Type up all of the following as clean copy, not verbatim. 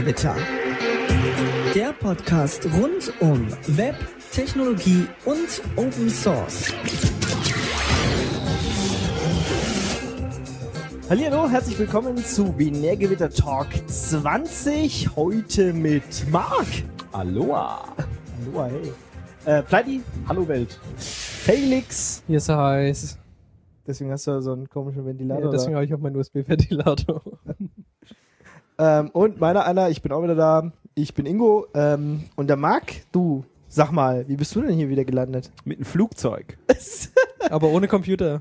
Binärgewitter. Der Podcast rund um Web, Technologie und Open Source. Hallihallo, herzlich willkommen zu Binärgewitter Talk 20. Heute mit Marc. Aloha. Aloha, hey. Pleiti. Hallo Welt. Felix. Hier ist er heiß. Deswegen hast du so einen komischen Ventilator. Ja, deswegen habe ich auch meinen USB-Ventilator. Und meiner einer, ich bin auch wieder da. Ich bin Ingo. Und der Marc, du, sag mal, wie bist du denn hier wieder gelandet? Mit einem Flugzeug. Aber ohne Computer.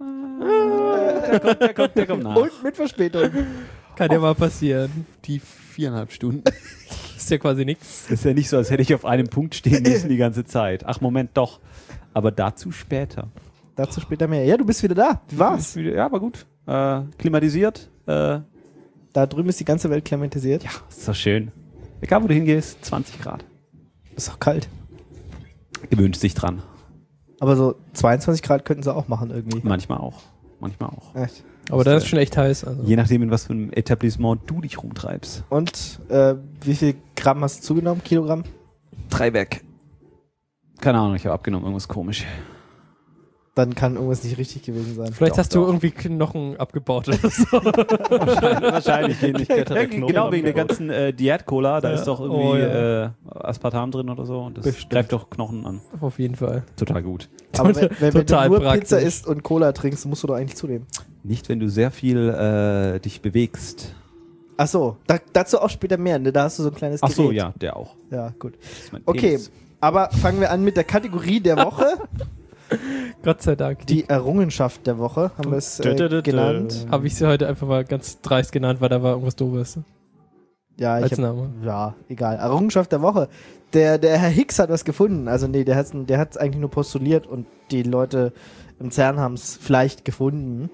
Der kommt nach. Und mit Verspätung. Kann ja mal passieren. Die 4,5 Stunden. Ist ja quasi nichts. Das ist ja nicht so, als hätte ich auf einem Punkt stehen müssen die ganze Zeit. Ach, Moment, doch. Aber dazu später. Dazu später mehr. Ja, du bist wieder da. Wie war's? Ja, war gut. Klimatisiert. Da drüben ist die ganze Welt klimatisiert. Ja, ist doch schön. Egal, wo du hingehst, 20 Grad. Ist auch kalt. Gewöhnt sich dran. Aber so 22 Grad könnten sie auch machen irgendwie. Manchmal auch. Echt. Aber das ist schon echt heiß. Also. Je nachdem, in was für einem Etablissement du dich rumtreibst. Und wie viel Gramm hast du zugenommen? Kilogramm? 3 weg. Keine Ahnung, ich habe abgenommen, irgendwas komisch. Dann kann irgendwas nicht richtig gewesen sein. Vielleicht Doch, hast du doch. irgendwie Knochen abgebaut oder so. Wahrscheinlich nicht. Genau, wegen der ganzen Diät-Cola, da Ja. ist doch irgendwie Oh, ja. Aspartam drin oder so und das Bestimmt. greift doch Knochen an. Auf jeden Fall. Total gut. Aber wenn du Total nur praktisch. Pizza isst und Cola trinkst, musst du doch eigentlich zunehmen. Nicht, wenn du sehr viel dich bewegst. Ach so, dazu auch später mehr, ne? Da hast du so ein kleines Ach Gerät. so, ja, der auch. Ja, gut. Das ist mein Okay, Penis. aber fangen wir an mit der Kategorie der Woche. Gott sei Dank. Die Errungenschaft der Woche haben wir es genannt. Habe ich sie heute einfach mal ganz dreist genannt, weil da war irgendwas Doofes. Ja, Als Name. ja, egal. Errungenschaft der Woche. Der Herr Hicks hat was gefunden. Also nee, der hat's eigentlich nur postuliert und die Leute im CERN haben es vielleicht gefunden.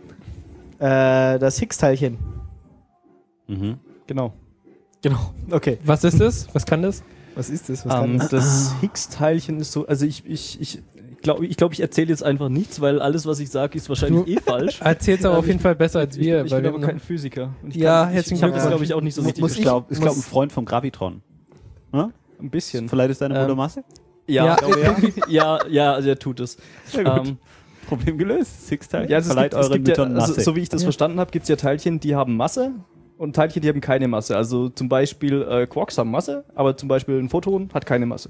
Das Higgs-Teilchen. Mhm. Genau. Genau. Okay. Was ist das? Was kann das? Was ist das? Was kann das? Das Higgs-Teilchen ist so, also ich glaube, ich erzähle jetzt einfach nichts, weil alles, was ich sage, ist wahrscheinlich falsch. Erzähl's aber auf jeden Fall besser als wir. Ich weil bin wir aber kein Physiker. Und Ja, ich herzlichen habe das, Glückwunsch. glaube ich, auch nicht so richtig Muss Ich verstanden. glaube, ein Freund vom Gravitron. Ein bisschen. Verleiht es deine Monomasse? Ja, Ja. ja, also er tut es. Ja, gut. Problem gelöst. Six-Teil. Ja, also Verleiht es eure gibt ja, Newton Masse. also, so wie ich das verstanden habe, gibt es ja Teilchen, die haben Masse und Teilchen, die haben keine Masse. Also zum Beispiel Quarks haben Masse, aber zum Beispiel ein Photon hat keine Masse.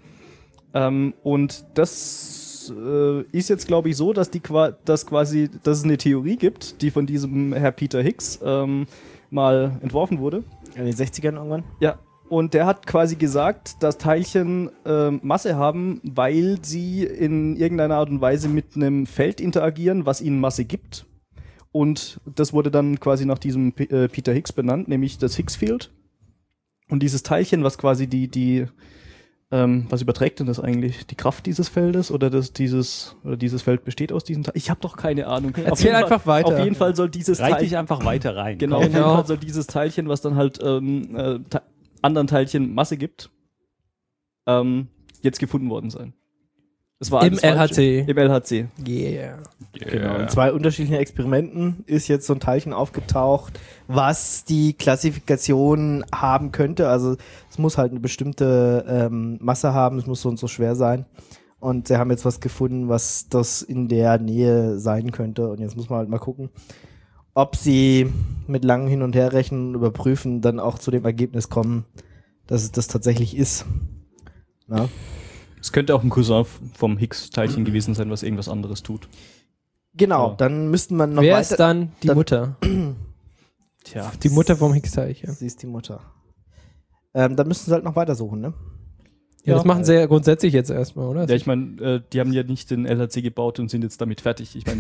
Und das ist jetzt, glaube ich, so, dass dass es eine Theorie gibt, die von diesem Herr Peter Higgs mal entworfen wurde. In den 60ern irgendwann? Ja, und der hat quasi gesagt, dass Teilchen Masse haben, weil sie in irgendeiner Art und Weise mit einem Feld interagieren, was ihnen Masse gibt. Und das wurde dann quasi nach diesem Peter Higgs benannt, nämlich das Higgs-Field. Und dieses Teilchen, was quasi was überträgt denn das eigentlich? Die Kraft dieses Feldes oder dieses Feld besteht aus diesem Teil? Ich habe doch keine Ahnung. Erzähl einfach weiter. Auf jeden Fall soll dieses Reich dich Teilchen, einfach weiter rein. genau, Komm. auf jeden Fall soll dieses Teilchen, was dann halt anderen Teilchen Masse gibt, jetzt gefunden worden sein. Das war Im alles falsch. LHC. Im LHC. Yeah. Genau. In 2 unterschiedlichen Experimenten ist jetzt so ein Teilchen aufgetaucht, was die Klassifikation haben könnte. Also es muss halt eine bestimmte Masse haben, es muss so und so schwer sein. Und sie haben jetzt was gefunden, was das in der Nähe sein könnte. Und jetzt muss man halt mal gucken, ob sie mit langem Hin- und Herrechnen und Überprüfen dann auch zu dem Ergebnis kommen, dass es das tatsächlich ist. Ja. Es könnte auch ein Cousin vom Higgs-Teilchen gewesen sein, was irgendwas anderes tut. Genau, Ja. dann müssten wir noch Wer weiter... ist dann die dann- Mutter? Tja. Die Mutter vom Higgs-Teilchen. Sie ist die Mutter. Dann müssten sie halt noch weitersuchen, ne? Ja, das machen sie ja grundsätzlich jetzt erstmal, oder? Ja, ich meine, die haben ja nicht den LHC gebaut und sind jetzt damit fertig. Ich meine,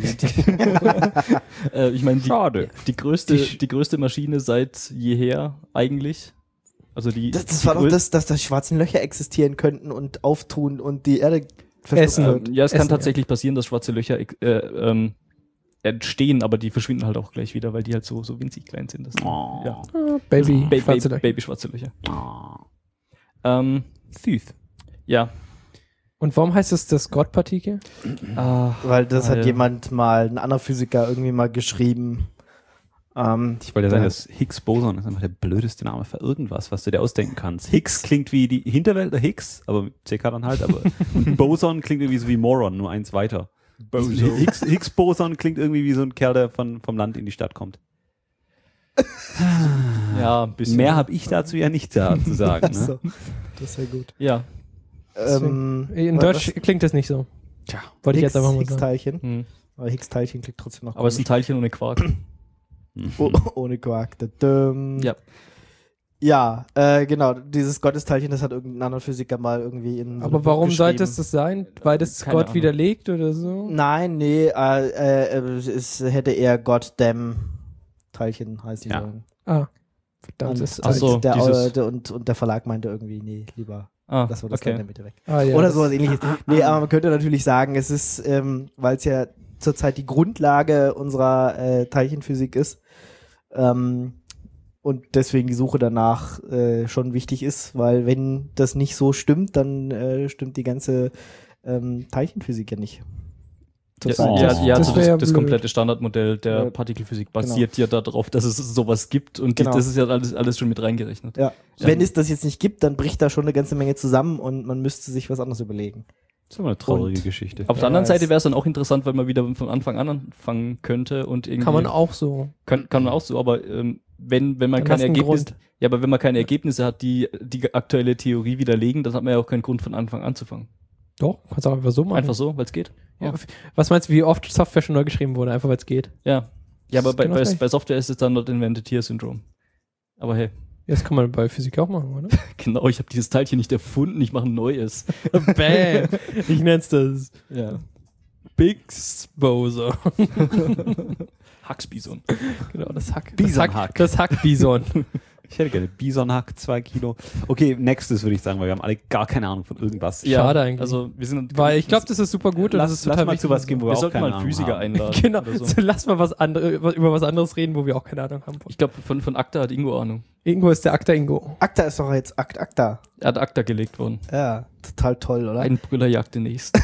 Schade. die größte Maschine seit jeher eigentlich. Also Das war doch das, dass da schwarzen Löcher existieren könnten und auftun und die Erde Essen. wird. Ja, es kann Essen, tatsächlich passieren, dass schwarze Löcher entstehen, aber die verschwinden halt auch gleich wieder, weil die halt so winzig klein sind. Das, Oh. ja. Schwarze Löcher. Baby schwarze Löcher. Süß. Ja. Und warum heißt es das Gottpartikel? Weil das hat Weil- jemand mal, ein anderer Physiker irgendwie mal geschrieben. Ich wollte ja sagen, das Higgs-Boson ist einfach der blödeste Name für irgendwas, was du dir ausdenken kannst. Higgs klingt wie die Hinterwelt der Higgs, aber mit CK dann halt, aber und Boson klingt irgendwie so wie Moron, nur eins weiter. Higgs-Boson klingt irgendwie wie so ein Kerl, der vom Land in die Stadt kommt. Ja, ein bisschen. Mehr habe ich dazu ja nicht zu sagen. Ne? So, das ist ja gut. Ja. In Deutsch klingt das nicht so. Tja, Wollte ich jetzt einfach mal sagen. Higgs-Teilchen. Aber Higgs-Teilchen klingt trotzdem noch Aber es ist ein Teilchen ohne Quark. ohne Quark. Ja. Ja, genau. Dieses Gottesteilchen, das hat irgendein anderer Physiker mal irgendwie in so Aber einem warum Buch sollte geschrieben. es das sein? Weil das Keine Gott Ahnung. widerlegt oder so? Nein, nee, es hätte eher Goddamn-Teilchen heißen Ja. sollen. Ah, verdammt. Das Ach so, dieses- und der Verlag meinte irgendwie, nee, lieber lassen wir das dann in der Mitte weg. Ah, ja, Oder das- sowas ähnliches. Nee, aber man könnte natürlich sagen, es ist, weil es ja zurzeit die Grundlage unserer Teilchenphysik ist, und deswegen die Suche danach schon wichtig ist, weil wenn das nicht so stimmt, dann stimmt die ganze Teilchenphysik ja nicht. Zurzeit. Das das, wär das blöd. komplette Standardmodell der Ja. Partikelphysik basiert ja darauf, dass es sowas gibt und Genau. das ist ja alles schon mit reingerechnet. Ja. Wenn es das jetzt nicht gibt, dann bricht da schon eine ganze Menge zusammen und man müsste sich was anderes überlegen. das ist aber eine traurige Und- Geschichte. Auf der anderen Ja, Seite es- wäre es dann auch interessant, weil man wieder von Anfang an anfangen könnte und irgendwie Kann man auch so. kann man auch so, aber wenn man Dann keine hast du einen Ergebnisse, Grund. ja, aber wenn man keine Ergebnisse hat, die aktuelle Theorie widerlegen, dann hat man ja auch keinen Grund von Anfang an anzufangen. Doch, kannst auch einfach so machen. Einfach so, weil es geht. Ja. Was meinst du, wie oft Software schon neu geschrieben wurde? Einfach weil es geht. Ja. Ja, aber Das ist genau das bei Software ist es dann not invented here Syndrome. Aber hey, Ja, das kann man bei Physik auch machen, oder? genau, ich habe dieses Teilchen nicht erfunden, ich mache ein neues. Bam! Ich nenn's das Ja. Big Exposure. Hacksbison. Genau, das Hack. Bisonhack. Das Hack-Bison. Ich hätte gerne Bisonhack, 2 Kilo. Okay, nächstes würde ich sagen, weil wir haben alle gar keine Ahnung von irgendwas. Schade eigentlich. Also, wir sind. Weil ich glaube, das ist super gut und das ist Lass total mal wichtig. zu was gehen, wo wir wir auch sollten keine mal einen Ahnung Physiker haben. einladen. Genau, Oder so. so lass mal über was anderes reden, wo wir auch keine Ahnung haben. Ich glaube, von ACTA hat Ingo Ahnung. Ingo ist der Akta Ingo. ACTA ist doch jetzt ACTA. Er hat ACTA gelegt worden. Ja, total toll, oder? Ein Brüller jagt den nächsten.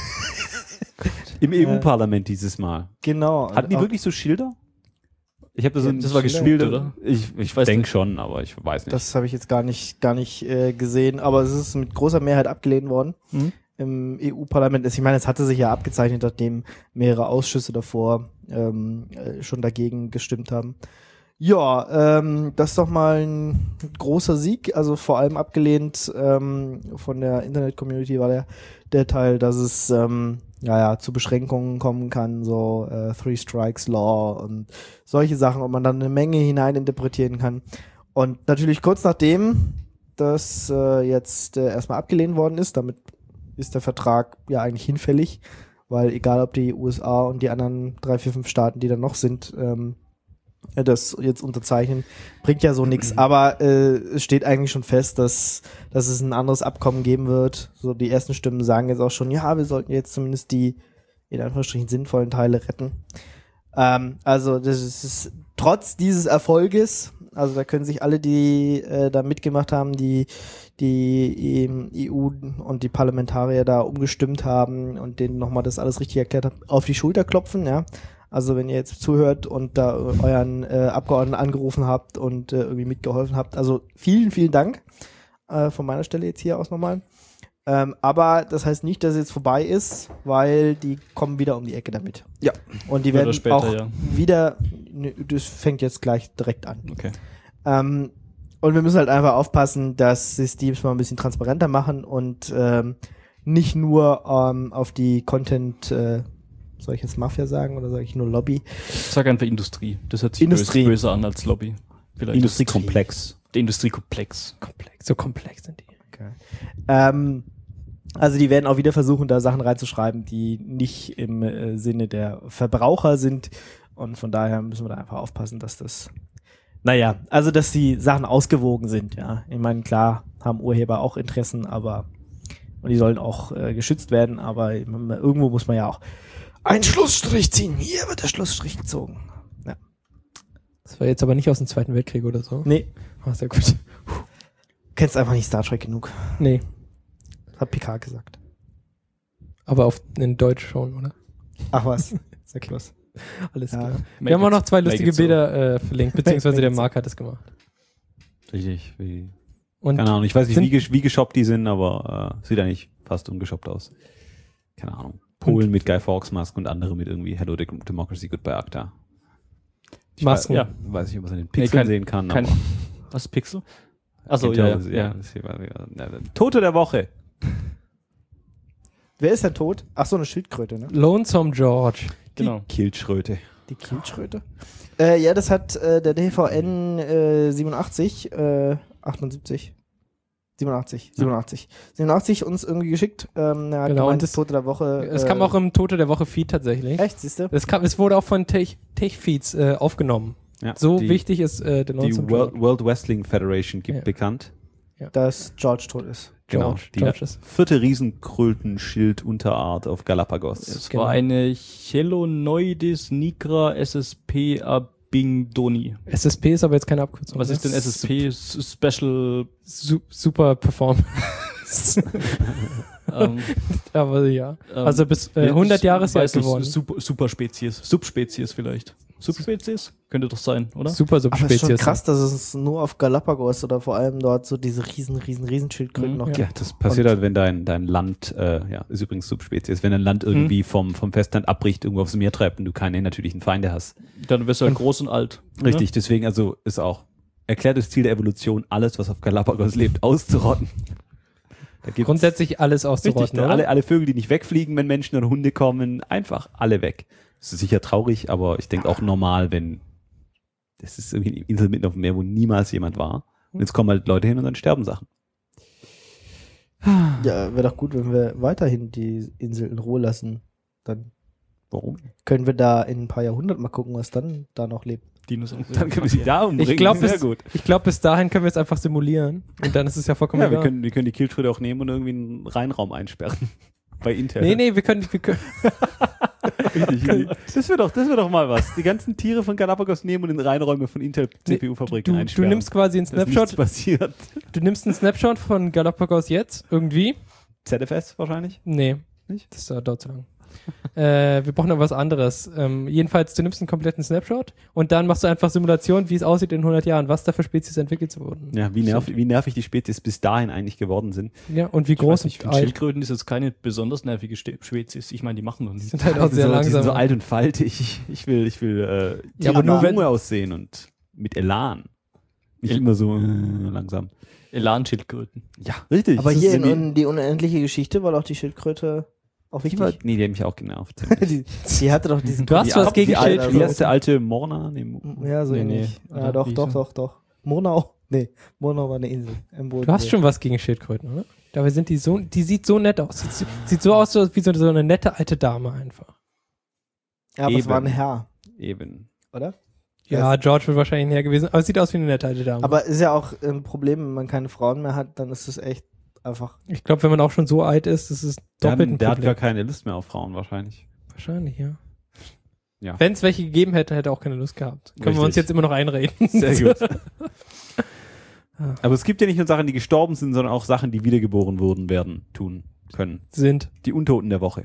Im EU-Parlament dieses Mal. Genau. Hatten die Auch- wirklich so Schilder? Ich habe da so Ja, ein das war Schilder, gespielt, oder? Ich weiß denke nicht. schon, aber ich weiß nicht. Das habe ich jetzt gar nicht gesehen, aber es ist mit großer Mehrheit abgelehnt worden Mhm. im EU-Parlament. Ich meine, es hatte sich ja abgezeichnet, nachdem mehrere Ausschüsse davor schon dagegen gestimmt haben. Ja, das ist doch mal ein großer Sieg, also vor allem abgelehnt von der Internet-Community war der Teil, dass es zu Beschränkungen kommen kann, so Three Strikes Law und solche Sachen und man dann eine Menge hineininterpretieren kann. Und natürlich kurz nachdem das jetzt erstmal abgelehnt worden ist, damit ist der Vertrag ja eigentlich hinfällig, weil egal ob die USA und die anderen 3, 4, 5 Staaten, die dann noch sind, das jetzt unterzeichnen, bringt ja so nichts. Aber es steht eigentlich schon fest, dass es ein anderes Abkommen geben wird. So die ersten Stimmen sagen jetzt auch schon, ja, wir sollten jetzt zumindest die in Anführungsstrichen sinnvollen Teile retten. Also das ist trotz dieses Erfolges, also da können sich alle, die da mitgemacht haben, die EU und die Parlamentarier da umgestimmt haben und denen nochmal das alles richtig erklärt haben, auf die Schulter klopfen, ja. Also wenn ihr jetzt zuhört und da euren Abgeordneten angerufen habt und irgendwie mitgeholfen habt, also vielen, vielen Dank von meiner Stelle jetzt hier aus nochmal. Aber das heißt nicht, dass es jetzt vorbei ist, weil die kommen wieder um die Ecke damit. Ja. Und die Früher oder werden später, auch ja. wieder, das fängt jetzt gleich direkt an. Okay. Und wir müssen halt einfach aufpassen, dass sie Steams mal ein bisschen transparenter machen und nicht nur auf die Content, soll ich jetzt Mafia sagen oder soll ich nur Lobby? Ich sag einfach Industrie. Das hört sich Industrie. böse an als Lobby. Vielleicht Industriekomplex. Der Industriekomplex. So komplex sind die. Okay. Also die werden auch wieder versuchen, da Sachen reinzuschreiben, die nicht im Sinne der Verbraucher sind. Und von daher müssen wir da einfach aufpassen, dass das, also dass die Sachen ausgewogen sind, ja. Ich meine, klar haben Urheber auch Interessen, und die sollen auch geschützt werden, aber irgendwo muss man ja auch einen Schlussstrich ziehen. Hier wird der Schlussstrich gezogen. Ja. Das war jetzt aber nicht aus dem Zweiten Weltkrieg oder so. Nee, Ah, sehr gut. kennst einfach nicht Star Trek genug. Nee, Hat Picard gesagt. aber in Deutsch schon, oder? Ach was, sag was. Alles Ja. klar. Make Wir haben auch it- noch 2 make lustige it so. Bilder verlinkt, beziehungsweise Make der it so. Marc hat es gemacht. Richtig. Und Keine Ahnung, ich weiß nicht, sind- wie geshoppt die sind, aber sieht eigentlich fast ungeshoppt aus. Keine Ahnung. Polen mit Guy Fawkes Maske und andere mit irgendwie Hello Democracy, Goodbye ACTA. Ich Masken. Weiß, weiß nicht, ob man es an den Pixeln sehen kann. kein- aber Was, Pixel? Achso, Genau, ja. das hier war Tote der Woche. Wer ist denn tot? Ach so, eine Schildkröte, ne? Lonesome George. Genau. Kiltschröte. Die Kielschröte. Ja, das hat der DVN 87, 78. 87 uns irgendwie geschickt. Er hat Genau, gemeint, und das- Tote der Woche. Es kam auch im Tote der Woche Feed tatsächlich. Echt, siehst du? Es wurde auch von Tech-Feeds aufgenommen. Ja, So die, wichtig ist der Die Lonesome George. World Wrestling Federation gibt Ja. bekannt. Dass George tot ist. Genau. George Die ist. 4. Riesenkröten-Schild-Unterart auf Galapagos. Es Genau. war eine Chelonoidis nigra SSP abingdoni. SSP ist aber jetzt keine Abkürzung. Was ne? ist denn SSP? Special. Super Performance. Aber ja. Also bis 100 Jahre ist ja alt geworden. Superspezies. Subspezies vielleicht. Subspezies? Könnte doch sein, oder? Super Aber es ist schon Subspezies. krass, dass es nur auf Galapagos oder vor allem dort so diese riesen Schildkröten noch Ja. Ja, gibt. das passiert halt, wenn dein Land, ist übrigens Subspezies, wenn ein Land irgendwie vom Festland abbricht, irgendwo aufs Meer treibt und du keine natürlichen Feinde hast. Dann wirst du halt groß und alt. Richtig, deswegen also ist auch erklärtes Ziel der Evolution, alles, was auf Galapagos lebt, auszurotten. Da gibt's Grundsätzlich alles auszurotten, richtig, oder? alle Vögel, die nicht wegfliegen, wenn Menschen oder Hunde kommen, einfach alle weg. Das ist sicher traurig, aber ich denke auch normal, wenn das ist irgendwie eine Insel mitten auf dem Meer, wo niemals jemand war. Und jetzt kommen halt Leute hin und dann sterben Sachen. Ja, wäre doch gut, wenn wir weiterhin die Insel in Ruhe lassen. Dann Warum? können wir da in ein paar Jahrhunderten mal gucken, was dann da noch lebt. Dinosaurier. Dann können wir sie da umbringen. Ich glaube, sehr gut. bis dahin können wir es einfach simulieren. Und dann ist es ja vollkommen Ja, wir egal. können die Killtröte auch nehmen und irgendwie einen Reinraum einsperren. Bei Intel. Nee, wir können Richtig. Das wäre doch mal was. Die ganzen Tiere von Galapagos nehmen und in Reinräume von Intel CPU-Fabriken du einsperren. nimmst quasi einen Dass nichts Snapshot, passiert. du nimmst einen Snapshot von Galapagos jetzt, irgendwie. ZFS wahrscheinlich? Nee, Nicht? das dauert zu lang. Wir brauchen aber was anderes. Jedenfalls, du nimmst einen kompletten Snapshot und dann machst du einfach Simulation, wie es aussieht in 100 Jahren, was da für Spezies entwickelt wurden. Ja, wie nervig die Spezies bis dahin eigentlich geworden sind. Ja, und wie groß Ich und finde, alt. Schildkröten ist jetzt keine besonders nervige Spezies. Ich meine, die machen noch Die nichts. sind halt auch sehr Die langsam. sind so alt und faltig. Ich will Ja, aber nur wenn- junge aussehen und mit Elan. Nicht immer so langsam. Elan-Schildkröten. Ja, richtig. Aber Das hier ist in die unendliche Geschichte war doch die Schildkröte auch die war, wichtig. nee, die hat mich auch genervt. Die hatte doch diesen Du hast was gegen die Schildkröten. erste alte Morna. Nee, Ja, so Nee, ähnlich. nee. Ja, Oder doch, wie doch, so? doch. Murnau. Nee, Murnau war eine Insel im Boden. Du hast schon was gegen Schildkröten, oder? Dabei sind die sieht so nett aus. Sieht so aus wie so eine nette alte Dame einfach. Ja, aber es Eben. war ein Herr, Eben. oder? Ja, George wird wahrscheinlich ein Herr gewesen, aber es sieht aus wie eine nette alte Dame. Aber ist ja auch ein Problem, wenn man keine Frauen mehr hat, dann ist es echt einfach. ich glaube, wenn man auch schon so alt ist, ist es doppelt ein Der hat Problem. gar keine Lust mehr auf Frauen wahrscheinlich. Wahrscheinlich, ja. Ja. Wenn es welche gegeben hätte, hätte er auch keine Lust gehabt. Können wir uns Richtig. jetzt immer noch einreden. Sehr gut. Aber es gibt ja nicht nur Sachen, die gestorben sind, sondern auch Sachen, die wiedergeboren tun können. Sind. Die Untoten der Woche.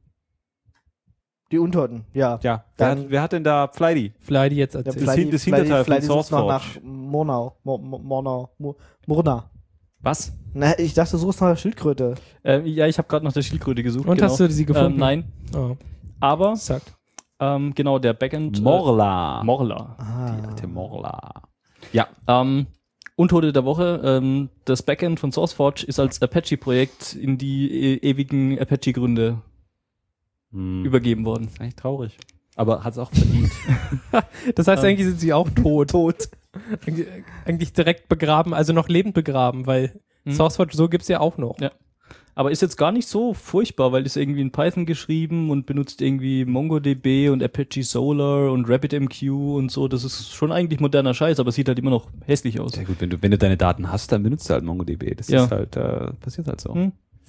Die Untoten, ja. Ja. Dann- Wer hat denn da Flighty? Vielleicht jetzt Der erzählt. das Hinterteil von sucht noch nach SourceForge. Murna. Was? Na, ich dachte, du suchst nach der Schildkröte. Ja, ich habe gerade nach der Schildkröte gesucht. Und hast du sie gefunden? Nein. Oh, Aber, sagt. genau, der Backend. Morla. Morla. Die alte Morla. Untote der Woche. Das Backend von SourceForge ist als Apache-Projekt in die ewigen Apache-Gründe übergeben worden. Das ist eigentlich traurig. Aber hat es auch verdient. Das heißt, eigentlich sind sie auch tot. Eigentlich direkt begraben, also noch lebend begraben, weil SourceForge so gibt's ja auch noch. Ja. Aber ist jetzt gar nicht so furchtbar, weil das irgendwie in Python geschrieben und benutzt irgendwie MongoDB und Apache Solar und RabbitMQ und so. Das ist schon eigentlich moderner Scheiß, aber sieht halt immer noch hässlich aus. Sehr gut, wenn du deine Daten hast, dann benutzt du halt MongoDB. Das Ja. ist halt, passiert halt so.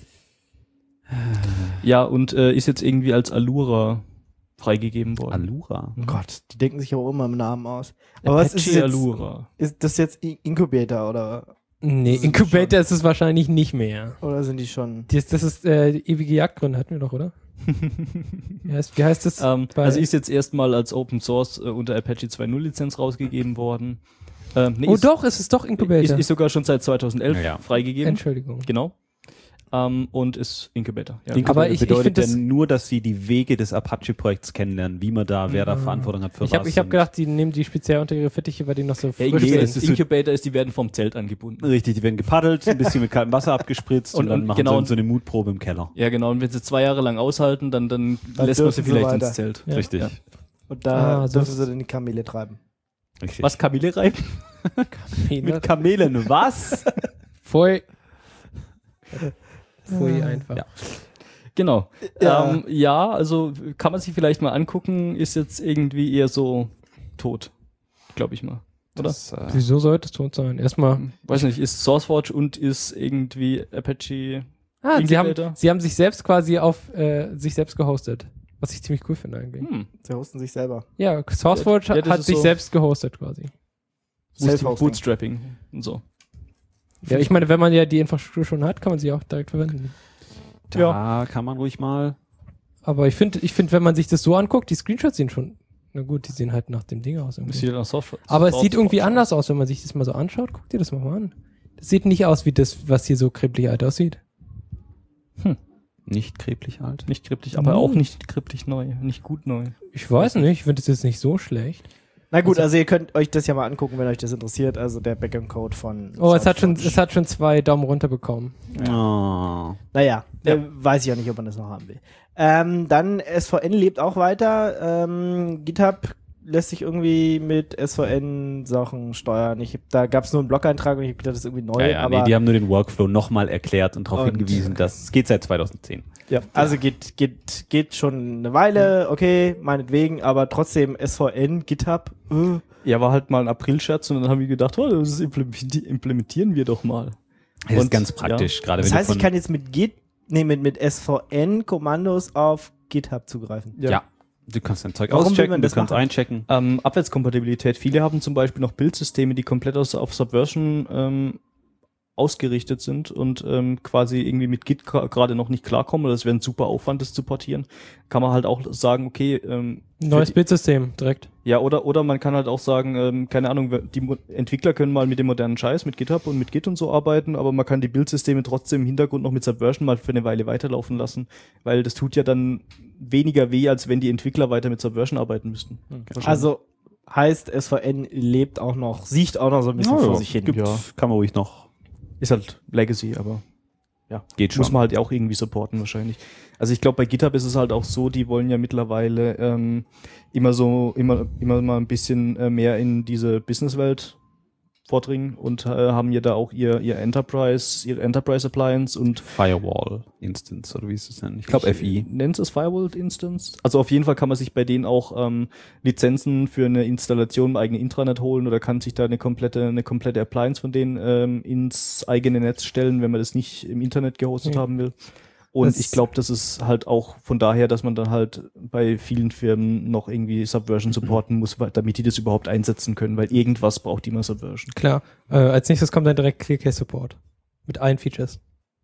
Ja, und ist jetzt irgendwie als Allura freigegeben worden. Allura. Oh Gott, die denken sich aber immer im Namen aus. Aber was ist Apache jetzt? Allura. Ist das jetzt Incubator oder Nee, Sind Incubator ist es wahrscheinlich nicht mehr. sind die schon? Das ist die ewige Jagdgründe hatten wir doch, oder? Wie heißt das? Also ist jetzt erstmal als Open Source unter Apache 2.0 Lizenz rausgegeben worden. Nee, es ist doch Incubator. Ist sogar schon seit 2011 Ja. freigegeben. Entschuldigung. Genau. Und ist Incubator. Ja. Incubator Aber ich bedeutet find das- denn nur, dass sie die Wege des Apache-Projekts kennenlernen, wie man da, wer da Verantwortung hat für Ich habe was. hab und- gedacht, die nehmen die speziell unter ihre Fittiche, weil die noch so Ja, frisch Incubator, das sind. ist so- Incubator ist, die werden vom Zelt angebunden. Richtig, die werden gepaddelt, ein bisschen mit kaltem Wasser abgespritzt und, Und- dann und machen genau- sie so eine Mutprobe im Keller. Ja, genau. Und wenn sie 2 Jahre lang aushalten, dann lässt man dürfen sie sie vielleicht weiter. ins Zelt. Ja. Richtig. Ja. Und da So dürfen ist sie dann die Kamele treiben. Richtig. Was, Kamele reiben? Mit Kamelen, was? Pfui. Pfui einfach. Ja. Genau. Ja. Ja, also kann man sich vielleicht mal angucken, ist jetzt irgendwie eher so tot, glaube ich mal. Oder? Das, Wieso sollte es tot sein? Erstmal. Weiß nicht, ist SourceForge und ist irgendwie Apache Incubator? Sie haben sich selbst quasi auf sich selbst gehostet. Was ich ziemlich cool finde eigentlich. Sie hosten sich selber. Ja, SourceForge Ja, das hat ist sich so- selbst gehostet quasi. Self-Hosting. Bootstrapping und so. Ja, ich meine, wenn man ja die Infrastruktur schon hat, kann man sie auch direkt verwenden. da kann man ruhig mal. Aber ich finde, wenn man sich das so anguckt, die Screenshots sehen schon, na gut, die sehen halt nach dem Ding aus. Das Irgendwie. sieht nach SourceForge. Aber es sieht irgendwie SourceForge anders aus, wenn man sich das mal so anschaut. Guck dir das mal an. Das sieht nicht aus wie das, was hier so kribbelig alt aussieht. Nicht kreblich alt. Nicht kryptisch, aber auch nicht kryptisch neu. Nicht gut neu. Ich weiß nicht, ich finde das jetzt nicht so schlecht. Na gut, also ihr könnt euch das ja mal angucken, wenn euch das interessiert. Also der Backend-Code von Oh, es hat SourceForge. schon 2 Daumen runter bekommen. Oh. Naja, Ja. weiß ich auch nicht, ob man das noch haben will. Dann SVN lebt auch weiter. GitHub lässt sich irgendwie mit SVN-Sachen steuern. Da gab es nur einen Blog-Eintrag und ich habe gedacht, das ist irgendwie neu. Ja, aber nee, die haben nur den Workflow nochmal erklärt und darauf Und- hingewiesen, dass es geht seit 2010. ja, also geht schon eine Weile, okay, meinetwegen, aber trotzdem SVN, GitHub, Ja, war halt mal ein April-Scherz und dann haben wir gedacht, oh, das implementieren wir doch mal. Das ist Und- ganz praktisch, gerade Das wenn heißt, du ich kann jetzt mit SVN-Kommandos auf GitHub zugreifen. ja, du kannst dein Zeug Warum will auschecken, man du das kannst machen? einchecken. Abwärtskompatibilität. Viele haben zum Beispiel noch Bildsysteme, die komplett auf Subversion ausgerichtet sind und quasi irgendwie mit Git gerade noch nicht klarkommen. Das wäre ein super Aufwand, das zu portieren. Kann man halt auch sagen, okay, Neues Bildsystem, direkt. ja, oder man kann halt auch sagen, keine Ahnung, die Entwickler können mal mit dem modernen Scheiß, mit GitHub und mit Git und so arbeiten, aber man kann die Bildsysteme trotzdem im Hintergrund noch mit Subversion mal für eine Weile weiterlaufen lassen, weil das tut ja dann weniger weh, als wenn die Entwickler weiter mit Subversion arbeiten müssten. Also heißt, SVN lebt auch noch, sieht auch noch so ein bisschen vor sich hin. Gibt, kann man ruhig noch. Ist halt Legacy, aber Geht schon. muss man halt auch irgendwie supporten wahrscheinlich. Also ich glaube, bei GitHub ist es halt auch so, die wollen ja mittlerweile immer mal ein bisschen mehr in diese Businesswelt vordringen und haben ja da auch ihre Enterprise Appliance und Firewall Instance, oder wie ist es denn? Ich glaube FI. nennt es Firewall Instance. Also auf jeden Fall kann man sich bei denen auch Lizenzen für eine Installation im eigenen Intranet holen oder kann sich da eine komplette Appliance von denen ins eigene Netz stellen, wenn man das nicht im Internet gehostet haben will. Und Das- ich glaube, das ist halt auch von daher, dass man dann halt bei vielen Firmen noch irgendwie Subversion supporten muss, damit die das überhaupt einsetzen können, weil irgendwas braucht immer Subversion. Klar. Als nächstes kommt dann direkt ClearCase Support. Mit allen Features.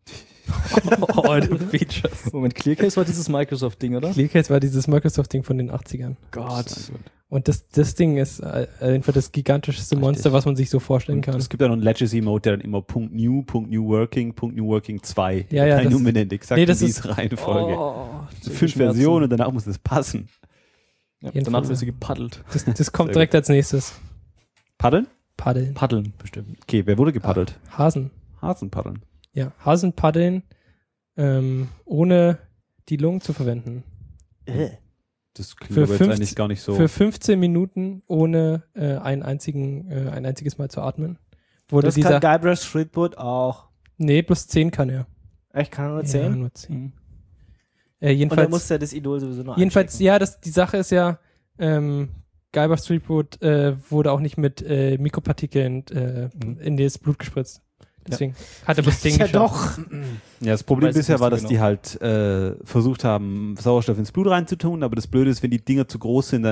Features. Moment, ClearCase war dieses Microsoft-Ding, oder? ClearCase war dieses Microsoft-Ding von den 80ern. Gott. Und das Ding ist einfach das gigantischste Monster, was man sich so vorstellen kann. Es gibt ja noch einen Legacy-Mode, der dann immer .new Working 2. Ja, ja, Kein das- Numinent, exakt nee, das in ist- dieser Reihenfolge. Oh, 5 Versionen und danach muss es passen. Ja, Jedenfalls. danach wird sie gepaddelt. Das kommt Sehr direkt als nächstes. Paddeln? Paddeln. Paddeln, bestimmt. Okay, wer wurde gepaddelt? Hasen. Hasenpaddeln. Ja, Hasen paddeln, ohne die Lungen zu verwenden. Das klingt Für aber jetzt 50 eigentlich gar nicht so. Für 15 Minuten ohne ein einziges Mal zu atmen. Wurde Das dieser. kann Guybrush Threepwood auch. Nee, plus 10 kann er. Echt, kann er nur Ja, 10? nur 10. Mhm. Und er Jedenfalls, muss ja das Idol sowieso noch jedenfalls einchecken. ja, die Sache ist ja, Guybrush Threepwood wurde auch nicht mit Mikropartikeln in das Blut gespritzt. Deswegen hat er plus 10 Ja geschafft. doch. Ja, das Problem Weiß ich bisher nicht war, so dass die halt versucht haben, Sauerstoff ins Blut reinzutun, aber das Blöde ist, wenn die Dinger zu groß sind, dann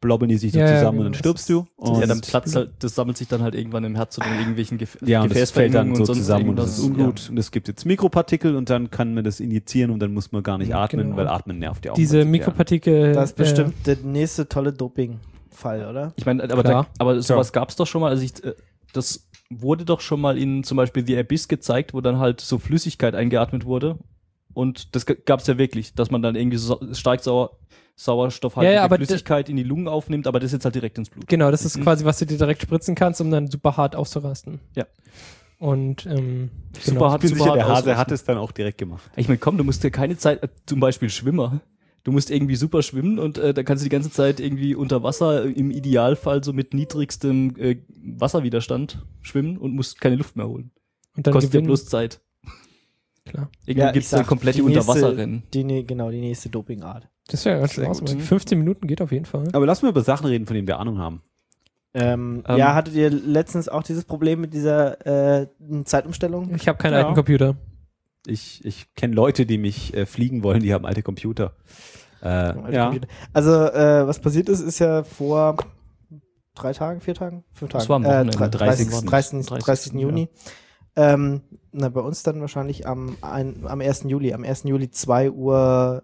blobbeln die sich so Ja, ja, zusammen genau. und dann stirbst du. Und Ja, dann platzt halt, das sammelt sich dann halt irgendwann im Herz oder in irgendwelchen ja, und das fällt dann so zusammen und das ist irgendwas. ungut. Und es gibt jetzt Mikropartikel und dann kann man das injizieren und dann muss man gar nicht atmen, Genau. weil Atmen nervt ja auch. Diese Mikropartikel. Das ist bestimmt der nächste tolle Doping-Fall, oder? Ich meine, aber, Klar. aber sowas gab's doch schon mal. Also das wurde doch schon mal in zum Beispiel The Abyss gezeigt, wo dann halt so Flüssigkeit eingeatmet wurde. Und das gab's ja wirklich, dass man dann irgendwie so stark sauerstoffhaltige Ja, aber Flüssigkeit in die Lungen aufnimmt, aber das jetzt halt direkt ins Blut. Genau, das ist quasi, was du dir direkt spritzen kannst, um dann super hart auszurasten. Ja. Und Super hart, Ich bin super sicher, hart der Hase ausrasten. hat es dann auch direkt gemacht. Ich meine, komm, du musst dir keine Zeit, zum Beispiel Schwimmer. Du musst irgendwie super schwimmen und da kannst du die ganze Zeit irgendwie unter Wasser, im Idealfall so mit niedrigstem Wasserwiderstand schwimmen und musst keine Luft mehr holen. Und dann Kostet ja gewinnen. bloß Zeit. Klar. Irgendwie gibt's dann komplette Unterwasserrennen. Die nächste Dopingart. Das wäre ganz schön Sehr ausmachen. gut. 15 Minuten geht auf jeden Fall. Aber lass mal über Sachen reden, von denen wir Ahnung haben. Ja, hattet ihr letztens auch dieses Problem mit dieser Zeitumstellung? Ich habe keinen Ja. alten Computer. Ich kenne Leute, die mich fliegen wollen, die haben alte Computer. Ja. Also, was passiert ist ja vor 3 Tagen, 4 Tagen? 5 Tagen. Das war am Wochenende. 30. Juni. Bei uns dann wahrscheinlich am 1. Juli. Am 1. Juli 2 Uhr,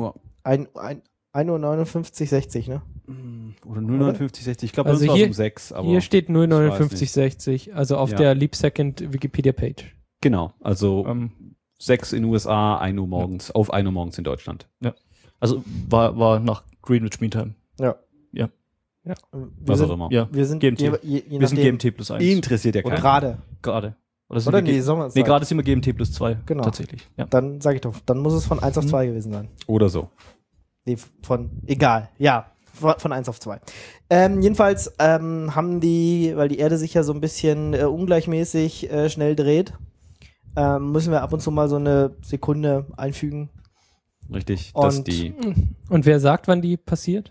1 Uhr 59, 60, ne? Oder 05960. Ich glaube, Also das war hier- um 6. Aber Hier steht ich weiß 05960, also auf Ja. der Leap Second Wikipedia-Page. Genau, also 6 in den USA, 1 Uhr morgens, auf 1 Uhr morgens in Deutschland. Also war nach Greenwich Mean Time. Wir Was sind, auch immer. Ja, wir sind GMT. je wir sind nachdem- GMT plus 1. Interessiert ja keinen. Gerade. Gerade. Oder, sind Oder wir nee, Sommer. nee, gerade sind wir GMT plus 2. Genau. Tatsächlich. Ja. Dann sage ich doch, dann muss es von 1 auf 2 gewesen sein. Oder so. Nee, egal. Ja, von 1 auf 2. Jedenfalls haben weil die Erde sich ja so ein bisschen ungleichmäßig schnell dreht, müssen wir ab und zu mal so eine Sekunde einfügen. Richtig, dass Und- die Und wer sagt, wann die passiert?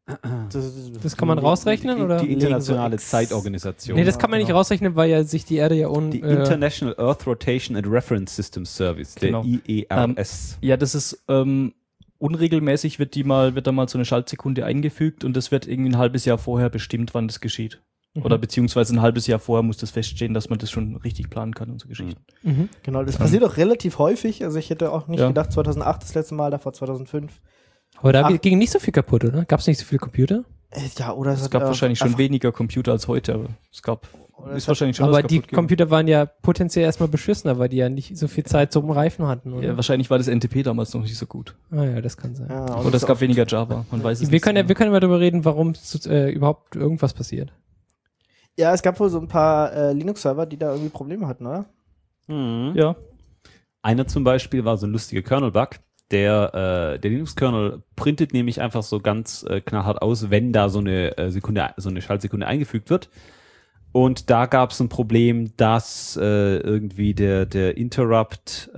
Das kann man rausrechnen, oder? Die internationale Legen so Zeitorganisation. Nee, das kann man nicht rausrechnen, weil ja sich die Erde ja Die International Earth Rotation and Reference System Service, der Genau. IERS. Ja, das ist unregelmäßig wird da mal so eine Schaltsekunde eingefügt und das wird irgendwie ein halbes Jahr vorher bestimmt, wann das geschieht. Oder beziehungsweise ein halbes Jahr vorher muss das feststehen, dass man das schon richtig planen kann und so Geschichten. Genau, das passiert auch relativ häufig. Also ich hätte auch nicht Ja. gedacht, 2008 das letzte Mal, davor 2005. Aber da Ach. ging nicht so viel kaputt, oder? Gab es nicht so viele Computer? Ja, oder Es gab wahrscheinlich schon weniger Computer als heute, aber es gab Oder ist es wahrscheinlich schon Aber was die kaputt gegangen. Computer waren ja potenziell erstmal beschissener, weil die ja nicht so viel Zeit zum Reifen hatten, oder? Ja, wahrscheinlich war das NTP damals noch nicht so gut. Ah ja, das kann sein. Ja, und Oder es gab weniger Java, man weiß es Wir nicht. können mal darüber reden, warum überhaupt irgendwas passiert. Ja, es gab wohl so ein paar Linux-Server, die da irgendwie Probleme hatten, oder? Ja. Einer zum Beispiel war so ein lustiger Kernel-Bug. Der Linux-Kernel printet nämlich einfach so ganz knallhart aus, wenn da so eine Schaltsekunde eingefügt wird. Und da gab es ein Problem, dass irgendwie der Interrupt,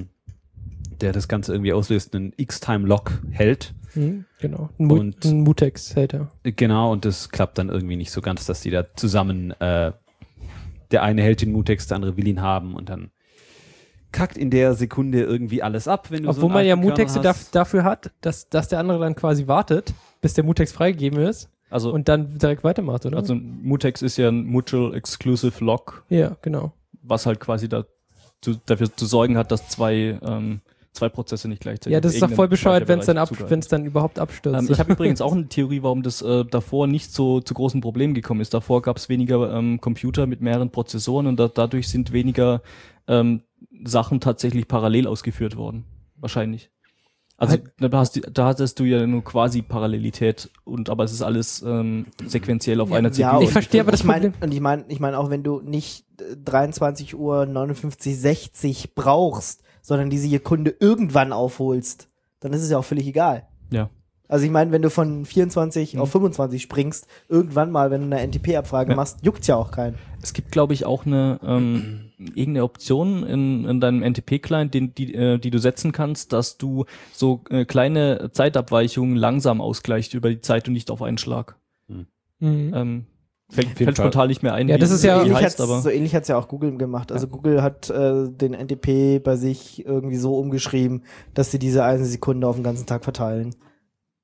der das Ganze irgendwie auslöst, einen X-Time-Lock hält. Genau. Und- Ein Mutex hält er. Genau, und das klappt dann irgendwie nicht so ganz, dass die da zusammen, der eine hält den Mutex, der andere will ihn haben und dann kackt in der Sekunde irgendwie alles ab, wenn du so Obwohl einen man ja alten Kernel Mutexe hast. dafür hat, dass der andere dann quasi wartet, bis der Mutex freigegeben ist Also, und dann direkt weitermacht, oder? also ein Mutex ist ja ein Mutual Exclusive Lock, ja, genau. was halt quasi dafür zu sorgen hat, dass zwei Prozesse nicht gleichzeitig Ja, das ist doch voll bescheuert, wenn es Speicherbereich dann überhaupt abstürzt. ich habe übrigens auch eine Theorie, warum das davor nicht so zu großen Problemen gekommen ist. Davor gab es weniger Computer mit mehreren Prozessoren und dadurch sind weniger Sachen tatsächlich parallel ausgeführt worden. Wahrscheinlich. Also da hattest du ja nur quasi Parallelität aber es ist alles sequenziell auf einer CPU. ich verstehe aber das ich meine, Problem. und ich meine auch, wenn du nicht 23 Uhr 59:60 brauchst, sondern diese Sekunde irgendwann aufholst, dann ist es ja auch völlig egal. Ja. Also ich meine, wenn du von 24 auf 25 springst, irgendwann mal, wenn du eine NTP-Abfrage machst, juckt's ja auch keinen. Es gibt, glaube ich, auch eine irgendeine Option in deinem NTP-Client, die du setzen kannst, dass du so kleine Zeitabweichungen langsam ausgleichst über die Zeit und nicht auf einen Schlag. Mhm. Fällt spontan nicht mehr ein, Ja, das ist ja- wie ähnlich heißt, aber so ähnlich hat's ja auch Google gemacht. Also Google hat den NTP bei sich irgendwie so umgeschrieben, dass sie diese eine Sekunde auf den ganzen Tag verteilen.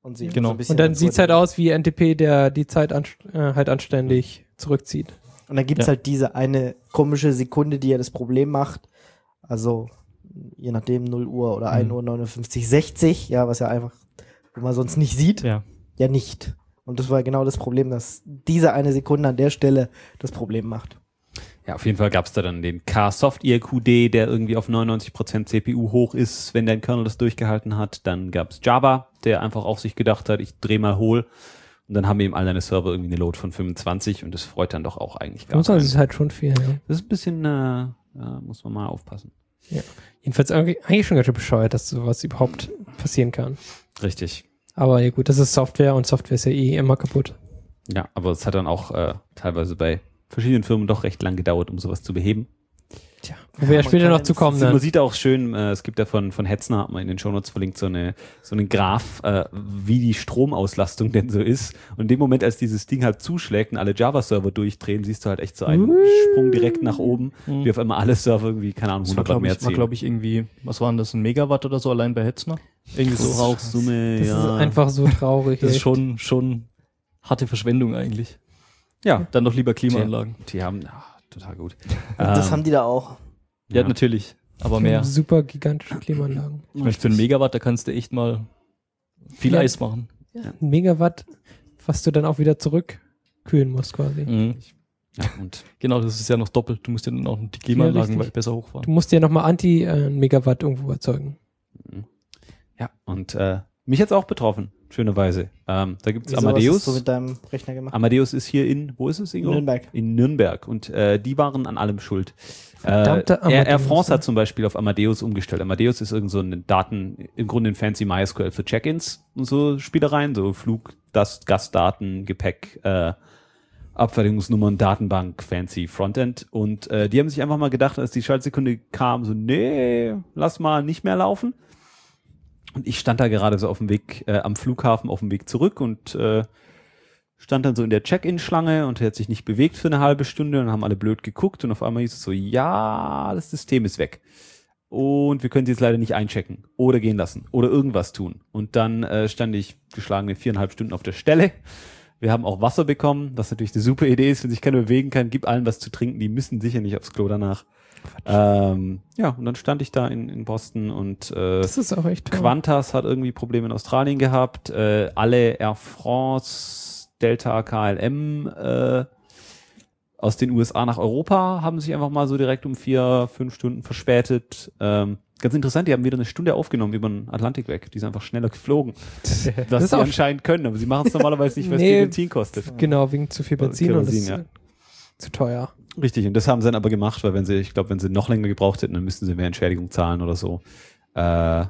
Und, sie Genau. so ein bisschen Und dann dazu sieht's halt aus wie NTP, der die Zeit halt anständig zurückzieht. Und dann gibt's Ja. halt diese eine komische Sekunde, die ja das Problem macht. Also, je nachdem, 0 Uhr oder 1 Uhr 59, 60, ja, was ja einfach, wo man sonst nicht sieht, ja nicht. Und das war genau das Problem, dass diese eine Sekunde an der Stelle das Problem macht. Ja, auf jeden Fall gab es da dann den K-Soft IRQD, der irgendwie auf 99% CPU hoch ist, wenn dein Kernel das durchgehalten hat. Dann gab es Java, der einfach auf sich gedacht hat, ich dreh mal hohl. Und dann haben eben all deine Server irgendwie eine Load von 25 und das freut dann doch auch eigentlich gar 25 ist keinen. halt schon viel, ja. Das ist ein bisschen, muss man mal aufpassen. Jedenfalls eigentlich schon ganz schön bescheuert, dass sowas überhaupt passieren kann. Richtig. Aber ja gut, das ist Software und Software ist ja eh immer kaputt. Ja, aber es hat dann auch teilweise bei verschiedenen Firmen doch recht lang gedauert, um sowas zu beheben. Tja, wo wir ja man später kann noch ja zu nicht- kommen. Man Dann. sieht auch schön, es gibt ja von Hetzner, hat man in den Shownotes verlinkt, so einen Graph, wie die Stromauslastung denn so ist. Und in dem Moment, als dieses Ding halt zuschlägt und alle Java-Server durchdrehen, siehst du halt echt so einen Sprung direkt nach oben, wie auf einmal alle Server irgendwie, keine Ahnung, Das war, 100 Watt mehr ziehen. glaube ich, irgendwie, was waren das, 1 Megawatt oder so allein bei Hetzner? Irgendwie so. Rauchsumme, Das ist ja. einfach so traurig. Das ist echt. schon harte Verschwendung eigentlich. Ja, Dann doch lieber Klimaanlagen. die haben, total gut. Das haben die da auch. Ja, natürlich. Aber mehr. Super gigantische Klimaanlagen. Ich meine, für 1 Megawatt, da kannst du echt mal viel Ja. Eis machen. Ja, 1 Megawatt, was du dann auch wieder zurückkühlen musst quasi. Mhm. Ja, und Genau, das ist ja noch doppelt. Du musst ja dann auch die Klimaanlagen richtig. besser Du hochfahren. musst ja nochmal Anti-Megawatt irgendwo erzeugen. ja, und mich hat's auch betroffen, schönerweise. Da gibt's Wieso, was Amadeus. hast du mit deinem Rechner gemacht? Amadeus ist hier in, wo ist es, Ingo? Nürnberg. In Nürnberg. Und die waren an allem schuld. Verdammte Air Amadeus, France ja. hat zum Beispiel auf Amadeus umgestellt. Amadeus ist irgend so eine im Grunde ein fancy MySQL für Check-ins und so Spielereien, so Flug, Gastdaten, Gepäck, Abfertigungsnummern, Datenbank, fancy Frontend. Und die haben sich einfach mal gedacht, als die Schaltsekunde kam, so, nee, lass mal nicht mehr laufen. Und ich stand da gerade so auf dem Weg am Flughafen, auf dem Weg zurück und stand dann so in der Check-in-Schlange und er hat sich nicht bewegt für eine halbe Stunde und haben alle blöd geguckt und auf einmal hieß es so, ja, das System ist weg. Und wir können sie jetzt leider nicht einchecken oder gehen lassen oder irgendwas tun. Und dann stand ich geschlagene 4,5 Stunden auf der Stelle. Wir haben auch Wasser bekommen, was natürlich eine super Idee ist, wenn sich keiner bewegen kann, gib allen was zu trinken, die müssen sicher nicht aufs Klo danach. Ja, und dann stand ich da in Boston und Das ist auch echt toll. Qantas hat irgendwie Probleme in Australien gehabt. Alle Air France, Delta, KLM aus den USA nach Europa haben sich einfach mal so direkt um 4-5 Stunden verspätet. Ganz interessant, die haben wieder eine Stunde aufgenommen über den Atlantik weg. Die sind einfach schneller geflogen. Was ist sie auch anscheinend können, aber sie machen es normalerweise nicht, weil es Nee. viel Benzin kostet. Genau, wegen zu viel Benzin und das Kerosin, ist ja. zu teuer. Richtig, und das haben sie dann aber gemacht, weil wenn sie noch länger gebraucht hätten, dann müssten sie mehr Entschädigung zahlen oder so. Ja.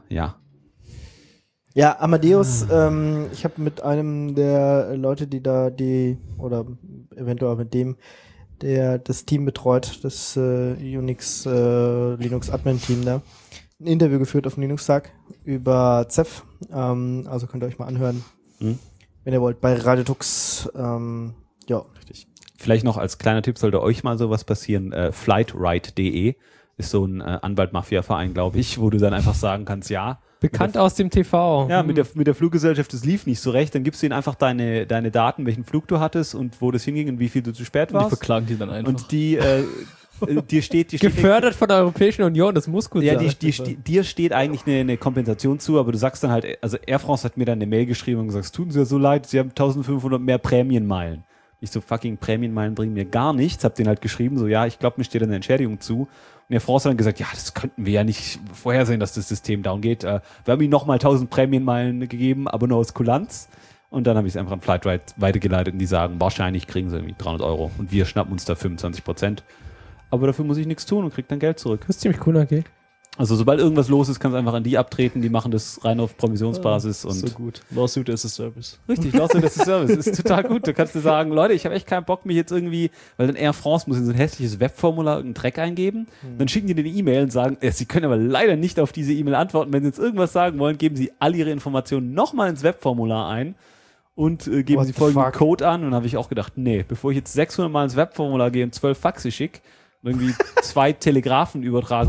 Ja, Amadeus, ich habe mit einem der Leute, oder eventuell auch mit dem, der das Team betreut, das Unix Linux Admin Team da, ein Interview geführt auf dem Linux-Tag über Ceph. Also könnt ihr euch mal anhören, wenn ihr wollt, bei Radiotux. Ja. Richtig. Vielleicht noch als kleiner Tipp, sollte euch mal sowas passieren, flightride.de ist so ein Anwalt-Mafia-Verein, glaube ich, wo du dann einfach sagen kannst, ja, Bekannt aus dem TV. ja, mit der Fluggesellschaft, das lief nicht so recht, dann gibst du ihnen einfach deine Daten, welchen Flug du hattest und wo das hinging und wie viel du zu spät Und die warst. verklagen die dann einfach. Und dir steht Gefördert von der Europäischen Union, das muss gut ja, sein. dir steht eigentlich eine Kompensation zu, aber du sagst dann halt, also Air France hat mir dann eine Mail geschrieben und gesagt, es tut uns ja so leid, sie haben 1500 mehr Prämienmeilen. Ich so, fucking Prämienmeilen bringen mir gar nichts. Hab denen halt geschrieben, so, ja, ich glaube, mir steht eine Entschädigung zu. Und Air France hat dann gesagt, ja, das könnten wir ja nicht vorhersehen, dass das System down geht. Wir haben ihnen nochmal 1000 Prämienmeilen gegeben, aber nur aus Kulanz. Und dann habe ich es einfach an Flightride weitergeleitet und die sagen, wahrscheinlich kriegen sie irgendwie 300 Euro und wir schnappen uns da 25%. Aber dafür muss ich nichts tun und krieg dann Geld zurück. Das ist ziemlich cool, okay. Also sobald irgendwas los ist, kannst du einfach an die abtreten, die machen das rein auf Provisionsbasis und so gut. Lawsuit as a Service. richtig, Lawsuit as a Service, ist total gut. Du kannst dir sagen, Leute, ich habe echt keinen Bock, mich jetzt irgendwie, weil dann Air France muss in so ein hässliches Webformular irgendeinen Dreck eingeben, dann schicken die dir eine E-Mail und sagen, sie können aber leider nicht auf diese E-Mail antworten. Wenn sie jetzt irgendwas sagen wollen, geben sie all ihre Informationen nochmal ins Webformular ein und geben What sie the folgenden fuck? Code an. Und dann habe ich auch gedacht, nee, bevor ich jetzt 600 Mal ins Webformular gehe und 12 Faxe schicke, irgendwie 2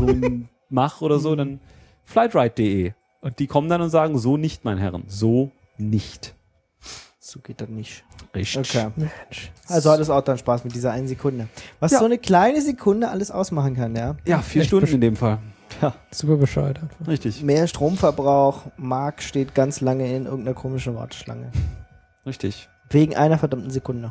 Telegrafenübertragungen mache oder so, dann flightride.de. Und die kommen dann und sagen, so nicht, mein Herren, so nicht. So geht das nicht. Richtig. Okay. Also hat es auch dann Spaß mit dieser einen Sekunde. Was so eine kleine Sekunde alles ausmachen kann, ja. Ja, 4 Stunden in dem Fall. Super bescheuert einfach. Richtig. Mehr Stromverbrauch, Marc steht ganz lange in irgendeiner komischen Warteschlange. Richtig. Wegen einer verdammten Sekunde.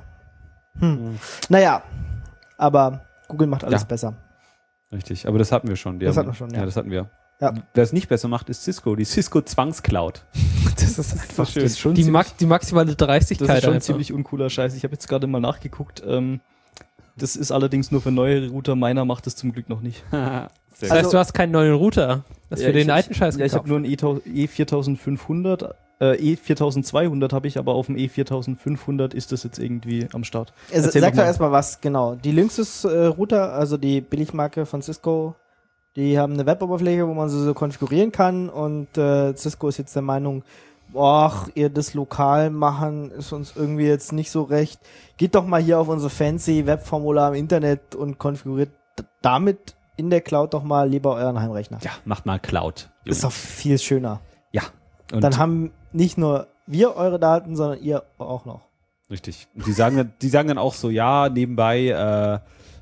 Naja, aber Google macht alles Ja. besser. Richtig. Aber das hatten wir schon. Das hatten wir schon, ja. Ja, das hatten wir. Ja. Wer es nicht besser macht, ist Cisco. Die Cisco Zwangscloud. Das ist einfach Das ist schon die, ziemlich- die maximale Dreistigkeit. Das ist schon einfach. ziemlich uncooler Scheiß. Ich habe jetzt gerade mal nachgeguckt. Das ist allerdings nur für neue Router. Meiner macht das zum Glück noch nicht. Sehr Das heißt, du hast keinen neuen Router. Das für den alten Scheiß Ja, ich habe gekauft. nur ein E4500. E4200 habe ich, aber auf dem E4500 ist das jetzt irgendwie am Start. Also, Erzähl sag doch doch mal. erstmal was, genau. Die Linksys Router, also die Billigmarke von Cisco, die haben eine Weboberfläche, wo man sie so konfigurieren kann und Cisco ist jetzt der Meinung, ach, ihr das lokal machen ist uns irgendwie jetzt nicht so recht. Geht doch mal hier auf unsere fancy Webformular im Internet und konfiguriert damit in der Cloud doch mal lieber euren Heimrechner. Ja, macht mal Cloud. Ist doch viel schöner. Ja. Und Dann haben nicht nur wir eure Daten, sondern ihr auch noch. richtig. Und die sagen dann auch so, ja, nebenbei,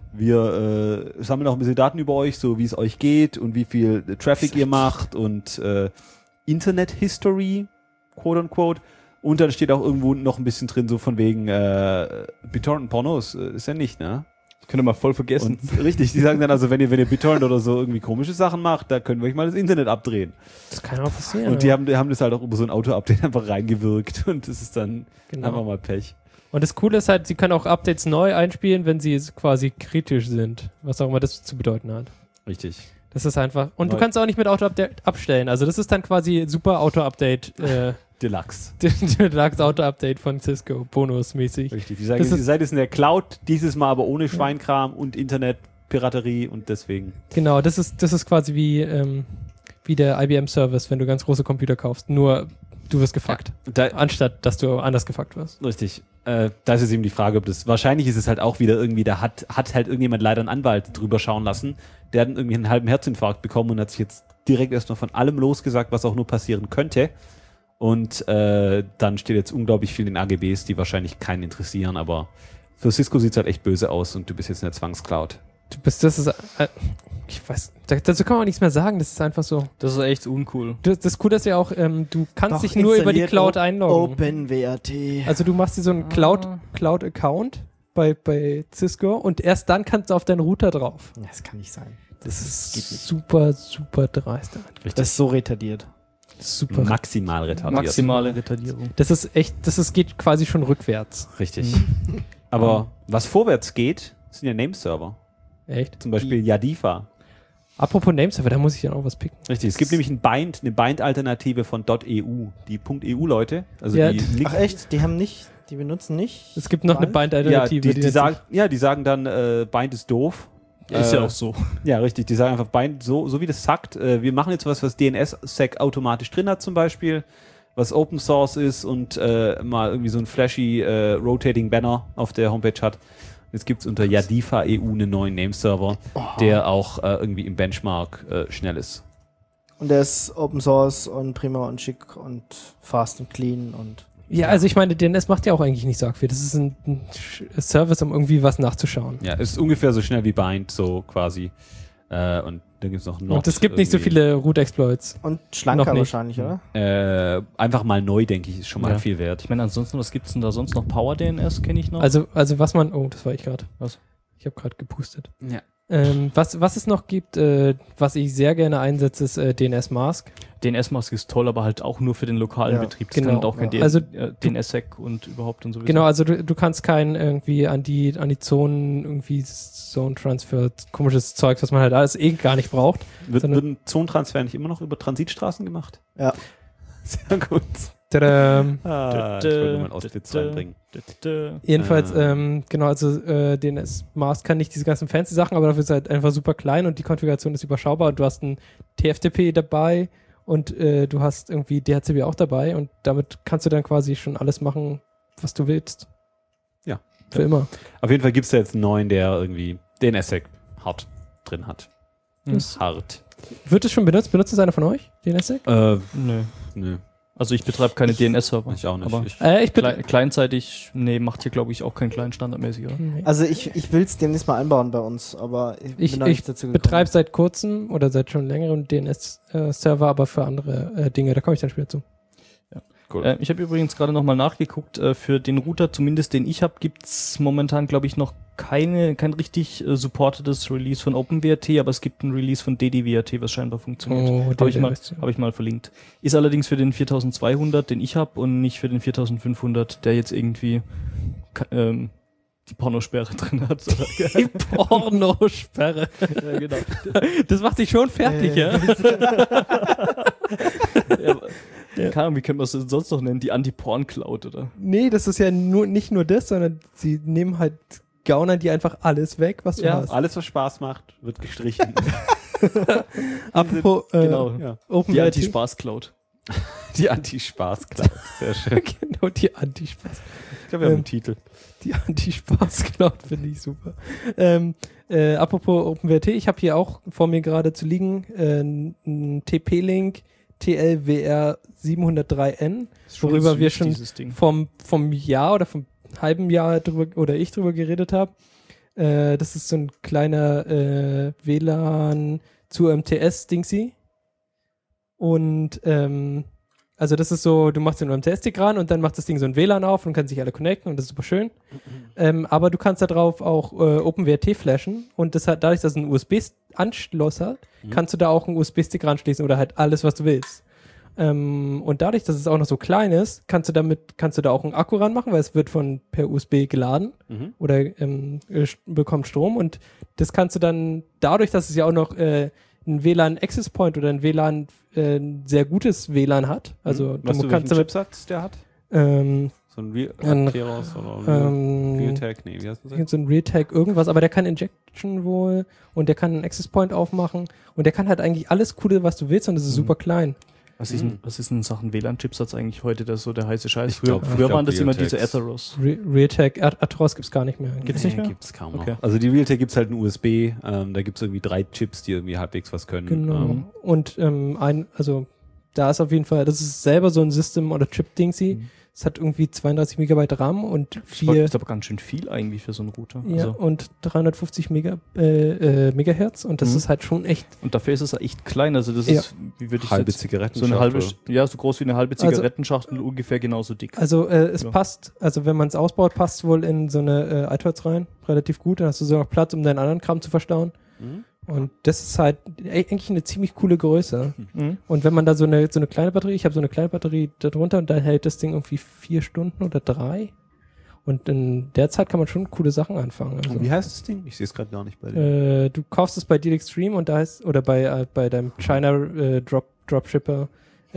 wir sammeln auch ein bisschen Daten über euch, so wie es euch geht und wie viel Traffic ihr macht und Internet History, quote unquote. Und dann steht auch irgendwo noch ein bisschen drin, so von wegen BitTorrent Pornos ist ja nicht, ne? Das könnt ihr mal voll vergessen. Und richtig, die sagen dann also, wenn ihr BitTorrent oder so irgendwie komische Sachen macht, da können wir euch mal das Internet abdrehen. Das kann auch passieren. Und die haben das halt auch über so ein Auto-Update einfach reingewirkt und das ist dann Genau. einfach mal Pech. Und das Coole ist halt, sie können auch Updates neu einspielen, wenn sie quasi kritisch sind. Was auch immer das zu bedeuten hat. Richtig. Das ist einfach. Und du Neu. kannst auch nicht mit Auto-Update abstellen. Also das ist dann quasi super Auto-Update. Deluxe. Deluxe Auto-Update von Cisco, bonusmäßig. Richtig. Die sagen, Das die ist- Seite ist in der Cloud, dieses Mal aber ohne Schweinkram und Internetpiraterie und deswegen. Genau, das ist quasi wie der IBM-Service, wenn du ganz große Computer kaufst. Nur du wirst gefuckt. Da, Anstatt, dass du anders gefuckt wirst. richtig. Da ist jetzt eben die Frage, ob das, wahrscheinlich ist es halt auch wieder irgendwie, da hat halt irgendjemand leider einen Anwalt drüber schauen lassen, der hat irgendwie einen halben Herzinfarkt bekommen und hat sich jetzt direkt erstmal von allem losgesagt, was auch nur passieren könnte. Und dann steht jetzt unglaublich viel in den AGBs, die wahrscheinlich keinen interessieren, aber für Cisco sieht es halt echt böse aus und du bist jetzt in der Zwangscloud. Das ist, ich weiß, dazu kann man auch nichts mehr sagen, das ist einfach so. Das ist echt uncool. Das Coole ist ja auch, du kannst Doch, dich nur über die installiert Cloud einloggen. OpenWrt. Also du machst dir so einen Cloud-Account bei Cisco und erst dann kannst du auf deinen Router drauf. Ja, das kann nicht sein. Das ist super, super dreist. Das ist so retardiert. Super. Maximal retardiert. Maximale Retardierung. Das ist echt, geht quasi schon rückwärts. Richtig. Aber was vorwärts geht, sind ja Nameserver. Echt? Zum Beispiel Yadifa. Apropos Nameserver, da muss ich ja noch was picken. Richtig. Es gibt nämlich eine Bind-Alternative von .eu. Die .eu-Leute. Also Ja, die Ach echt? Die benutzen nicht? Es gibt noch eine Bind? Ja, Bind-Alternative. die sagen dann, Bind ist doof. Ist ja auch so. Ja, richtig. Die sagen einfach, Bind, so wie das sagt, wir machen jetzt was DNS-Sec automatisch drin hat zum Beispiel, was Open Source ist und mal irgendwie so ein flashy Rotating Banner auf der Homepage hat. Jetzt gibt es unter Yadifa EU einen neuen Nameserver, der auch irgendwie im Benchmark schnell ist. Und der ist Open Source und prima und schick und fast und clean und Ja, also ich meine, DNS macht ja auch eigentlich nicht so arg viel. Das ist ein Service, um irgendwie was nachzuschauen. Ja, ist ungefähr so schnell wie Bind, so quasi. Und dann gibt es noch Und es gibt nicht so irgendwie. viele Root-Exploits. und schlanker Noch nicht. wahrscheinlich, oder? Einfach mal neu, denke ich, ist schon mal Ja. viel wert. Ich meine, ansonsten, was gibt's denn da sonst noch? PowerDNS kenne ich noch. Also was man, oh, das war ich gerade. Was? Ich habe gerade gepustet. Ja. Was es noch gibt, was ich sehr gerne einsetze, ist DNS Mask. DNS-Mask ist toll, aber halt auch nur für den lokalen Ja, Betrieb. Das genau. kann halt auch kein Ja. Also DNS-Sec und überhaupt und sowieso. Genau, also du kannst kein irgendwie an die Zonen irgendwie Zone-Transfer, komisches Zeugs, was man halt alles gar nicht braucht. Würden Zonentransfer nicht immer noch über Transitstraßen gemacht? Ja. Sehr gut. Tadam. Ich wollte nur mal einen Auswitz reinbringen. Jedenfalls, genau, also DNS Mask kann nicht diese ganzen fancy Sachen, aber dafür ist halt einfach super klein und die Konfiguration ist überschaubar und du hast ein TFTP dabei und du hast irgendwie DHCP auch dabei und damit kannst du dann quasi schon alles machen, was du willst. Ja. Für immer. Auf jeden Fall gibt es da jetzt einen neuen, der irgendwie DNS-Sec hart drin hat. Das Hart. wird es schon benutzt? Benutzt es einer von euch, DNS-Sec? Nö. Nö. Also ich betreibe keine DNS-Server. Ich auch nicht. Aber Ich- kleinseitig, macht hier glaube ich auch kein kleinen standardmäßig, oder? Also ich will es demnächst mal einbauen bei uns, aber ich bin noch Ich nicht dazu gekommen. betreibe seit kurzem oder seit schon längerem DNS-Server, aber für andere Dinge. Da komme ich dann später zu. Cool. Ich habe übrigens gerade nochmal nachgeguckt, für den Router, zumindest den ich habe, gibt's momentan, glaube ich, noch kein richtig supportedes Release von OpenWrt, aber es gibt ein Release von DDWrt, was scheinbar funktioniert. Habe ich mal verlinkt. Ist allerdings für den 4200, den ich habe, und nicht für den 4500, der jetzt irgendwie die Pornosperre drin hat. Die Pornosperre. Ja, genau. Das macht dich schon fertig, ja? Keine Ahnung, wie könnte man es denn sonst noch nennen? Die Anti-Porn-Cloud, oder? Nee, das ist ja nicht nur das, sondern sie nehmen halt Gaunern die einfach alles weg, was du hast. Alles, was Spaß macht, wird gestrichen. Apropos Genau. Ja. Die OpenWrt. Anti-Spaß-Cloud. Die Anti-Spaß-Cloud. Sehr schön. Genau, die Anti-Spaß. Ich glaube, wir haben einen Titel. Die Anti-Spaß-Cloud finde ich super. Apropos OpenWrt, ich habe hier auch vor mir gerade zu liegen einen TP-Link TLWR 703N, worüber wir schon vom Jahr oder vom halben Jahr drüber geredet habe. Das ist so ein kleiner WLAN zu MTS-Dingsy. Und also das ist so, du machst den UMTS-Stick ran und dann macht das Ding so ein WLAN auf und kann sich alle connecten und das ist super schön. Aber du kannst da drauf auch OpenWrt flashen und das hat, dadurch, dass es einen USB-Anschluss hat, kannst du da auch einen USB-Stick ranschließen oder halt alles, was du willst. Und dadurch, dass es auch noch so klein ist, kannst du da auch einen Akku ranmachen, weil es wird per USB geladen oder bekommt Strom und das kannst du dann, dadurch, dass es ja auch noch ein WLAN Access Point oder ein WLAN sehr gutes WLAN hat. Also weißt du, welchen Chipsatz der hat? So ein Keros oder Realtek? Nee, wie heißt das? So ein Realtek irgendwas, aber der kann Injection wohl und der kann einen Access Point aufmachen und der kann halt eigentlich alles Coole, was du willst und es ist super klein. Was ist in Sachen WLAN-Chipsatz eigentlich heute der heiße Scheiß? Früher waren das immer Realteks. diese Atheros. Realtek, Atheros gibt's gar nicht mehr. Gibt's nicht mehr? Gibt's kaum Okay. noch. Also die Realtek gibt's halt ein USB, da gibt's irgendwie 3 Chips, die irgendwie halbwegs was können. Genau. Und also da ist auf jeden Fall, das ist selber so ein System- oder Chip-Dingsy. Es hat irgendwie 32 Megabyte RAM und Das ist aber ganz schön viel eigentlich für so einen Router. Ja, und 350 Megahertz und das ist halt schon echt. Und dafür ist es echt klein. Also das ist, wie würde ich halbe jetzt, Zigarettenschachtel. so groß wie eine halbe Zigarettenschachtel, ungefähr genauso dick. Also es passt, also wenn man es ausbaut, passt wohl in so eine iToys rein, relativ gut. Dann hast du so noch Platz, um deinen anderen Kram zu verstauen. Und das ist halt eigentlich eine ziemlich coole Größe. Und wenn man da so eine kleine Batterie, ich habe so eine kleine Batterie da drunter und dann hält das Ding irgendwie 4 Stunden oder 3. Und in der Zeit kann man schon coole Sachen anfangen. Also, Wie heißt das Ding? Ich sehe es gerade gar nicht bei dir. du kaufst es bei Deal Extreme und da heißt, oder bei deinem China Dropshipper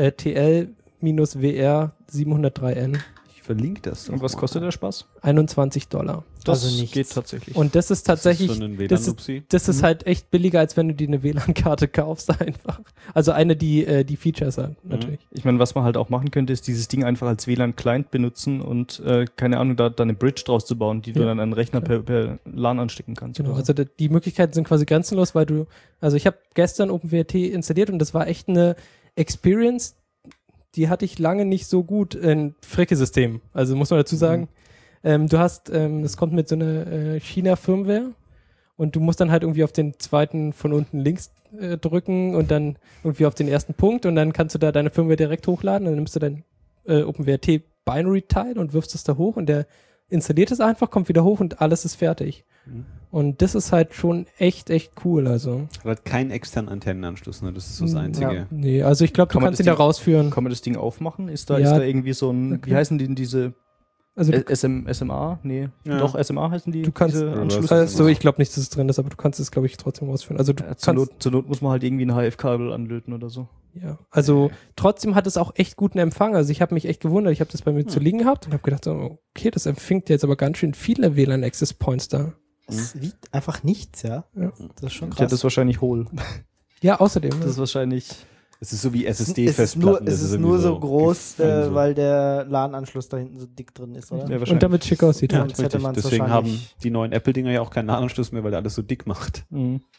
TL-WR 703N. Ich verlinke das. Und was kostet der Spaß? $21. Das Also nichts. geht tatsächlich. Und das ist tatsächlich, so ein das WLAN-Nupsi? ist halt echt billiger, als wenn du dir eine WLAN-Karte kaufst einfach. Also eine, die Features hat, natürlich. Ich meine, was man halt auch machen könnte, ist dieses Ding einfach als WLAN-Client benutzen und, keine Ahnung, da eine Bridge draus zu bauen, die du dann an einen Rechner per LAN anstecken kannst. Genau, oder so. also die Möglichkeiten sind quasi grenzenlos, weil ich habe gestern OpenWrt installiert und das war echt eine Experience, die hatte ich lange nicht so gut in Fricke-Systemen. Also muss man dazu sagen, du hast, das kommt mit so einer China-Firmware und du musst dann halt irgendwie auf den zweiten von unten links drücken und dann irgendwie auf den ersten Punkt und dann kannst du da deine Firmware direkt hochladen und dann nimmst du dein OpenWrt Binary-Teil und wirfst es da hoch und der installiert es einfach, kommt wieder hoch und alles ist fertig. Und das ist halt schon echt cool, also. Hat halt keinen externen Antennenanschluss, ne? Das ist so das Einzige. Ja, nee, also ich glaube, du Kann man kannst ihn das da rausführen. Kann man das Ding aufmachen? Ist Ja. da irgendwie so ein, Okay. wie heißen die denn diese Also SMA? Nee, Ja. doch, SMA heißen die. du kannst, diese Reverse Anschlüsse. also ich glaube nicht, dass es drin ist, aber du kannst es, glaube ich, trotzdem rausführen. Also du Zur kannst, Not muss man halt irgendwie ein HF-Kabel anlöten oder so. ja, also trotzdem hat es auch echt guten Empfang. Also ich habe mich echt gewundert. Ich habe das bei mir zu liegen gehabt und habe gedacht, so, okay, das empfängt jetzt aber ganz schön viele WLAN-Access-Points da. Es wiegt einfach nichts, ja. Ja. Das ist schon Ja, krass. das ist wahrscheinlich hohl. Ja, außerdem. Das ist wahrscheinlich. Es ist so wie es SSD-Festplatten. ist das nur irgendwie so groß, so. weil der LAN-Anschluss da hinten so dick drin ist, oder? Ja, wahrscheinlich. und damit schick aussieht. Ja. halt. Sonst hätte man es Deswegen haben wahrscheinlich. die neuen Apple-Dinger ja auch keinen LAN-Anschluss mehr, weil der alles so dick macht. Mhm.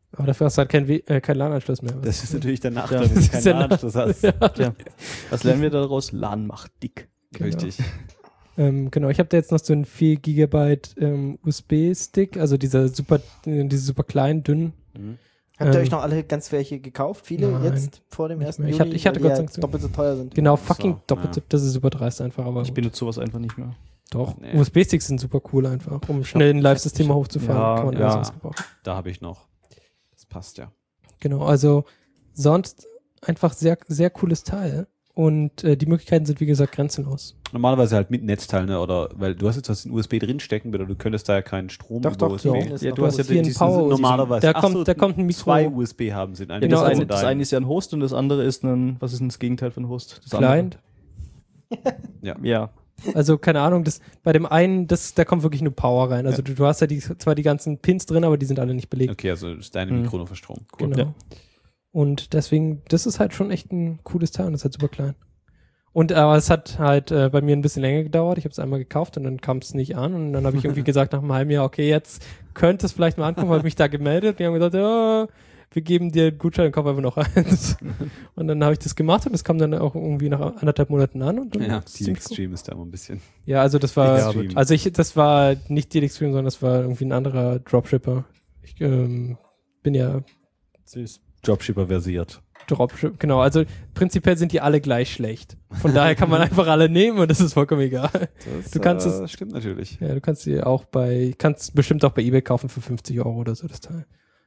Aber dafür hast du halt keinen LAN-Anschluss mehr. Das ist natürlich der Ja, Nachteil, das wenn du ist keinen der LAN-Anschluss hast. Tja, was lernen wir daraus? LAN macht dick. Richtig. Genau, ich habe da jetzt noch so einen 4 GB USB-Stick, also diese super kleinen, dünnen. Mhm. Habt ihr Ähm, euch noch alle ganz welche gekauft? Viele nein, jetzt vor dem 1. mehr. Juli? Ich hatte weil die Gott sei ja Dank- doppelt so teuer sind. Genau, So, fucking doppelt, ja. das ist super dreist einfach, aber Ich gut. benutze sowas einfach nicht mehr. Doch, Nee. USB-Sticks sind super cool einfach, um schnell ein Live-System hochzufahren. Ja, kann man ja. alles gebrauchen. Da habe ich noch. Das passt ja. Genau, also sonst einfach sehr, sehr cooles Teil. Und die Möglichkeiten sind, wie gesagt, grenzenlos. Normalerweise halt mit Netzteil, ne? Oder, weil du hast jetzt was in USB drinstecken, oder du könntest da ja keinen Strom Doch, über doch, USB. so. Ja, du hast ja hier einen diesen Power- normalerweise. Da Ach kommt- so, da kommt ein Mikro- zwei USB haben sind. Ja, Genau, das, also das eine ist ja ein Host und das andere ist was ist denn das Gegenteil von Host? Das Client. andere. Ja. Also, keine Ahnung, bei dem einen, da kommt wirklich nur Power rein. Also, du hast ja zwar die ganzen Pins drin, aber die sind alle nicht belegt. Okay, also ist deine Mhm. Mikro nur für Strom. Cool. Genau. Ja. Und deswegen, das ist halt schon echt ein cooles Teil und das ist halt super klein. Und aber es hat halt bei mir ein bisschen länger gedauert. Ich habe es einmal gekauft und dann kam es nicht an. Und dann habe ich irgendwie gesagt nach einem halben Jahr, okay, jetzt könnte es vielleicht mal ankommen, habe mich da gemeldet. Die haben gesagt, ja, wir geben dir einen Gutschein, kauf einfach noch eins. Und dann habe ich das gemacht und das kam dann auch irgendwie nach 1,5 Monaten an. Und dann Ja, ist es Team ziemlich cool. Extreme ist da immer ein bisschen. Ja, also das war, Extreme. das war nicht Deal Extreme, sondern das war irgendwie ein anderer Dropshipper. Ich bin ja Süß. Dropshipper versiert. Dropship, genau, also prinzipiell sind die alle gleich schlecht. Von daher kann man einfach alle nehmen und das ist vollkommen egal. Das, Du kannst es- stimmt natürlich. Ja, du kannst sie auch kannst bestimmt auch bei eBay kaufen für 50 Euro oder so, das Teil.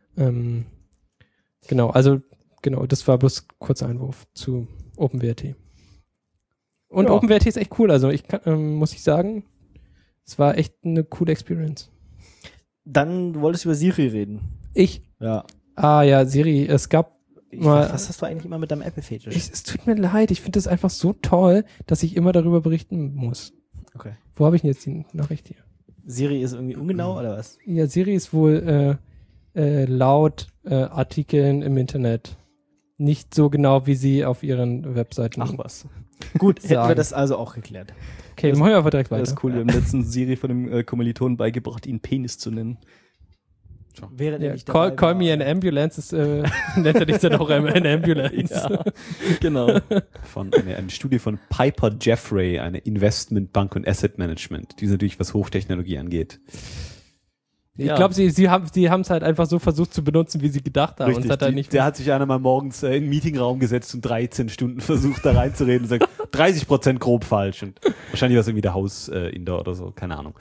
Genau, das war bloß kurzer Einwurf zu OpenWrt. Und Ja. OpenWrt ist echt cool, also muss ich sagen, es war echt eine coole Experience. Dann du wolltest über Siri reden. Ja. Ja, Siri, es gab Was hast du eigentlich immer mit deinem Apple-Fetisch? es tut mir leid, ich finde das einfach so toll, dass ich immer darüber berichten muss. Okay. Wo habe ich denn jetzt die Nachricht hier? Siri ist irgendwie ungenau oder was? Ja, Siri ist wohl laut Artikeln im Internet nicht so genau, wie sie auf ihren Webseiten. Ach was. Gut, hätten wir sagen. das also auch geklärt. Okay, machen wir einfach direkt weiter. Das ist cool. Wir haben letztens Siri von dem Kommilitonen beigebracht, ihn Penis zu nennen. Während Ja, call me an ambulance, ist, nennt er dich dann auch eine Ambulance. Ja, genau. Eine Studie von Piper Jaffray, eine Investmentbank und Asset Management, die natürlich was Hochtechnologie angeht. Ich Ja. glaube, sie haben es halt einfach so versucht zu benutzen, wie sie gedacht haben. Und es hat halt nicht der hat sich einer mal morgens in den Meetingraum gesetzt und 13 Stunden versucht, da reinzureden und sagt, 30% grob falsch. Und wahrscheinlich war es irgendwie der Haus-Inder oder so, keine Ahnung.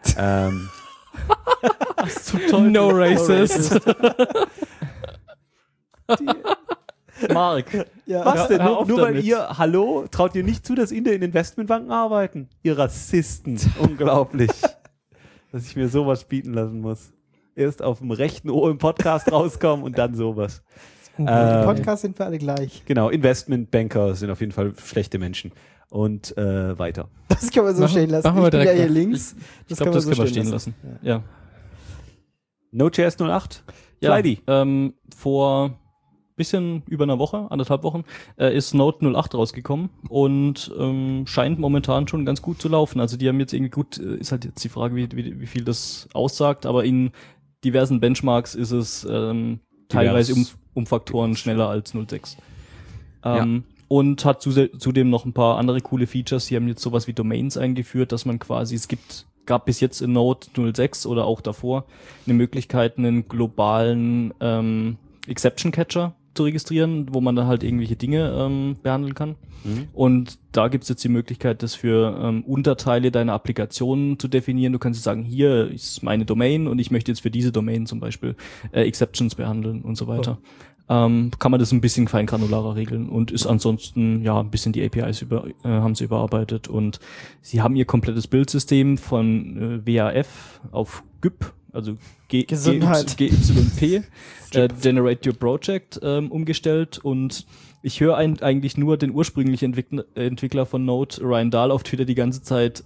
no racist. Mark. Ja. Was denn? hör auf Nur weil damit. ihr, hallo, traut ihr nicht zu, dass Inder in Investmentbanken arbeiten? Ihr Rassisten. Unglaublich. Dass ich mir sowas bieten lassen muss. Erst auf dem rechten Ohr im Podcast rauskommen und dann sowas. Im Ähm, Podcast sind wir alle gleich. Genau, Investmentbanker sind auf jeden Fall schlechte Menschen. Und weiter. Das kann man so Machen- stehen lassen. machen wir Ich bin ja direkt hier mal. links. Ich glaube, das können wir stehen lassen. Ja. Node.js 08? Ja, Flighty. vor bisschen über einer Woche, 1,5 Wochen, ist Node 08 rausgekommen und scheint momentan schon ganz gut zu laufen. Also die haben jetzt irgendwie gut, ist halt jetzt die Frage, wie viel das aussagt, aber in diversen Benchmarks ist es teilweise um Faktoren schneller als 06. Und hat zudem noch ein paar andere coole Features. Sie haben jetzt sowas wie Domains eingeführt, dass man quasi, gab bis jetzt in Node 06 oder auch davor eine Möglichkeit, einen globalen Exception Catcher zu registrieren, wo man dann halt irgendwelche Dinge behandeln kann. Mhm. Und da gibt's jetzt die Möglichkeit, das für Unterteile deiner Applikation zu definieren. Du kannst sagen, hier ist meine Domain und ich möchte jetzt für diese Domain zum Beispiel Exceptions behandeln und so weiter. Kann man das ein bisschen feingranularer regeln und ist ansonsten, ja, ein bisschen die APIs haben sie überarbeitet und sie haben ihr komplettes Bildsystem von WAF auf GYP, also Gesundheit. GYP, Generate Your Project, umgestellt und ich höre eigentlich nur den ursprünglichen Entwickler von Node, Ryan Dahl, auf Twitter die ganze Zeit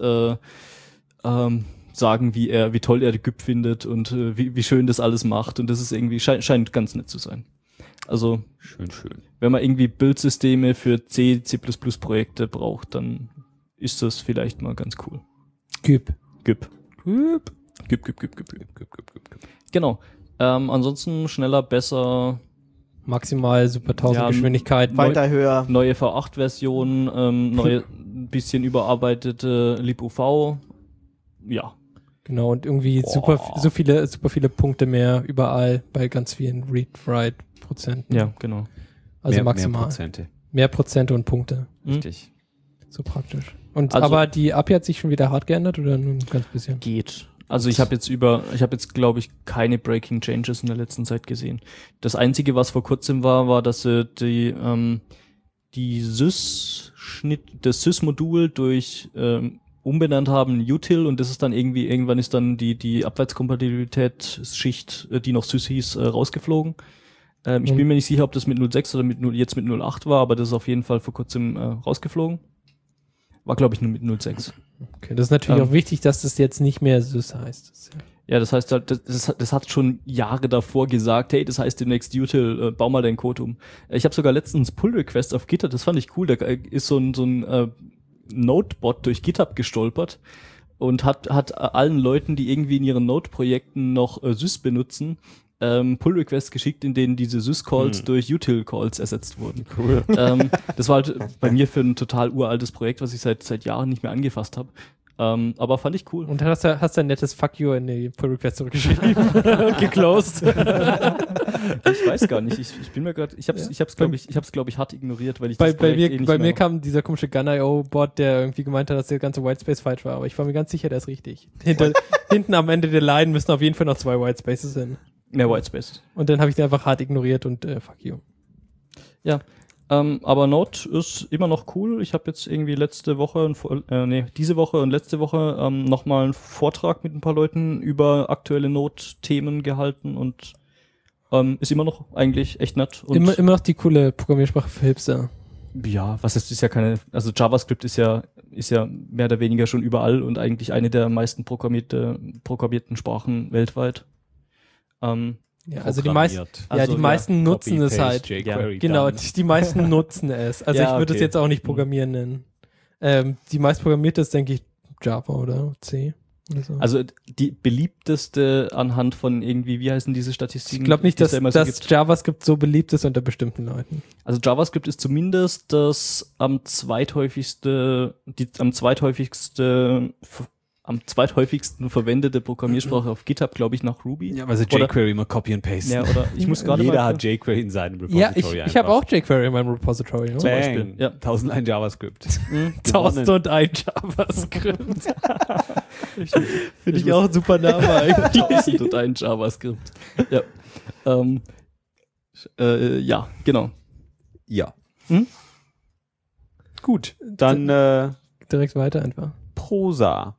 sagen, wie toll er die GYP findet und wie schön das alles macht und das ist irgendwie, scheint ganz nett zu sein. Also, Schön. wenn man irgendwie Bildsysteme für C++ Projekte braucht, dann ist das vielleicht mal ganz cool. GYP. GYP. Genau. Ansonsten schneller, besser, Maximal super 1000 Geschwindigkeit. Weiter höher. neue V8-Version, neue, bisschen überarbeitete LibUV. Ja. Genau, und irgendwie super viele Punkte mehr überall bei ganz vielen Read-Write-Prozenten. Ja, genau. Also mehr maximal. Prozente. Mehr Prozente und Punkte. Richtig. So praktisch. Und Also- aber die API hat sich schon wieder hart geändert oder nur ein ganz bisschen? Geht. Also ich habe jetzt glaube ich keine Breaking Changes in der letzten Zeit gesehen. Das einzige, was vor kurzem war, dass sie das Sys-Modul durch umbenannt haben in Util und das ist dann irgendwann ist dann die Abwärtskompatibilitätsschicht, die noch Sys hieß, rausgeflogen. Ich bin mir nicht sicher, ob das mit 0.6 oder jetzt mit 0.8 war, aber das ist auf jeden Fall vor kurzem rausgeflogen. War, glaube ich, nur mit 0.6. Okay, das ist natürlich auch wichtig, dass das jetzt nicht mehr Sys heißt. Ja, das heißt halt, das hat schon Jahre davor gesagt, hey, das heißt demnächst Util, bau mal deinen Code um. Ich habe sogar letztens Pull-Request auf GitHub, das fand ich cool, da ist so ein Node-Bot durch GitHub gestolpert und hat allen Leuten, die irgendwie in ihren Node-Projekten noch Sys benutzen, Pull-Requests geschickt, in denen diese Sys-Calls durch Util-Calls ersetzt wurden. Cool. Das war halt bei mir für ein total uraltes Projekt, was ich seit Jahren nicht mehr angefasst habe. Aber fand ich cool. Und hast du ein nettes Fuck you in die Pull-Request zurückgeschrieben und geclosed. Ich weiß gar nicht. Ich bin mir gerade, ich hab's glaube ich hart ignoriert, weil ich das Projekt bei mir kam dieser komische Gun.io-Bot, der irgendwie gemeint hat, dass der ganze Whitespace falsch war, aber ich war mir ganz sicher, der ist richtig. Hinten am Ende der Line müssen auf jeden Fall noch 2 Whitespaces hin. Mehr Whitespace. Und dann habe ich den einfach hart ignoriert und fuck you. Ja. Aber Node ist immer noch cool. Ich habe jetzt irgendwie diese Woche und letzte Woche nochmal einen Vortrag mit ein paar Leuten über aktuelle Node-Themen gehalten und ist immer noch eigentlich echt nett. Und Immer noch die coole Programmiersprache für Hipster. ja, ist ja keine, also JavaScript ist ja mehr oder weniger schon überall und eigentlich eine der meisten programmierten Sprachen weltweit. Ja, also die meisten nutzen es halt. jQuery Genau, dann. die meisten nutzen es. Also Ja, ich würde es okay. jetzt auch nicht programmieren nennen. Die meist programmierte ist, denke ich, Java oder C oder so. Also die beliebteste anhand von irgendwie, wie heißen diese Statistiken? Ich glaube nicht, die es dass da immer so gibt? JavaScript so beliebt ist unter bestimmten Leuten. Also JavaScript ist zumindest das am zweithäufigsten verwendete Programmiersprache auf GitHub, glaube ich, nach Ruby. Ja, weil sie jQuery immer copy and paste. Ja, oder ich muss gerade Jeder mal hat jQuery in seinem Ja, Repository. ich habe auch jQuery in meinem Repository. Ne? Bang. Ja. 1001 JavaScript. 1001 JavaScript. Finde ich auch ein super Name eigentlich. 1001 JavaScript. Ja. Ja, genau. Ja. Hm? Gut, dann Direkt weiter einfach. Prose.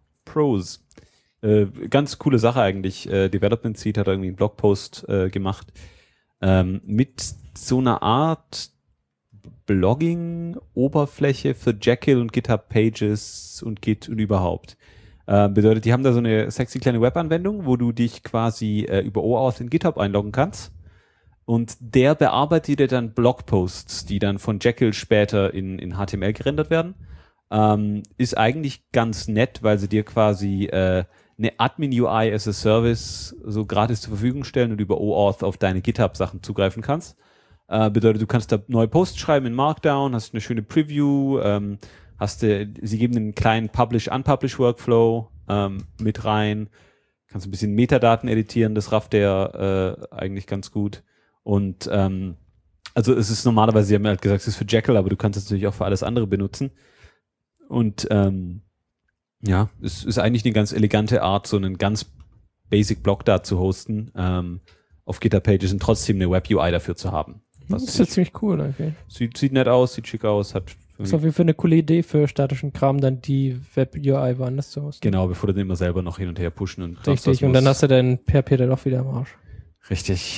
Ganz coole Sache eigentlich. Development Seed hat irgendwie einen Blogpost gemacht mit so einer Art Blogging-Oberfläche für Jekyll und GitHub Pages und Git und überhaupt. Bedeutet, die haben da so eine sexy kleine Webanwendung, wo du dich quasi über OAuth in GitHub einloggen kannst. Und der bearbeitet dir dann Blogposts, die dann von Jekyll später in HTML gerendert werden. Ist eigentlich ganz nett, weil sie dir quasi eine Admin-UI as a Service so gratis zur Verfügung stellen und über OAuth auf deine GitHub-Sachen zugreifen kannst. Bedeutet, du kannst da neue Posts schreiben in Markdown, hast eine schöne Preview, sie geben einen kleinen Publish-Unpublish-Workflow mit rein, kannst ein bisschen Metadaten editieren, das rafft der eigentlich ganz gut. Und also es ist normalerweise, sie haben ja halt gesagt, es ist für Jekyll, aber du kannst es natürlich auch für alles andere benutzen. Und ja, es ist eigentlich eine ganz elegante Art, so einen ganz basic Blog da zu hosten auf GitHub Pages und trotzdem eine Web-UI dafür zu haben. Das ist ja ziemlich cool, okay. Sieht nett aus, sieht schick aus, hat Das ist auf jeden Fall eine coole Idee für statischen Kram, dann die Web-UI woanders zu hosten. genau, bevor du den immer selber noch hin und her pushen und sonst Richtig, was und dann musst. hast du deinen PHP dann auch wieder am Arsch. Richtig.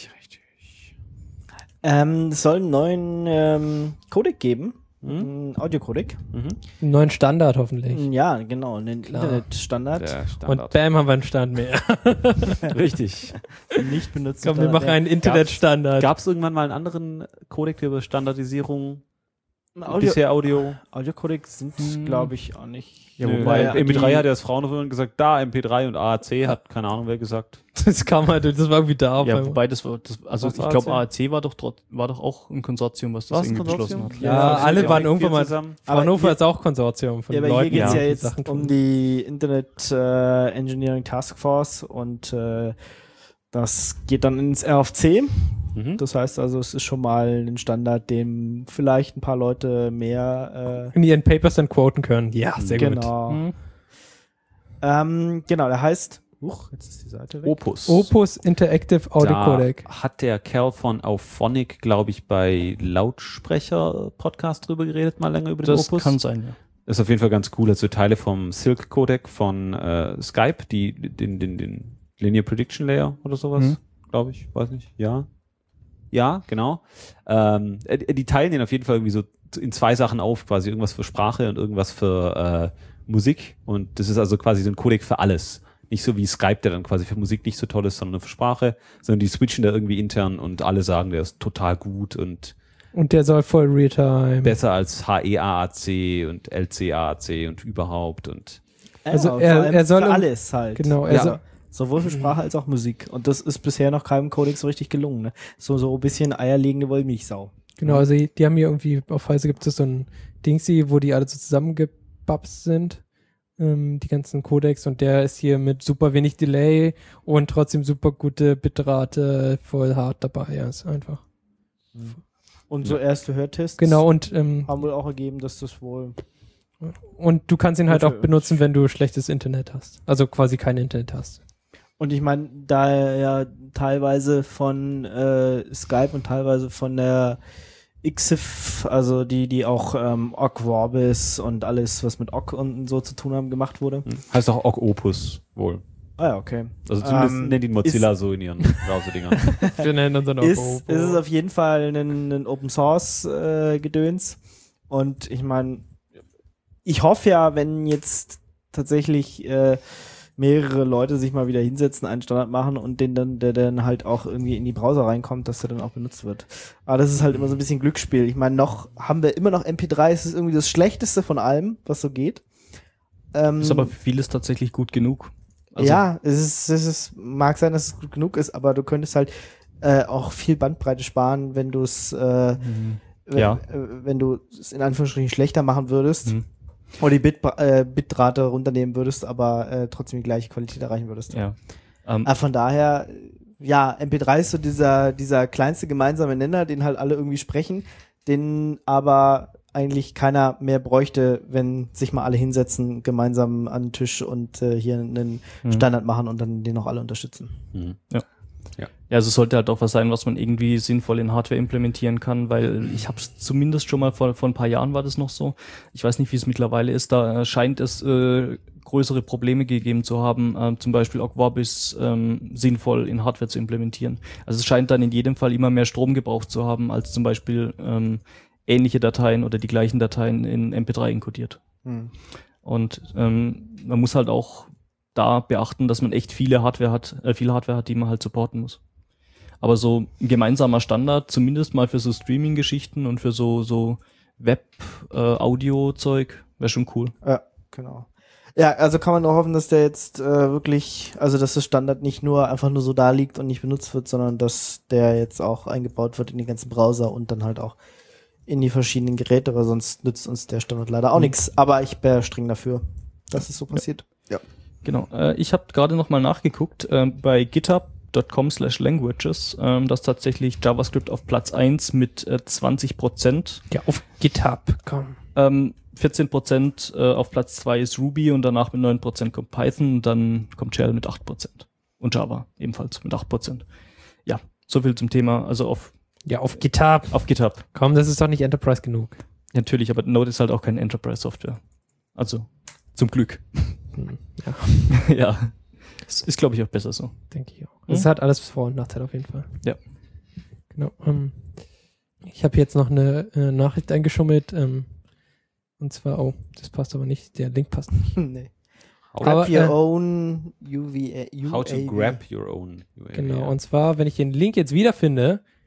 Es soll einen neuen Codec geben, einen Audio-Codec. Einen neuen Standard hoffentlich. Ja, genau, einen Klar. Internetstandard. Der Und Standard. bam, haben wir einen Stand mehr. Richtig. Nicht benutzt. Komm, wir machen einen Internetstandard. Gab es irgendwann mal einen anderen Codec, der über Standardisierung bisher Audio. Audio-Codecs sind, glaube ich, auch nicht. Ja, Nö, wobei ja, MP3 hat ja das Frauenhofer gesagt, da MP3 und AAC hat keine Ahnung wer gesagt. Das kam halt, das war irgendwie da. auf Ja, einmal. wobei also Was ich glaube AAC war doch auch ein Konsortium, was das Was, ein irgendwie beschlossen Konsortium? hat. Ja, alle waren irgendwie irgendwann mal. zusammen. Fraunhofer hier- ist auch Konsortium von Ja, aber hier Leuten, geht es die ja jetzt Sachen tun. um die Internet Engineering Task Force und das geht dann ins RFC. Mhm. Das heißt also, es ist schon mal ein Standard, dem vielleicht ein paar Leute mehr in ihren Papers dann quoten können. Ja, sehr gut. genau. Mhm. Genau, der heißt jetzt ist die Seite weg. Opus. Opus Interactive Audio Da Codec. hat der Kerl von Auphonic, glaube ich, bei Lautsprecher-Podcast drüber geredet, mal länger über den Das Opus. kann sein, ja. Das ist auf jeden Fall ganz cool. Also Teile vom Silk Codec von Skype, den Linear Prediction Layer oder sowas, glaube ich, weiß nicht. Ja, genau. Die teilen den auf jeden Fall irgendwie so in zwei Sachen auf, quasi irgendwas für Sprache und irgendwas für Musik. Und das ist also quasi so ein Codec für alles. Nicht so wie Skype, der dann quasi für Musik nicht so toll ist, sondern nur für Sprache, sondern die switchen da irgendwie intern und alle sagen, der ist total gut und Und der soll voll Realtime. besser als HEAAC und LCAAC und überhaupt und Also vor er allem soll für um- alles halt. Genau, er ja. soll- Sowohl für Sprache als auch Musik. Und das ist bisher noch keinem Codec so richtig gelungen. Ne? So ein bisschen eierlegende Wollmilchsau. Genau, also die haben hier irgendwie, auf Weise gibt es so ein Dingsy, wo die alle so zusammengepapst sind, die ganzen Codecs, und der ist hier mit super wenig Delay und trotzdem super gute Bitrate voll hart dabei. Ja, ist einfach. Und so erste Hörtests Genau, und haben wohl auch ergeben, dass das wohl... du kannst ihn halt Gute- auch benutzen, wenn du schlechtes Internet hast. Also quasi kein Internet hast. Und ich meine, da er ja teilweise von Skype und teilweise von der XIF, also die auch Ogg Vorbis und alles, was mit Ogg und so zu tun haben, gemacht wurde. heißt auch Ogg Opus wohl. Ah ja, okay. Also zumindest nennt ihn Mozilla so in ihren Browser-Dingern. Wir nennen unseren Ist es auf jeden Fall ein Open Source Gedöns. Und ich meine, ich hoffe ja, wenn jetzt tatsächlich mehrere Leute sich mal wieder hinsetzen, einen Standard machen und der dann halt auch irgendwie in die Browser reinkommt, dass der dann auch benutzt wird. Aber das ist halt immer so ein bisschen Glücksspiel. Ich meine, haben wir immer noch MP3, es ist irgendwie das Schlechteste von allem, was so geht. Ist aber für vieles tatsächlich gut genug. Also, ja, mag sein, dass es gut genug ist, aber du könntest halt auch viel Bandbreite sparen, wenn du es wenn du es in Anführungsstrichen schlechter machen würdest oder die Bitrate runternehmen würdest, aber trotzdem die gleiche Qualität erreichen würdest. Ja. Von daher, ja, MP3 ist so dieser kleinste gemeinsame Nenner, den halt alle irgendwie sprechen, den aber eigentlich keiner mehr bräuchte, wenn sich mal alle hinsetzen, gemeinsam an den Tisch und hier einen Standard machen und dann den auch alle unterstützen. Ja, also es sollte halt auch was sein, was man irgendwie sinnvoll in Hardware implementieren kann, weil ich habe es zumindest schon mal vor ein paar Jahren war das noch so. Ich weiß nicht, wie es mittlerweile ist. Da scheint es größere Probleme gegeben zu haben, zum Beispiel Ogg Vorbis sinnvoll in Hardware zu implementieren. Also es scheint dann in jedem Fall immer mehr Strom gebraucht zu haben, als zum Beispiel ähnliche Dateien oder die gleichen Dateien in MP3 encodiert. Und man muss halt auch da beachten, dass man echt viel Hardware hat, die man halt supporten muss. Aber so ein gemeinsamer Standard, zumindest mal für so Streaming-Geschichten und für so Web-Audio-Zeug, wäre schon cool. Ja, genau. Ja, also kann man nur hoffen, dass der jetzt wirklich, also dass das Standard nicht nur einfach nur so da liegt und nicht benutzt wird, sondern dass der jetzt auch eingebaut wird in die ganzen Browser und dann halt auch in die verschiedenen Geräte, weil sonst nützt uns der Standard leider auch nichts. Aber ich wäre streng dafür, dass es so passiert. Ja. Genau. Ich habe gerade noch mal nachgeguckt bei github.com/languages, dass tatsächlich JavaScript auf Platz 1 mit 20%. Ja, auf GitHub, komm. 14% auf Platz 2 ist Ruby und danach mit 9% kommt Python und dann kommt Shell mit 8%. Und Java ebenfalls mit 8%. Ja, so viel zum Thema. Also auf GitHub. Auf GitHub. Komm, das ist doch nicht Enterprise genug. Natürlich, aber Node ist halt auch keine Enterprise-Software. Also, zum Glück. Ja, Ja. Es ist, glaube ich, auch besser so. denke ich auch. Das hat alles Vor- und Nachteile auf jeden Fall. Ja. Genau. Ich habe jetzt noch eine Nachricht eingeschummelt. Und zwar, das passt aber nicht. Der Link passt nicht. Nee. Aber, Grab your own UVA. How to grab your own UAV. Genau. Und zwar, wenn ich den Link jetzt wiederfinde,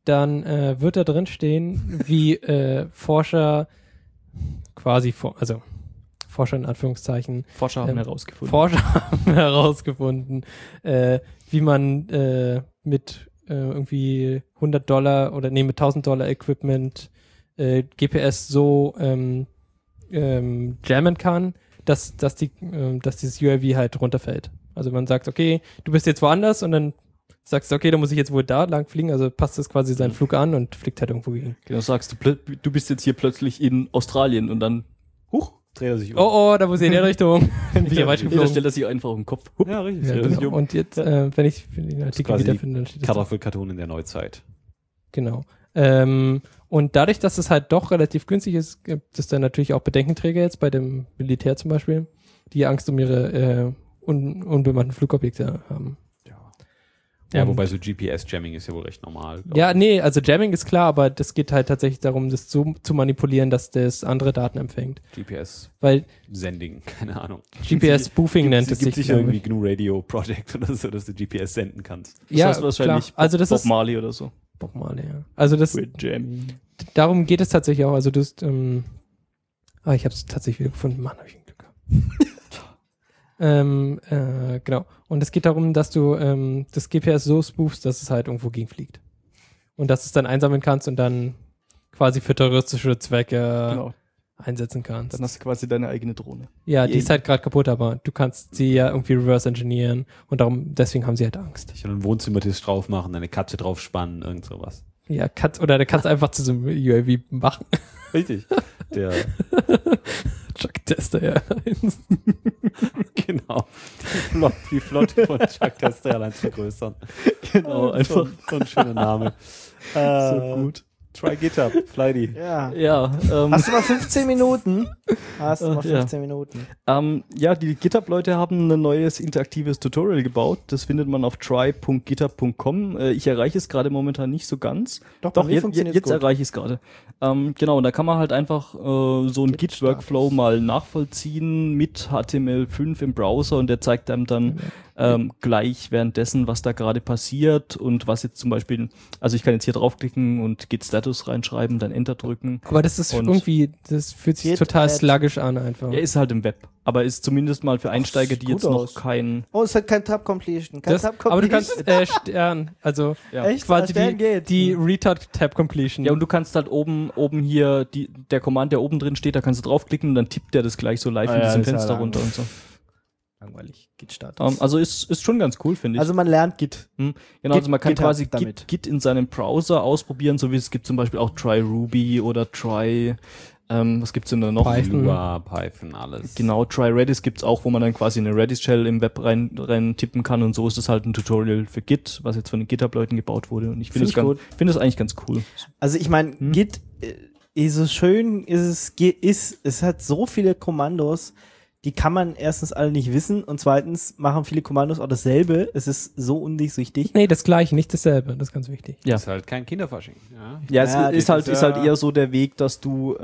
dann wird da drin stehen, wie Forscher quasi, Forscher in Anführungszeichen, Forscher haben herausgefunden. Forscher haben herausgefunden, wie man mit irgendwie $100 oder mit $1.000 Equipment GPS so jammen kann, dass dieses UAV halt runterfällt. Also man sagt, okay, du bist jetzt woanders und dann sagst du, okay, dann muss ich jetzt wohl da lang fliegen, also passt das quasi seinen Flug an und fliegt halt irgendwo hin. Genau, sagst du bist jetzt hier plötzlich in Australien und dann Dreht er sich um. Oh, da muss ich in der Richtung. Bin ich ja weit da geflogen. stellt er sich einfach auf den Kopf. Ja, richtig. Ja, Dreht er sich genau. um. Und jetzt, wenn ich den Artikel quasi wiederfinde, dann steht das da. Kartoffelkarton in der Neuzeit. Genau. Und dadurch, dass es halt doch relativ günstig ist, gibt es dann natürlich auch Bedenkenträger jetzt bei dem Militär zum Beispiel, die Angst um ihre unbemannten Flugobjekte haben. Ja, Und- wobei so GPS-Jamming ist ja wohl recht normal. glaub Ja, ich. nee, also Jamming ist klar, aber das geht halt tatsächlich darum, das so zu manipulieren, dass das andere Daten empfängt. Weil GPS-Sending, keine Ahnung. GPS-Spoofing nennt es Es gibt sich. sicher glaube irgendwie GNU Radio Project oder so, dass du GPS senden kannst. Das Ja, heißt wahrscheinlich klar. Also das Bob ist Marley oder so. Bob Marley, ja. Also das, With Jam. darum geht es tatsächlich auch. Also du hast, ich habe es tatsächlich wieder gefunden. Mann, habe ich ein Glück gehabt. Genau. Und es geht darum, dass du das GPS so spoofst, dass es halt irgendwo gegenfliegt. Und dass du es dann einsammeln kannst und dann quasi für terroristische Zwecke Genau. einsetzen kannst. Dann hast du quasi deine eigene Drohne. Ja, die ist halt gerade kaputt, aber du kannst sie ja irgendwie reverse engineeren und deswegen haben sie halt Angst. Ich will einen Wohnzimmertisch drauf machen, eine Katze drauf spannen, irgend sowas. Ja, du kannst einfach zu so einem UAV machen. Richtig. Der, Chuck Tester Airlines. genau. Die Flotte von Chuck Tester Airlines vergrößern. Genau, einfach. So ein schöner Name. So gut. Try GitHub, Flighty. Ja. Ja, Hast du mal 15 Minuten? Hast du mal ja. 15 Minuten? ja, die GitHub-Leute haben ein neues interaktives Tutorial gebaut. Das findet man auf try.github.com. Ich erreiche es gerade momentan nicht so ganz. Doch, bei mir jetzt funktioniert's gut. erreiche ich es gerade. Genau, und da kann man halt einfach so einen Git-Workflow mal nachvollziehen mit HTML5 im Browser und der zeigt einem dann gleich währenddessen, was da gerade passiert und was jetzt zum Beispiel, also ich kann jetzt hier draufklicken und Git-Status reinschreiben, dann Enter drücken. Aber das ist Und- irgendwie, das fühlt sich Git total add. sluggisch an einfach. Er ist halt im Web, aber ist zumindest mal für Einsteiger, die gut jetzt noch aus. kein... Oh, es hat kein Tab Completion. Kein Das, Tab aber du Completion. kannst Stern, also Ja. Echt? quasi Stern geht. die Retard Tab Completion. Ja, und du kannst halt oben hier, der Command, der oben drin steht, da kannst du draufklicken und dann tippt der das gleich so live Ah in ja, diesem ist ja Fenster lang. runter und so. Langweilig. Git-Status. Also ist schon ganz cool, finde ich. Also man lernt Git. Genau, Git- also man kann GitHub quasi damit. Git in seinem Browser ausprobieren, so wie es gibt zum Beispiel auch Try Ruby oder Try, was gibt's denn da noch? Python. Lua, Python, alles. Genau, Try Redis gibt's auch, wo man dann quasi eine Redis-Shell im Web rein tippen kann und so ist das halt ein Tutorial für Git, was jetzt von den GitHub-Leuten gebaut wurde und ich finde Find ich es finde es eigentlich ganz cool. Also ich meine, Git ist so schön, es hat so viele Kommandos, die kann man erstens alle nicht wissen und zweitens machen viele Kommandos auch dasselbe. Es ist so undurchsichtig. Nee, das gleiche, nicht dasselbe. Das ist ganz wichtig. Ja. Ist halt kein Kinderfasching. Ja. Ja, Ja, es ist das halt, ist ist ja- halt eher so der Weg, dass du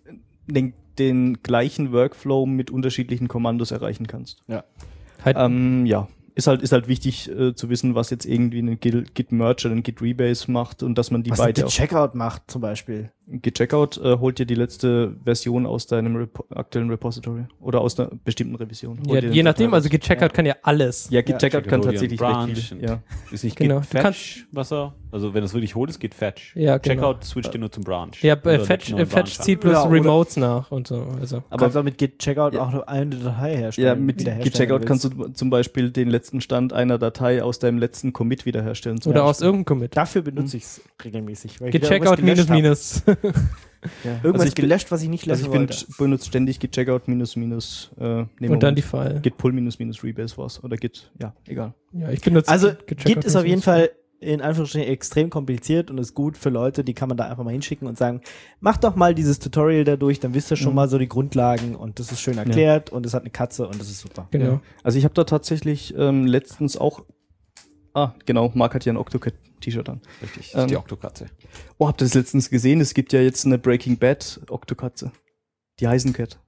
den gleichen Workflow mit unterschiedlichen Kommandos erreichen kannst. Halt, Ja, ist halt wichtig zu wissen, was jetzt irgendwie ein Git Merge oder ein Git Rebase macht und dass man die Was ein beide auch. Git-Checkout macht zum Beispiel. Git Checkout holt dir die letzte Version aus deinem aktuellen Repository oder aus einer bestimmten Revision. ja, Holt dir je den nachdem, Datei also raus. Git Checkout kann ja alles. Ja, Git Checkout kann Checkout tatsächlich und recht Branch viel. und- Ja. Ist nicht Genau. Git Du Fetch, was er, also wenn es wirklich holt, ist Git Fetch. Ja, genau. Checkout switcht dir nur zum Branch. Ja, Oder Fetch, neuen Fetch Branch zieht an. bloß Ja, oder- Remotes nach und so. Also. Aber Aber- kannst auch mit Git-Checkout Ja. auch eine Datei herstellen. Ja, mit wiederherstellen, Git Checkout wenn kannst willst. du zum Beispiel den letzten Stand einer Datei aus deinem letzten Commit wiederherstellen. zum Oder aus Beispiel. irgendeinem Commit. Dafür benutze ich es regelmäßig. Weil ich Git wieder irgendwas Checkout minus gelöscht hab. minus. Ja. Irgendwas Also ich bin- gelöscht, was ich nicht löschen Also wollte. ich benutze ständig Git Checkout minus minus Und dann die File. Git Pull minus minus Rebase was oder Git, ja, egal. Ja, ich benutze Also Git Git ist auf jeden minus Fall in Anführungsstrichen extrem kompliziert und ist gut für Leute, die kann man da einfach mal hinschicken und sagen, mach doch mal dieses Tutorial dadurch, dann wisst ihr schon mal so die Grundlagen und das ist schön erklärt und es hat eine Katze und das ist super. Genau. Ja. Also ich habe da tatsächlich letztens auch, genau, Marc hat ja ein Octocat-T-Shirt an. Richtig, das ist die Ähm, Oktokatze. Oh, habt ihr das letztens gesehen? Es gibt ja jetzt eine Breaking Bad Octokatze. Die Heisencat.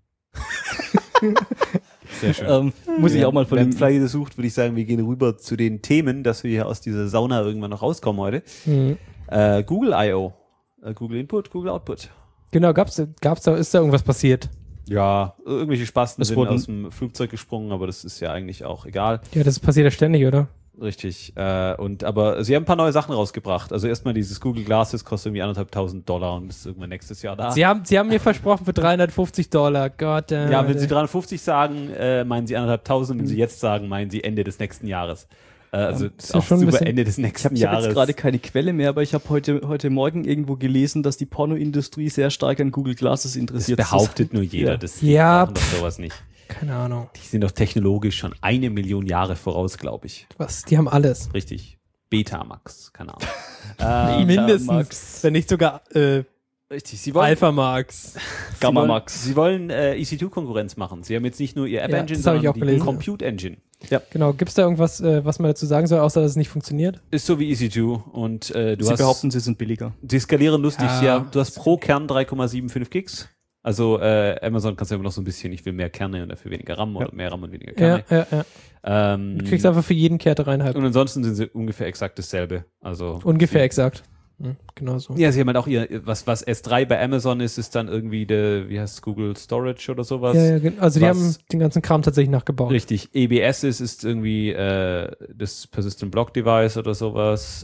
Sehr schön. Muss ich auch mal von Wenn dem Fly das sucht, würde ich sagen, wir gehen rüber zu den Themen, dass wir hier aus dieser Sauna irgendwann noch rauskommen heute. Mhm. Google I.O. Google Input, Google Output. Genau, ist da irgendwas passiert? Ja, irgendwelche Spasten Es sind wurden- aus dem Flugzeug gesprungen, aber das ist ja eigentlich auch egal. Ja, das passiert ja ständig, oder? Richtig. Aber sie haben ein paar neue Sachen rausgebracht. Also erstmal dieses Google Glasses kostet irgendwie $1.500 und ist irgendwann nächstes Jahr da. Sie haben mir versprochen für $350. Gott, Ja, wenn Sie 350 sagen, meinen Sie 1.500. Wenn Sie jetzt sagen, meinen Sie Ende des nächsten Jahres. Also ist ja auch schon ein super bisschen- Ende des Ich nächsten habe Jahres. jetzt gerade keine Quelle mehr, aber ich habe heute Morgen irgendwo gelesen, dass die Pornoindustrie sehr stark an Google Glasses das interessiert ist. behauptet nur jeder. Ja. Das Ja, die brauchen doch sowas nicht. keine Ahnung. Die sind doch technologisch schon 1 Million Jahre voraus, glaube ich. Was? Die haben alles. Richtig. Betamax, keine Ahnung. Mindestens. Wenn nicht sogar Richtig. Sie wollen Alpha Max. Gamma Max. Sie wollen EC2-Konkurrenz machen. Sie haben jetzt nicht nur ihr App-Engine, das habe ich sondern auch die gelesen. Compute-Engine. Genau, gibt's da irgendwas, was man dazu sagen soll, außer dass es nicht funktioniert? Ist so wie EC2 und du Sie hast behaupten, sie sind billiger. die skalieren lustig. Ja. Du hast pro Kern 3,75 Gigs. Also Amazon kannst du immer noch so ein bisschen, ich will mehr Kerne und dafür weniger RAM oder mehr RAM und weniger Kerne. Ja. Du kriegst einfach für jeden Kehrt reinhalb. Und ansonsten sind sie ungefähr exakt dasselbe. Also Ungefähr exakt. Genau so. Ja, sie haben halt auch was S3 bei Amazon ist dann irgendwie wie heißt es, Google Storage oder sowas. Also die Was- haben den ganzen Kram tatsächlich nachgebaut. Richtig. EBS ist irgendwie das Persistent Block Device oder sowas.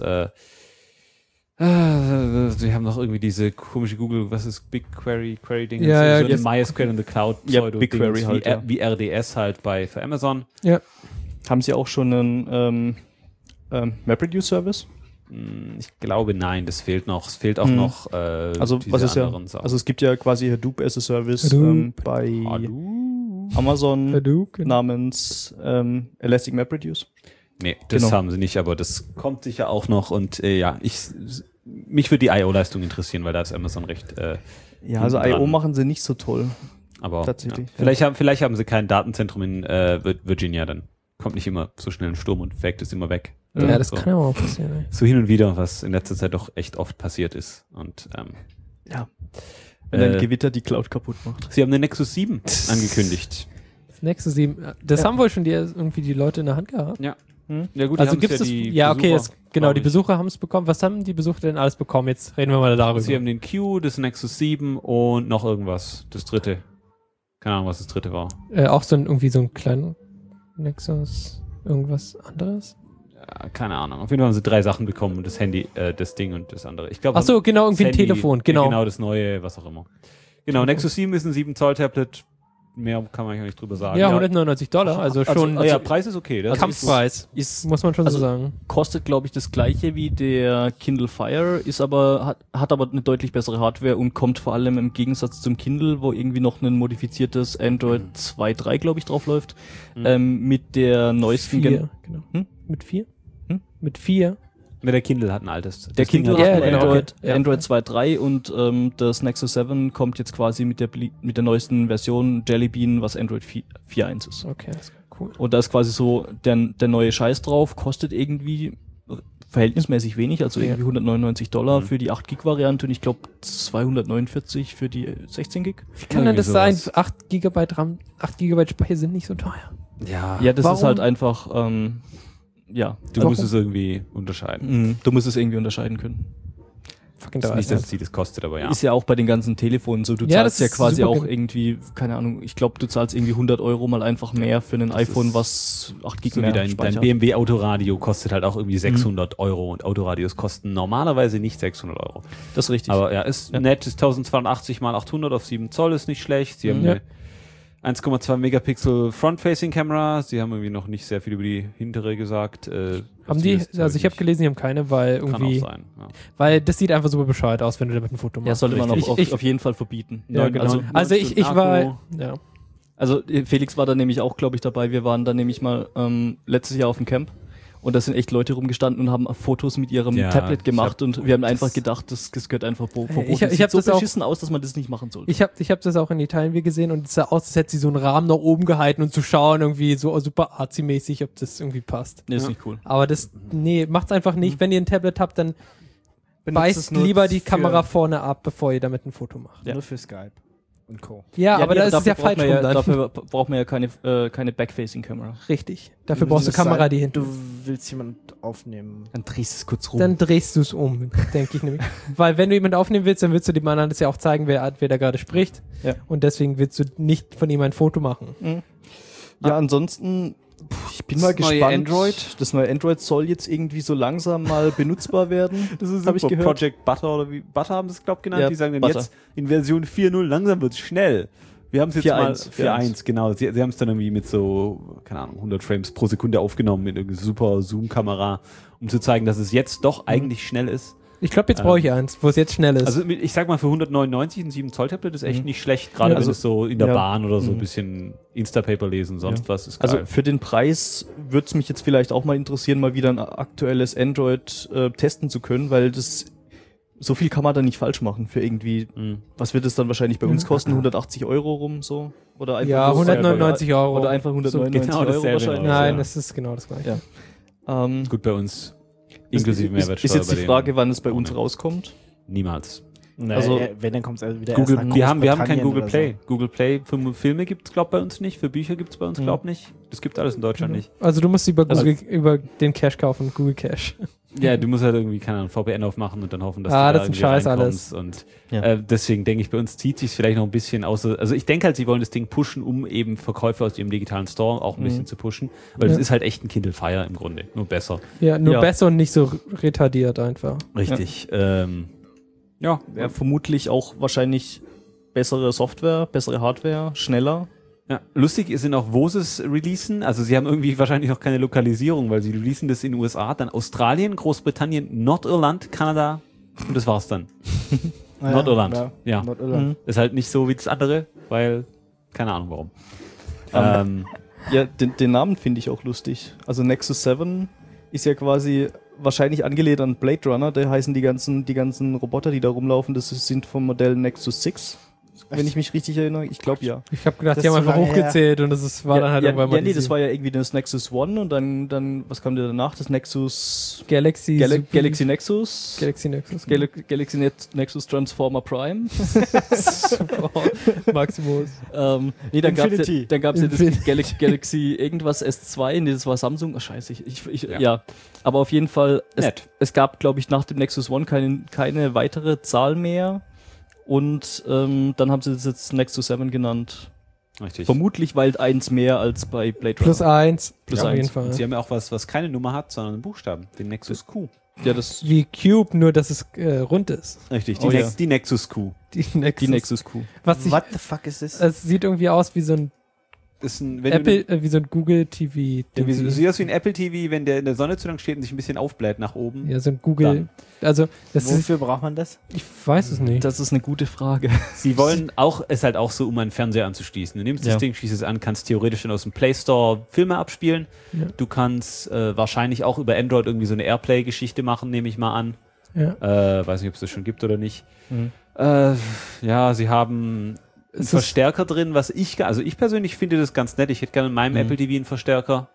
Sie haben noch irgendwie diese komische Google, was ist BigQuery-Ding? Ja, so ja, eine MySQL in the Cloud Ja, Pseudo BigQuery Dings, halt, ja. wie RDS halt für Amazon. Ja. Haben sie auch schon einen MapReduce-Service? Ich glaube, nein, das fehlt noch. Es fehlt auch noch Also diese was ist ja, anderen Sachen. also es gibt ja quasi Hadoop as a Service Hadoop. bei Hallo? Amazon Hadoop, genau. namens Elastic MapReduce. Nee, das Genau. haben sie nicht, aber das kommt sicher auch noch und mich würde die I.O.-Leistung interessieren, weil da ist Amazon recht Ja, also hinten I.O. dran. machen sie nicht so toll. Aber Tatsächlich, ja. Vielleicht haben sie kein Datenzentrum in Virginia, dann kommt nicht immer so schnell ein Sturm und fegt es immer weg. Ja, das so, kann ja auch passieren. Ey. so hin und wieder, was in letzter Zeit doch echt oft passiert ist. Und Ja. Wenn ein Äh, Gewitter die Cloud kaputt macht. sie haben eine Nexus 7 angekündigt. Das nächste 7. Das haben wohl schon irgendwie die Leute in der Hand gehabt. Ja. Ja gut, Also gibt's das? Ja, okay, jetzt, genau, die Besucher haben es bekommen. Was haben die Besucher denn alles bekommen? Jetzt reden wir mal darüber. Sie haben den Q, das Nexus 7 und noch irgendwas. Das dritte. Keine Ahnung, was das dritte war. Auch irgendwie so ein kleiner Nexus, irgendwas anderes. Ja, keine Ahnung. Auf jeden Fall haben sie 3 Sachen bekommen. Das Handy, das Ding und das andere. Ich glaube, Ach so, genau, irgendwie ein Handy, Telefon, genau. Genau, das neue, was auch immer. Genau, Nexus 7 ist ein 7-Zoll-Tablet. Mehr kann man eigentlich nicht drüber sagen. Ja, $199, also schon ja, Preis ist okay. Das Kampfpreis, muss man schon so sagen. Kostet, glaube ich, das gleiche wie der Kindle Fire, ist aber, hat aber eine deutlich bessere Hardware und kommt vor allem im Gegensatz zum Kindle, wo irgendwie noch ein modifiziertes Android 2.3, glaube ich, drauf läuft, mit der neuesten 4, genau. Hm? Mit 4? Hm? Mit 4? Der Kindle hat ein altes. Der Das Ding Kindle hat- hat Ja, ein genau, Android, okay. Ja. Android 2.3 und das Nexus 7 kommt jetzt quasi mit der neuesten Version Jelly Bean, was Android 4.1 ist. Okay, das ist cool. Und da ist quasi so der neue Scheiß drauf, kostet irgendwie verhältnismäßig wenig, also irgendwie $199 für die 8-Gig-Variante und ich glaube 249 für die 16 Gig. Wie kann denn Irgendwie das sein? sowas. 8 GB RAM, 8 GB Speicher sind nicht so teuer. Ja, Ja, das Warum? ist halt einfach, ja. du musst es irgendwie unterscheiden. Du musst es irgendwie unterscheiden können. Fucking Das ist nicht, dass 30. es sie das kostet, aber ja. Ist ja auch bei den ganzen Telefonen so. Du Ja, zahlst das ja ist quasi super auch gen- irgendwie, keine Ahnung, ich glaube, du zahlst irgendwie 100 € mal einfach mehr für ein iPhone, ist was 8 Gig So mehr wie dein speichert. BMW Autoradio kostet halt auch irgendwie 600 € und Autoradios kosten normalerweise nicht 600 €. Das ist richtig. Aber ja, ist nett, ist 1280 x 800 auf 7 Zoll, ist nicht schlecht. Sie haben Ja. eine 1,2 Megapixel Front-Facing-Kamera. Sie haben irgendwie noch nicht sehr viel über die hintere gesagt. Haben die, also ich habe gelesen, die haben keine, weil Kann auch irgendwie, sein. Ja. weil das sieht einfach super bescheuert aus, wenn du damit ein Foto machst. ja, sollte man richtig. auf jeden Fall verbieten. Ja, genau. Also, Also ich war, Akku. ja. also Felix war da nämlich auch, glaube ich, dabei. Wir waren da nämlich mal letztes Jahr auf dem Camp und da sind echt Leute rumgestanden und haben Fotos mit ihrem Ja, Tablet gemacht ich hab- und wir haben einfach gedacht, das gehört einfach verboten. Ich Das hab sieht so das auch- beschissen aus, dass man das nicht machen sollte. Ich hab das auch in Italien wie gesehen und es sah aus, als hätte sie so einen Rahmen nach oben gehalten und zu schauen irgendwie so super arzi-mäßig, ob das irgendwie passt. Nee, ist Ja. nicht cool. Aber das, nee, macht's einfach nicht. Wenn ihr ein Tablet habt, dann Benutzt es beißt nur lieber die für- Kamera vorne ab, bevor ihr damit ein Foto macht. Ja. Nur für Skype. und Co. Ja, aber nee, da ist es ja dafür falsch braucht man rum dann. Dafür braucht man ja keine Backfacing-Kamera. Richtig. Dafür brauchst du Das Kamera, heißt, die hinten. Du willst jemanden aufnehmen. Dann drehst du es kurz rum. Dann drehst du es um, denke ich nämlich. Weil wenn du jemanden aufnehmen willst, dann willst du dem anderen das ja auch zeigen, wer da gerade spricht. Ja. Und deswegen willst du nicht von ihm ein Foto machen. Ja, ansonsten, ich bin mal Das neue gespannt. Android? Das neue Android soll jetzt irgendwie so langsam mal benutzbar werden. Das ist Hab ich gehört. Project Butter oder wie Butter haben sie es, glaube ich, genannt. Ja, die sagen dann Butter. jetzt in Version 4.0, langsam wird's schnell. Wir haben es jetzt 4.1, mal 4.1, genau. Sie haben es dann irgendwie mit so, keine Ahnung, 100 Frames pro Sekunde aufgenommen mit irgendeiner super Zoom-Kamera, um zu zeigen, dass es jetzt doch eigentlich schnell ist. Ich glaube, jetzt brauche ich eins, wo es jetzt schnell ist. Also ich sag mal, für 199 ein 7-Zoll-Tablet ist echt nicht schlecht, gerade Ja. wenn Also- es so in der ja. Bahn oder so ein bisschen Instapaper lesen, sonst was ist geil. Also für den Preis würde es mich jetzt vielleicht auch mal interessieren, mal wieder ein aktuelles Android testen zu können, weil das so viel kann man da nicht falsch machen für irgendwie, was wird es dann wahrscheinlich bei uns kosten? 180 Euro rum so? Oder einfach ja, so- 199 Euro. Oder einfach 199 genau Euro dasselbe wahrscheinlich. noch. Nein, Ja. das ist genau das gleiche. Ja. Gut bei uns. Inklusive Mehrwertsteuer. Ist jetzt bei die denen. Frage, wann es bei uns Ohne. rauskommt. Niemals. Also, wenn, dann kommt es also wieder Google, erst nach wir haben kein Großbritannien Google oder Play. Google Play für Filme gibt es, glaube ich, bei uns nicht. Für Bücher gibt es bei uns, glaube ich, nicht. Das gibt alles in Deutschland nicht. Also du musst über Google, über den Cache kaufen, Google Cache. Ja, du musst halt irgendwie, keine Ahnung, VPN aufmachen und dann hoffen, dass Ah, du da das ist ein irgendwie Scheiß reinkommst. Und Ja. deswegen denke ich, bei uns zieht sich vielleicht noch ein bisschen aus. Also ich denke halt, sie wollen das Ding pushen, um eben Verkäufe aus ihrem digitalen Store auch ein bisschen zu pushen. Weil Ja. das ist halt echt ein Kindle Fire im Grunde, nur besser. Ja, nur Ja. besser und nicht so retardiert einfach. Richtig. Ja, ja, vermutlich auch wahrscheinlich bessere Software, bessere Hardware, schneller. Ja, lustig sind auch, wo sie es releasen. Also sie haben irgendwie wahrscheinlich noch keine Lokalisierung, weil sie releasen das in den USA, dann Australien, Großbritannien, Nordirland, Kanada und das war's dann. Nordirland. Ja. Nordirland. Ist halt nicht so wie das andere, weil keine Ahnung warum. Ja, den Namen finde ich auch lustig. Also Nexus 7 ist ja quasi wahrscheinlich angelehnt an Blade Runner. Da heißen die ganzen Roboter, die da rumlaufen, das sind vom Modell Nexus 6. Wenn ich mich richtig erinnere. Ich glaube ja. Ich habe gedacht, Das die haben ist so einfach lange her. hochgezählt und war dann halt irgendwann mal nee, das war ja irgendwie das Nexus One und dann was kam da danach? Das Nexus Galaxy Galaxy Nexus. Galaxy Nexus. Galaxy Nexus Transformer Prime. Maximus. Nee, dann gab's Infinity. ja das Galaxy irgendwas S2, nee, das war Samsung. Oh, scheiße, ja. Aber auf jeden Fall, es gab, glaube ich, nach dem Nexus One keine weitere Zahl mehr. Und dann haben sie das jetzt Nexus 7 genannt. Richtig. Vermutlich, weil eins mehr als bei Blade Runner. Plus 1. Plus auf eins. jeden Fall. Und sie haben ja auch was keine Nummer hat, sondern einen Buchstaben, den Nexus Q. Ja, das Wie Cube, nur dass es rund ist. Richtig, Oh ja. die Nexus Q. Die Nexus. die Nexus Q. Was sich, What the fuck ist das? es sieht irgendwie aus wie so ein Ist ein, wenn Apple, wie so ein Google TV. Ja, sieht aus wie ein Apple TV, wenn der in der Sonne zu lang steht und sich ein bisschen aufbläht nach oben. Ja, so ein Google. Also, das ist, Wofür braucht man das? ich weiß es nicht. Das ist eine gute Frage. Sie wollen es halt auch so, um einen Fernseher anzuschließen. Du nimmst Ja. das Ding, schließt es an, kannst theoretisch dann aus dem Play Store Filme abspielen. Ja. Du kannst wahrscheinlich auch über Android irgendwie so eine Airplay-Geschichte machen, nehme ich mal an. Ja. Weiß nicht, ob es das schon gibt oder nicht. Mhm. Ja, sie haben einen Es Verstärker drin, was ich persönlich finde das ganz nett. Ich hätte gerne in meinem Mhm. Apple TV einen Verstärker.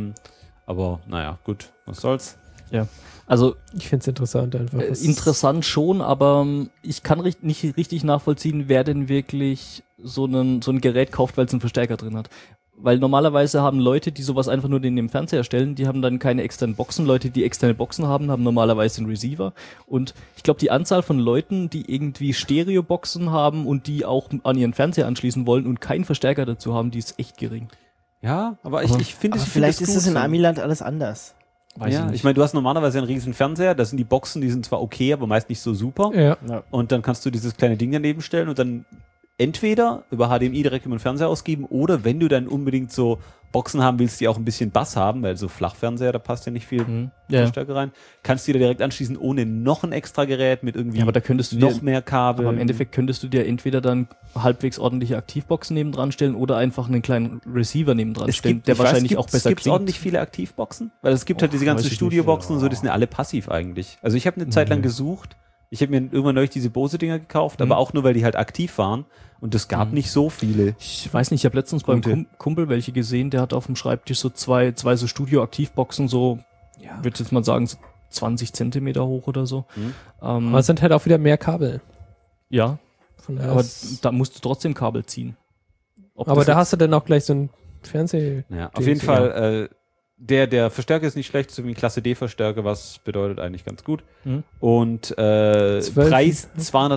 Aber naja, gut, was soll's. Also Ich finde es interessant einfach. Es ist- interessant schon, aber ich kann nicht richtig nachvollziehen, wer denn wirklich so ein Gerät kauft, weil es einen Verstärker drin hat. Weil normalerweise haben Leute, die sowas einfach nur in dem Fernseher stellen, die haben dann keine externen Boxen. Leute, die externe Boxen haben, haben normalerweise einen Receiver. Und ich glaube, die Anzahl von Leuten, die irgendwie Stereo-Boxen haben und die auch an ihren Fernseher anschließen wollen und keinen Verstärker dazu haben, die ist echt gering. Ja, aber ich finde Aber es vielleicht ist gut es in so. Amiland alles anders. Ja, ich meine, du hast normalerweise einen riesen Fernseher, da sind die Boxen, die sind zwar okay, aber meist nicht so super. Ja. Und dann kannst du dieses kleine Ding daneben stellen und dann entweder über HDMI direkt über den Fernseher ausgeben oder wenn du dann unbedingt so Boxen haben willst, die auch ein bisschen Bass haben, weil so Flachfernseher, da passt ja nicht viel Verstärker rein, kannst du dir direkt anschließen ohne noch ein extra Gerät mit irgendwie Ja, aber da könntest du noch mehr Kabel. Aber im Endeffekt könntest du dir entweder dann halbwegs ordentliche Aktivboxen nebendran stellen oder einfach einen kleinen Receiver nebendran stellen, der wahrscheinlich auch besser Gibt es ordentlich viele Aktivboxen? Weil es gibt halt diese ganzen weiß ich nicht. Studioboxen und so, die sind ja alle passiv eigentlich. Also ich habe eine Zeit lang gesucht, ich habe mir irgendwann neulich diese Bose-Dinger gekauft, aber auch nur, weil die halt aktiv waren und es gab nicht so viele. Ich weiß nicht, ich habe letztens beim Gute. Kumpel welche gesehen, der hat auf dem Schreibtisch so zwei so Studio-Aktivboxen, so, würde jetzt mal sagen, so 20 Zentimeter hoch oder so. Aber es sind halt auch wieder mehr Kabel. Ja. Von daher Aber ist- da musst du trotzdem Kabel ziehen. Ob aber das da jetzt- hast du dann auch gleich so ein Fernseh... Ja, auf jeden Fall, der Verstärker ist nicht schlecht, so wie ein Klasse D-Verstärker, was bedeutet eigentlich ganz gut. Mhm. Und 12. Preis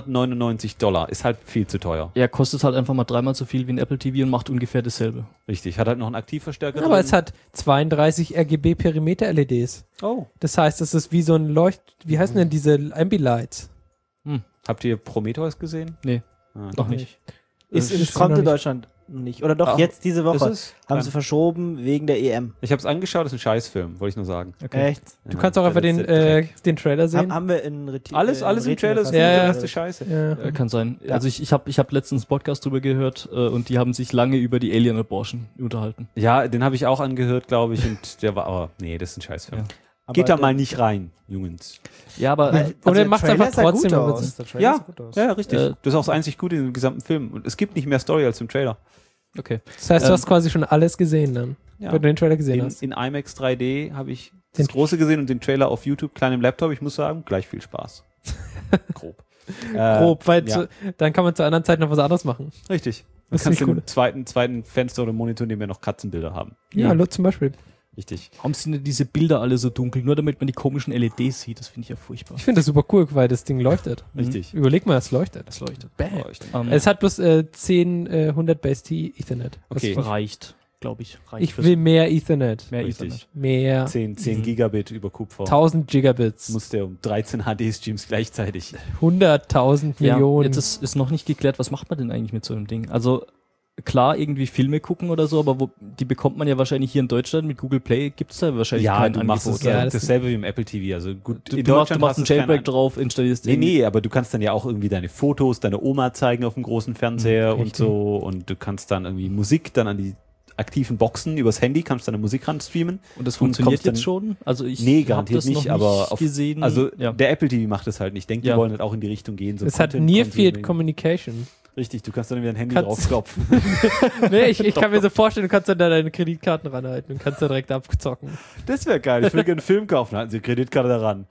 $299, ist halt viel zu teuer. Er kostet halt einfach mal 3-mal so viel wie ein Apple TV und macht ungefähr dasselbe. Richtig, hat halt noch einen Aktivverstärker Aber drin. es hat 32 RGB Perimeter-LEDs. Oh. Das heißt, es ist wie so ein wie heißen denn diese Ambilights? Habt ihr Prometheus gesehen? Nee, Ah, noch nicht. Ist ist kommt noch in nicht. Deutschland nicht. Oder doch Ach, jetzt diese ist Woche. es? Haben Nein. sie verschoben wegen der EM. Ich habe es angeschaut, ist ein Scheißfilm, wollte ich nur sagen. Echt? Du kannst auch einfach den Trailer sehen. Haben wir in Alles im Trailer ist Ja, ja. der erste Scheiße. Ja. Kann sein. Ja. Also ich hab letztens einen Podcast drüber gehört und die haben sich lange über die Alien-Abortion unterhalten. Ja, den habe ich auch angehört, glaube ich, und der war aber, nee, das ist ein Scheißfilm. Ja. Geht da mal nicht rein, Jungs. Ja, aber Und er macht's einfach trotzdem. aber aus. so- Der Trailer Ja, sah gut aus. Ja, richtig. Äh, Das ist auch das einzig Gute in dem gesamten Film. Und es gibt nicht mehr Story als im Trailer. okay. Das heißt, du hast quasi schon alles gesehen dann, Ja. wenn du den Trailer gesehen In, hast. in IMAX 3D habe ich das Den- große gesehen und den Trailer auf YouTube, kleinem Laptop. Ich muss sagen, gleich viel Spaß. Grob. Grob, weil ja. dann kann man zur anderen Zeit noch was anderes machen. Richtig. Du Das ist kannst ziemlich im zweiten Fenster oder Monitor nehmen wir noch Katzenbilder haben. Ja, zum Beispiel. Richtig. Warum sind denn diese Bilder alle so dunkel? Nur damit man die komischen LEDs sieht. Das finde ich ja furchtbar. Ich finde das super cool, weil das Ding leuchtet. Richtig. Überleg mal, es leuchtet. Das leuchtet. Bam. Oh, Es hat bloß 100 Base T Ethernet. Okay. Das reicht, glaube ich. Reicht Ich fürs- will mehr Ethernet. mehr Richtig. Ethernet. Mehr. 10 Gigabit über Kupfer. 1000 Gigabits. Muss der um 13 HD-Streams gleichzeitig. 100.000 Ja, Millionen. jetzt ist noch nicht geklärt, was macht man denn eigentlich mit so einem Ding? Also klar, irgendwie Filme gucken oder so, aber die bekommt man ja wahrscheinlich hier in Deutschland mit Google Play, gibt es da wahrscheinlich Ja, kein du machst Angebot. es Ja, das- dasselbe wie im Apple TV. Also gut, Du machst einen hast du Jailbreak kein- drauf, installierst Nee, aber du kannst dann ja auch irgendwie deine Fotos, deine Oma zeigen auf dem großen Fernseher und richtig. so. Und du kannst dann irgendwie Musik dann an die aktiven Boxen übers Handy, kannst deine Musik ran streamen. Und das und funktioniert kommst dann- jetzt schon? Also ich Nee, hab garantiert das noch nicht, aber auf- gesehen. Also ja. der Apple TV macht das halt nicht. Ich denke, die Ja. wollen halt auch in die Richtung gehen. So es hat Content Near Field Consuming. Communication. Richtig, du kannst dann wieder ein Handy Kannst- draufklopfen. Nee, ich kann mir so vorstellen, du kannst dann da deine Kreditkarten ranhalten und kannst da direkt abzocken. Das wäre geil. Ich will gerne einen Film kaufen. Halten Sie die Kreditkarte daran.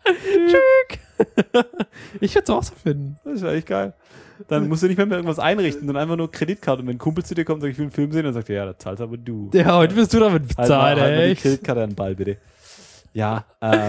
Ich würde es auch so finden. Das wäre echt geil. Dann musst du nicht mehr irgendwas einrichten, sondern einfach nur Kreditkarte. Und wenn ein Kumpel zu dir kommt und sagt, ich will einen Film sehen, dann sagt er, ja, das zahlst aber du. Ja, heute wirst du damit Halt mal, bezahlen, halt mal die ey. Kreditkarte an den Ball, bitte. Ja,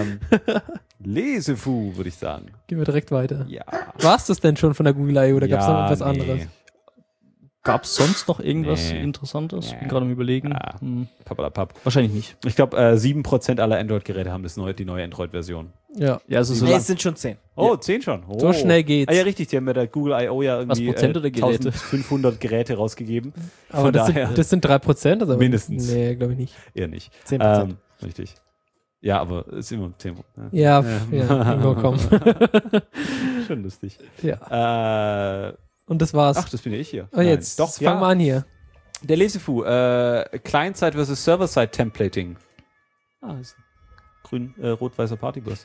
Lesefu, würde ich sagen. Gehen wir direkt weiter. Ja. War es das denn schon von der Google I.O. oder gab es Ja, noch was nee. anderes? Gab es sonst noch irgendwas Nee. Interessantes? Nee. Bin gerade am Überlegen. Ja. Pappalapapp. Wahrscheinlich nicht. Ich glaube, 7% aller Android-Geräte haben die neue Android-Version. Ja. Ja, also so Nee, lang. es sind schon 10. Oh, 10 schon. Oh. So schnell geht's. Ah ja, richtig, die haben bei der Google I.O. ja irgendwie Prozent oder Geräte? 1500 Geräte rausgegeben. Aber Von das daher sind, das sind 3%? Also Mindestens. Nee, glaube ich nicht. eher nicht. 10%. Richtig. Ja, aber es ist immer 10. Ja, irgendwo kommen. Schon lustig. Ja. Und das war's. Ach, das bin ja ich hier. Oh, jetzt Nein. Doch, fangen wir an hier. Der Lesefu, Client-Side versus Server-Side Templating. Ah, das ist ein rot-weißer Partybus.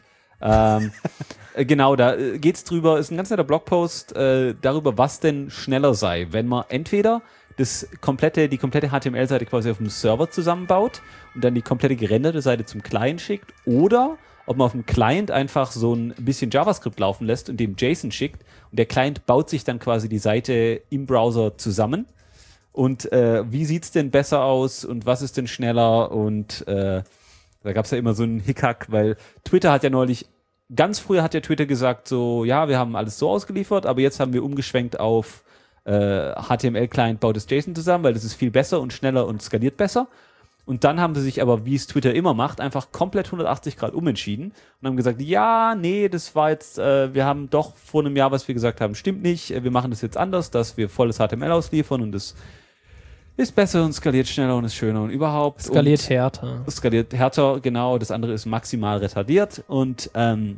Genau, da geht's drüber, ist ein ganz netter Blogpost darüber, was denn schneller sei, wenn man entweder die komplette HTML-Seite quasi auf dem Server zusammenbaut und dann die komplette gerenderte Seite zum Client schickt, oder ob man auf dem Client einfach so ein bisschen JavaScript laufen lässt und dem JSON schickt und der Client baut sich dann quasi die Seite im Browser zusammen. Und wie sieht's denn besser aus und was ist denn schneller? Und da gab's ja immer so einen Hickhack, weil Twitter hat ja neulich, ganz früher hat ja Twitter gesagt so, ja, wir haben alles so ausgeliefert, aber jetzt haben wir umgeschwenkt auf HTML-Client baut das JSON zusammen, weil das ist viel besser und schneller und skaliert besser. Und dann haben sie sich aber, wie es Twitter immer macht, einfach komplett 180 Grad umentschieden und haben gesagt, ja, nee, das war jetzt, wir haben doch vor einem Jahr, was wir gesagt haben, stimmt nicht, wir machen das jetzt anders, dass wir volles HTML ausliefern und das ist besser und skaliert schneller und ist schöner und überhaupt. Skaliert und härter. skaliert härter, genau, das andere ist maximal retardiert und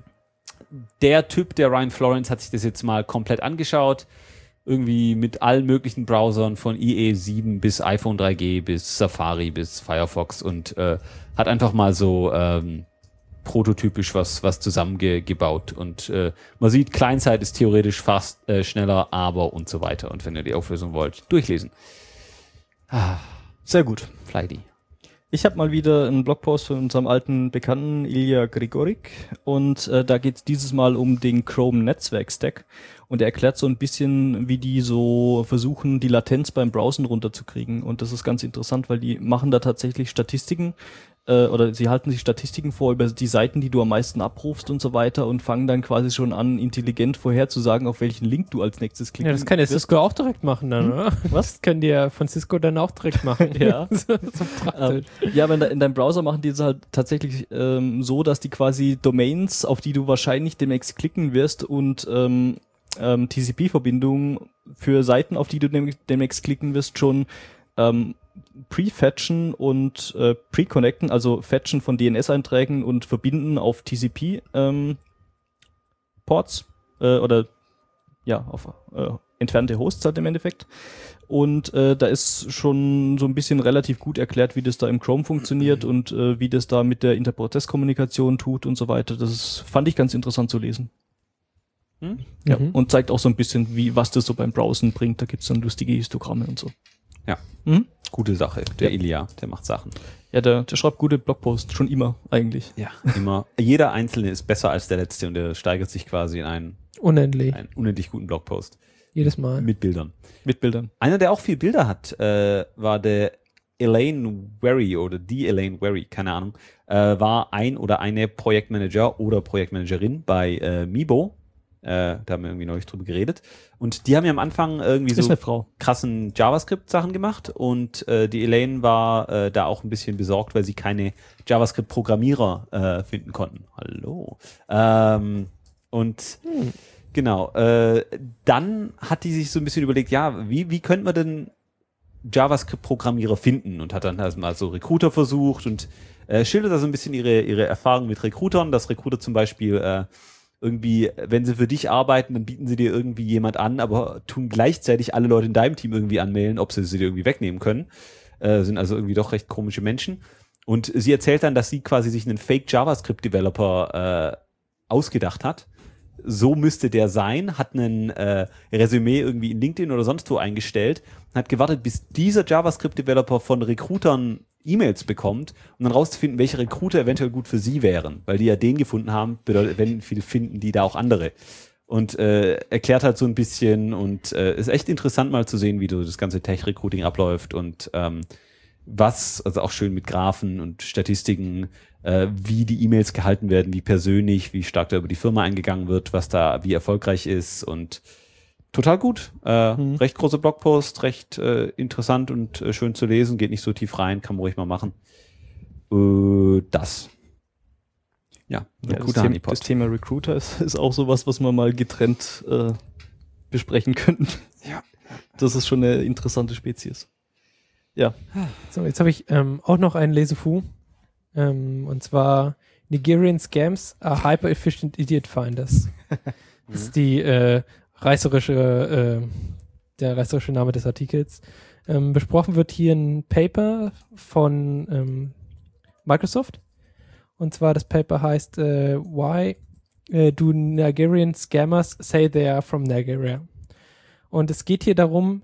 der Typ, der Ryan Florence, hat sich das jetzt mal komplett angeschaut, irgendwie mit allen möglichen Browsern von IE7 bis iPhone 3G bis Safari bis Firefox und hat einfach mal so prototypisch was zusammengebaut und man sieht, Client-Side ist theoretisch fast schneller, aber und so weiter. Und wenn ihr die Auflösung wollt, durchlesen. Sehr gut. Flighty. Ich habe mal wieder einen Blogpost von unserem alten Bekannten Ilya Grigorik und da geht es dieses Mal um den Chrome Netzwerk-Stack und er erklärt so ein bisschen, wie die so versuchen, die Latenz beim Browsen runterzukriegen und das ist ganz interessant, weil die machen da tatsächlich Statistiken oder sie halten sich Statistiken vor über die Seiten, die du am meisten abrufst und so weiter und fangen dann quasi schon an, intelligent vorherzusagen, auf welchen Link du als nächstes klickst. Ja, das kann ja Cisco auch direkt machen dann, oder? Was? Das können die ja von Cisco dann auch direkt machen. Ja. so praktisch. Ja, aber in deinem Browser machen die es halt tatsächlich so, dass die quasi Domains, auf die du wahrscheinlich demnächst klicken wirst und TCP-Verbindungen für Seiten, auf die du demnächst klicken wirst, schon prefetchen und preconnecten, also fetchen von DNS-Einträgen und verbinden auf TCP-Ports oder ja, auf entfernte Hosts halt im Endeffekt. Und da ist schon so ein bisschen relativ gut erklärt, wie das da im Chrome funktioniert und wie das da mit der Interprozesskommunikation tut und so weiter. Fand ich ganz interessant zu lesen. Ja, und zeigt auch so ein bisschen, was das so beim Browsen bringt. Da gibt's dann lustige Histogramme und so. Ja, gute Sache. Der Ilya, der macht Sachen. Ja, der schreibt gute Blogposts, schon immer eigentlich. Ja, immer. Jeder Einzelne ist besser als der Letzte und der steigert sich quasi in einen unendlich guten Blogpost. Jedes Mal. Mit Bildern. Mit Bildern. Einer, der auch viel Bilder hat, war der Elaine Wary oder die Elaine Wary, keine Ahnung, war ein oder eine Projektmanager oder Projektmanagerin bei Mibo. Da haben wir irgendwie neulich drüber geredet. Und die haben ja am Anfang irgendwie so krassen JavaScript-Sachen gemacht. Und die Elaine war da auch ein bisschen besorgt, weil sie keine JavaScript-Programmierer finden konnten. Hallo. Genau. Dann hat die sich so ein bisschen überlegt, ja, wie könnte man denn JavaScript-Programmierer finden? Und hat dann mal so Recruiter versucht und schildert da so ein bisschen ihre Erfahrungen mit Recruitern, dass Recruiter zum Beispiel irgendwie, wenn sie für dich arbeiten, dann bieten sie dir irgendwie jemand an, aber tun gleichzeitig alle Leute in deinem Team irgendwie anmelden, ob sie dir irgendwie wegnehmen können. Sind also irgendwie doch recht komische Menschen. Und sie erzählt dann, dass sie quasi sich einen Fake-JavaScript-Developer ausgedacht hat. So müsste der sein, hat einen Resümee irgendwie in LinkedIn oder sonst wo eingestellt, hat gewartet, bis dieser JavaScript-Developer von Recruitern E-Mails bekommt, um dann rauszufinden, welche Recruiter eventuell gut für sie wären, weil die ja den gefunden haben, bedeutet, wenn viele finden die da auch andere. Und erklärt halt so ein bisschen und ist echt interessant mal zu sehen, wie so das ganze Tech-Recruiting abläuft und also auch schön mit Graphen und Statistiken, wie die E-Mails gehalten werden, wie persönlich, wie stark da über die Firma eingegangen wird, was da wie erfolgreich ist und total gut. Recht großer Blogpost, recht interessant und schön zu lesen, geht nicht so tief rein, kann man ruhig mal machen. Das. Ja, das Thema Recruiter ist auch sowas, was wir mal getrennt besprechen könnten. Ja. Das ist schon eine interessante Spezies. Ja. So, jetzt habe ich auch noch einen Lesefu. Und zwar Nigerian Scams are Hyper-Efficient Idiot Finders. Das ist der reißerische Name des Artikels. Besprochen wird hier ein Paper von Microsoft. Und zwar das Paper heißt Why do Nigerian Scammers say they are from Nigeria? Und es geht hier darum,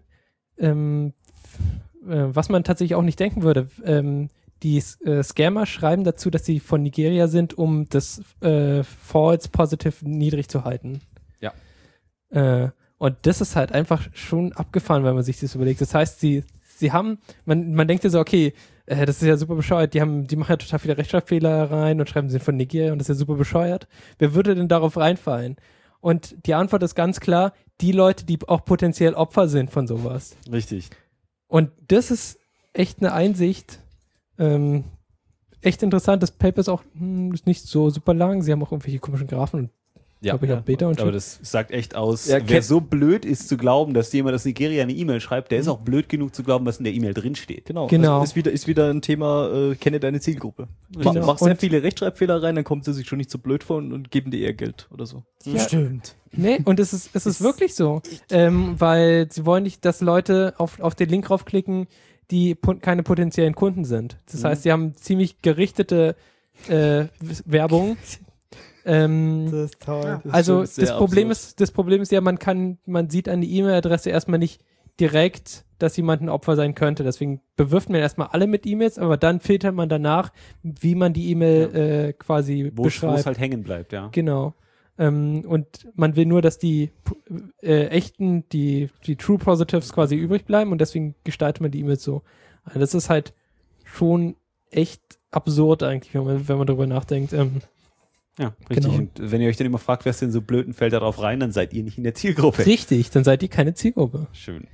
was man tatsächlich auch nicht denken würde. Die Scammer schreiben dazu, dass sie von Nigeria sind, um das False Positive niedrig zu halten. Ja. Und das ist halt einfach schon abgefahren, wenn man sich das überlegt. Das heißt, sie haben, man denkt ja so, okay, das ist ja super bescheuert, die machen ja total viele Rechtschreibfehler rein und schreiben, sie sind von Nigeria und das ist ja super bescheuert. Wer würde denn darauf reinfallen? Und die Antwort ist ganz klar, die Leute, die auch potenziell Opfer sind von sowas. Richtig. Und das ist echt eine Einsicht, echt interessant. Das Paper ist auch ist nicht so super lang, sie haben auch irgendwelche komischen Graphen und glaube ich auch Beta und aber das sagt echt aus, wer so blöd ist zu glauben, dass jemand aus Nigeria eine E-Mail schreibt, der ist auch blöd genug zu glauben, was in der E-Mail drin steht. Genau. Genau. Also ist wieder ein Thema, kenne deine Zielgruppe. Genau. Mach sehr viele Rechtschreibfehler rein, dann kommt sie sich schon nicht so blöd vor und geben dir eher Geld oder so. Ja. Stimmt. Nee, und es ist wirklich so. Weil sie wollen nicht, dass Leute auf den Link raufklicken, die keine potenziellen Kunden sind. Das heißt, sie haben ziemlich gerichtete Werbung. Das ist toll. Also das Problem ist ja, man sieht an die E-Mail-Adresse erstmal nicht direkt, dass jemand ein Opfer sein könnte. Deswegen bewirft man erstmal alle mit E-Mails, aber dann filtert man danach, wie man die E-Mail quasi Wo es beschreibt. halt hängen bleibt, ja. Genau. Und man will nur, dass die echten, die True Positives quasi übrig bleiben und deswegen gestaltet man die E-Mails so. Also das ist halt schon echt absurd eigentlich, wenn man darüber nachdenkt. Ja, richtig. Genau. Und wenn ihr euch dann immer fragt, wer ist denn so blöd und fällt da drauf rein, dann seid ihr nicht in der Zielgruppe. Richtig, dann seid ihr keine Zielgruppe. Schön.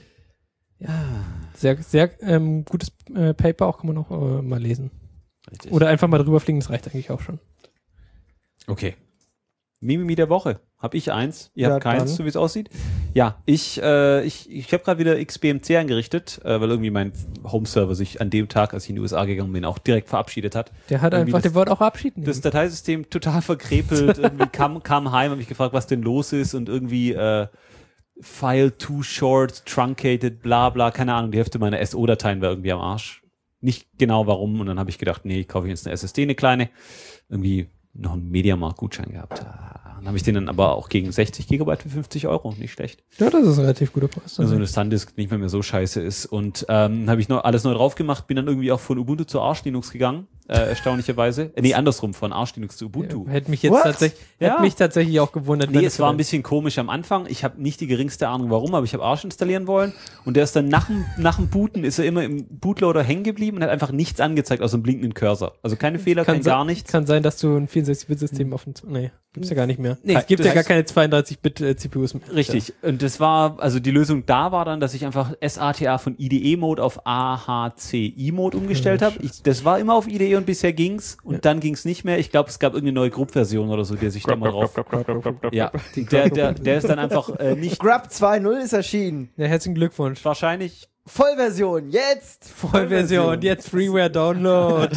Sehr, sehr gutes Paper auch, kann man auch mal lesen. Richtig. Oder einfach mal drüber fliegen, das reicht eigentlich auch schon. Okay. Mimimi der Woche. Hab ich eins. Ihr Ja, habt keins, dann. so wie es aussieht. Ja, ich habe gerade wieder XBMC eingerichtet, weil irgendwie mein Home-Server sich an dem Tag, als ich in die USA gegangen bin, auch direkt verabschiedet hat. Der hat Irgendwie einfach, der wollte auch Abschied nehmen. Das Dateisystem total verkrepelt, irgendwie kam heim, habe ich gefragt, was denn los ist und irgendwie File too short, truncated, bla bla, keine Ahnung, die Hälfte meiner SO-Dateien war irgendwie am Arsch. Nicht genau warum und dann habe ich gedacht, nee, kaufe ich jetzt eine SSD, eine kleine. Irgendwie noch einen Mediamarkt-Gutschein gehabt. Dann habe ich den dann aber auch gegen 60 Gigabyte für 50 Euro, nicht schlecht. Ja, das ist ein relativ guter Preis. Also eine SanDisk nicht mehr so scheiße ist. Und habe ich alles neu drauf gemacht, bin dann irgendwie auch von Ubuntu zu Arch Linux gegangen, erstaunlicherweise. Nee, andersrum, von Arch Linux zu Ubuntu. Hätte mich jetzt What? tatsächlich auch gewundert. Nee, wenn es war ein bisschen komisch am Anfang. Ich habe nicht die geringste Ahnung warum, aber ich habe Arch installieren wollen. Und der ist dann nach dem Booten, ist er immer im Bootloader hängen geblieben und hat einfach nichts angezeigt, außer einem blinkenden Cursor. Also keine Fehler, kein gar nichts. Kann sein, dass du ein 64-Bit-System auf dem... Nee, gibt's ja gar nicht mehr. Nee, Es gibt das ja gar heißt- keine 32-Bit-CPUs mehr. Richtig. Und das war, also die Lösung da war dann, dass ich einfach SATA von IDE-Mode auf AHCI-Mode umgestellt habe. Das war immer auf IDE und bisher ging's. Und dann ging's nicht mehr. Ich glaube, es gab irgendeine neue Group-Version oder so, der sich da mal drauf... Ja, der ist dann einfach nicht... Grub 2.0 ist erschienen. Ja, herzlichen Glückwunsch. Wahrscheinlich... Vollversion, jetzt! Vollversion, jetzt Freeware-Download.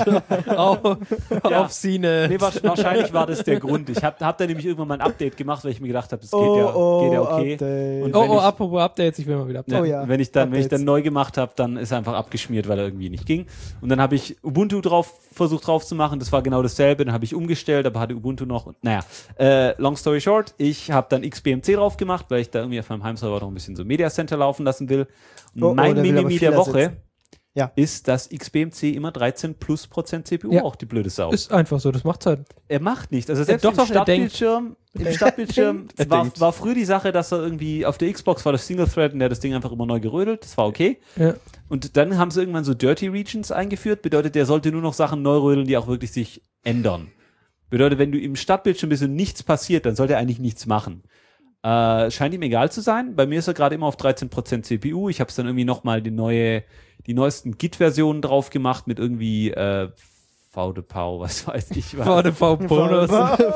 auf Sine. Nee, wahrscheinlich war das der Grund. Ich hab da nämlich irgendwann mal ein Update gemacht, weil ich mir gedacht habe, das geht ja okay. Update. Und Oh, wenn ich- apropos Updates, ich will mal wieder Updates. Oh ja. Wenn ich dann Updates. neu gemacht habe, dann ist er einfach abgeschmiert, weil er irgendwie nicht ging. Und dann habe ich Ubuntu versucht drauf zu machen. Das war genau dasselbe. Dann habe ich umgestellt, aber hatte Ubuntu noch. Und, long story short, ich habe dann XBMC drauf gemacht, weil ich da irgendwie auf meinem Heimserver noch ein bisschen so Media Center laufen lassen will. Und mein der will aber Mimimi der Fehler Woche setzen. Ja. ist, dass XBMC immer 13% CPU Ja. auch die blöde Sau. Ist einfach so, das macht's halt. Er macht nichts. Also selbst doch, im doch, er denkt. Startbildschirm Er war, denkt. war früher die Sache, dass er irgendwie auf der Xbox war das Single-Thread und der hat das Ding einfach immer neu gerödelt. Das war okay. Ja. Und dann haben sie irgendwann so Dirty Regions eingeführt. Bedeutet, der sollte nur noch Sachen neu rödeln, die auch wirklich sich ändern. Bedeutet, wenn du im Startbildschirm bist und nichts passiert, dann sollte er eigentlich nichts machen. Scheint ihm egal zu sein. Bei mir ist er gerade immer auf 13% CPU. Ich habe es dann irgendwie nochmal die neuesten Git-Versionen drauf gemacht mit irgendwie VDPOW, was weiß ich was. VDV-Bonus.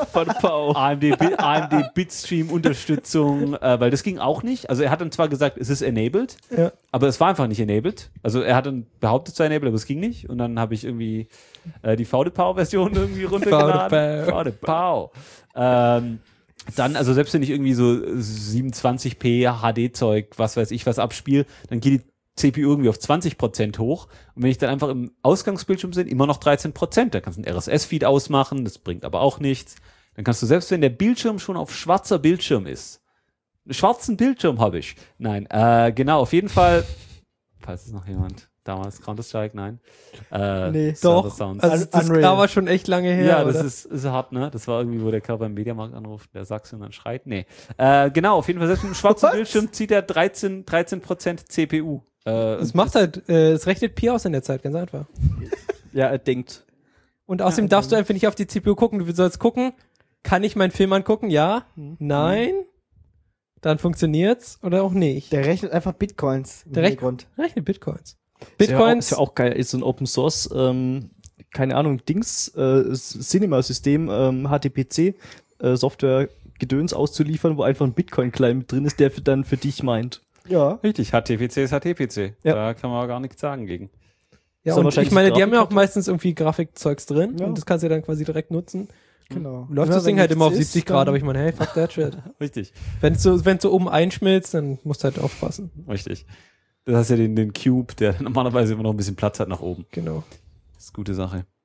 AMD Bitstream-Unterstützung, weil das ging auch nicht. Also er hat dann zwar gesagt, es ist enabled, Ja. aber es war einfach nicht enabled. Also er hat dann behauptet, es sei enabled, aber es ging nicht. Und dann habe ich irgendwie die VDPOW-Version irgendwie runtergeladen. VDPOW. Dann, also selbst wenn ich irgendwie so 27p HD-Zeug, was weiß ich was abspiele, dann geht die CPU irgendwie auf 20% hoch. Und wenn ich dann einfach im Ausgangsbildschirm bin, immer noch 13%. Da kannst du einen RSS-Feed ausmachen, das bringt aber auch nichts. Dann kannst du, selbst wenn der Bildschirm schon auf schwarzer Bildschirm ist, einen schwarzen Bildschirm habe ich. Nein, genau, auf jeden Fall, falls es noch jemand, damals Counter-Strike, nein. Nee, Server Doch, Sounds. also das Unreal. war schon echt lange her, Ja, oder? das ist hart, ne? Das war irgendwie, wo der Kerl beim Mediamarkt anruft, der Sachse und dann schreit. Nee. Genau, auf jeden Fall, selbst mit dem schwarzen What? Bildschirm zieht er 13% CPU. Es macht halt, es rechnet Pi aus in der Zeit, ganz einfach. Ja, er denkt. Und außerdem darfst du einfach nicht auf die CPU gucken. Du sollst gucken, kann ich meinen Film angucken? Ja? Nein? Dann funktioniert's oder auch nicht. Der rechnet einfach Bitcoins im Der rechnet- Hintergrund. Rechnet Bitcoins. Ist ja auch geil. Ist so ein Open Source, keine Ahnung, Cinema-System, HTPC, Software Gedöns auszuliefern, wo einfach ein Bitcoin-Client mit drin ist, der dann für dich meint. Ja. Richtig, HTPC ist HTPC. Ja. Da kann man gar nichts sagen gegen. Ja, Ist dann und ich wahrscheinlich meine, die die haben ja auch Grafikkarte? meistens irgendwie Grafikzeugs drin Ja. und das kannst du dann quasi direkt nutzen. Genau. Läuft Ja, das Ding wenn halt immer auf nichts ist, 70 Grad, dann- aber ich meine, hey, fuck that shit. Richtig, Wenn es so oben einschmilzt, dann musst du halt aufpassen. richtig. Das hast ja den Cube, der normalerweise immer noch ein bisschen Platz hat nach oben. Genau. Das ist eine gute Sache.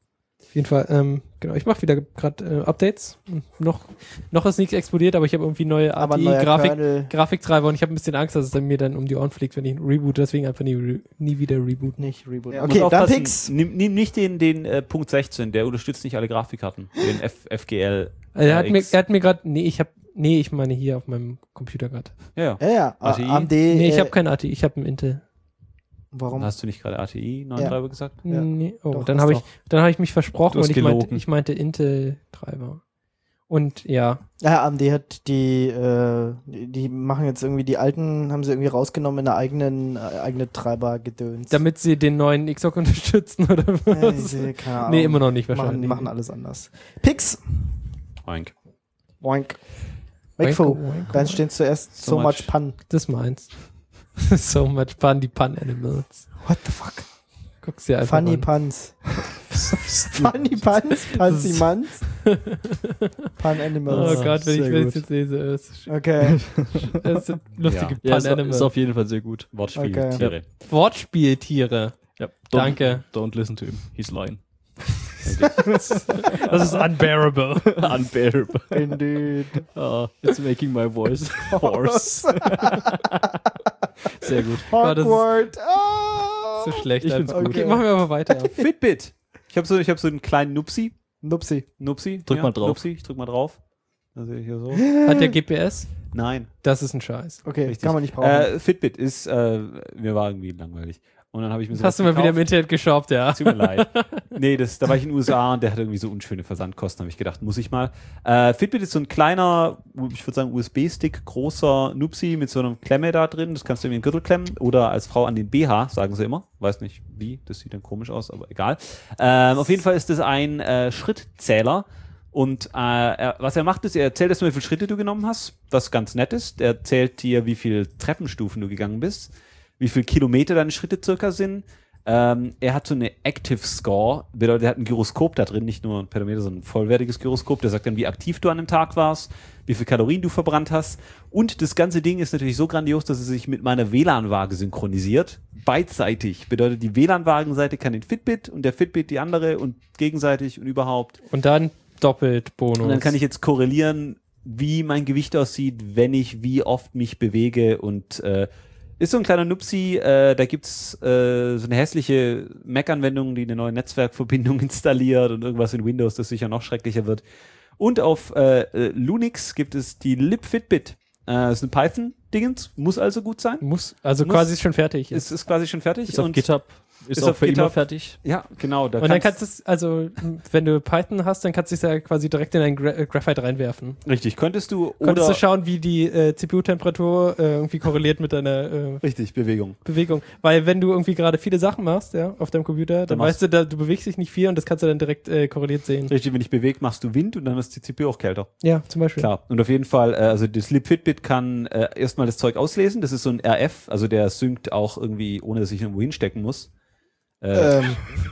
Auf jeden Fall, genau, ich mache wieder gerade Updates. Noch ist nichts explodiert, aber ich habe irgendwie neue Aber neuer Kernel. Grafiktreiber und ich habe ein bisschen Angst, dass es dann mir dann um die Ohren fliegt, wenn ich reboote. Deswegen einfach nie wieder rebooten. Nicht Reboot. Ja, Okay, muss dann aufpassen. Pix. Nimm nicht den Punkt 16, der unterstützt nicht alle Grafikkarten. Den FGL. Er hat X. mir gerade, ich meine hier auf meinem Computer gerade. Ja. Ja. ATI? AMD. Nee, ich habe kein ATI, ich habe ein Intel. Warum? Hast du nicht gerade ATI neuen Ja. Treiber gesagt? Ja. Nee, Doch, dann hast habe doch. ich mich versprochen Du hast und gelogen. ich meinte Intel-Treiber. Und ja, Ja, AMD hat die machen jetzt irgendwie die alten, haben sie irgendwie rausgenommen in einer eigene Treiber gedöns. damit sie den neuen XOC unterstützen oder was? Keine Ahnung. Nee, immer noch nicht wahrscheinlich. Machen alles anders. Pix. Oink. Boink. Wanko, Wegfo. wanko, Dann stehen zuerst so much Pun. Das meins. So much fun, die Pun Animals. What the fuck? Guck's dir einfach Funny an. Puns. Funny Puns? Pansy Muns? Pun Animals. Oh Gott, wenn sehr ich gut. das jetzt lese. Okay. Das sind lustige Ja, ist Pun-Animals. auf jeden Fall sehr gut. Wortspiel, Okay. Tiere. Wortspieltiere. Ja, Danke. Don't listen to him. He's lying. Das ist unbearable. Unbearable. Indeed. It's making my voice hoarse. Sehr gut. Awkward. So schlecht. Ich find's einfach. gut. Okay, machen wir aber weiter. Fitbit. Ich habe so einen kleinen Nupsi. Nupsi. Drück mal drauf. Nupsi, ich drück mal drauf. Also hier so. Hat der GPS? Nein. Das ist ein Scheiß. Okay, Richtig. kann man nicht brauchen. Fitbit ist, mir war irgendwie langweilig. Und dann habe ich mir so Hast du mal wieder im Internet geshoppt, ja. Tut mir leid. Nee, da war ich in den USA und der hat irgendwie so unschöne Versandkosten, habe ich gedacht, muss ich mal. Fitbit ist so ein kleiner, ich würde sagen USB-Stick, großer Nupsi mit so einer Klemme da drin. Das kannst du in den Gürtel klemmen oder als Frau an den BH, sagen sie immer. Weiß nicht wie, das sieht dann komisch aus, aber egal. Auf jeden Fall ist das ein Schrittzähler. Und was er macht, ist, er zählt erstmal, wie viele Schritte du genommen hast, was ganz nett ist. Er zählt dir, wie viele Treppenstufen du gegangen bist, wie viele Kilometer deine Schritte circa sind. Er hat so eine Active Score, bedeutet, er hat ein Gyroskop da drin, nicht nur ein Pedometer, sondern ein vollwertiges Gyroskop. Der sagt dann, wie aktiv du an dem Tag warst, wie viel Kalorien du verbrannt hast. Und das ganze Ding ist natürlich so grandios, dass es sich mit meiner WLAN-Waage synchronisiert. Beidseitig. Bedeutet, die WLAN-Wagenseite kann den Fitbit und der Fitbit die andere und gegenseitig und überhaupt. Und dann doppelt Bonus. Und dann kann ich jetzt korrelieren, wie mein Gewicht aussieht, wenn ich wie oft mich bewege und ist so ein kleiner Nupsi, da gibt's so eine hässliche Mac-Anwendung, die eine neue Netzwerkverbindung installiert und irgendwas in Windows, das sicher noch schrecklicher wird. Und auf Lunix gibt es die LibFitbit. Das ist ein Python-Dingens, muss also gut sein. muss Muss- quasi schon fertig. Es ist quasi schon fertig. Ist auf GitHub. Ist auch auf für immer GitHub. fertig. Ja, genau. Da Und dann kannst du es, also wenn du Python hast, dann kannst du es ja quasi direkt in ein Graphite reinwerfen. richtig, könntest du Konntest oder du schauen, wie die CPU-Temperatur irgendwie korreliert mit deiner richtig, Bewegung. Bewegung. Weil wenn du irgendwie gerade viele Sachen machst, ja, auf deinem Computer, dann Dann weißt du, du bewegst dich nicht viel und das kannst du dann direkt korreliert sehen. Richtig, wenn dich bewegt, machst du Wind und dann ist die CPU auch kälter. Ja, zum Beispiel. Klar. Und auf jeden Fall, also das LibFitbit kann erstmal das Zeug auslesen. Das ist so ein RF, also der synkt auch irgendwie, ohne dass ich irgendwo hinstecken muss. Nein.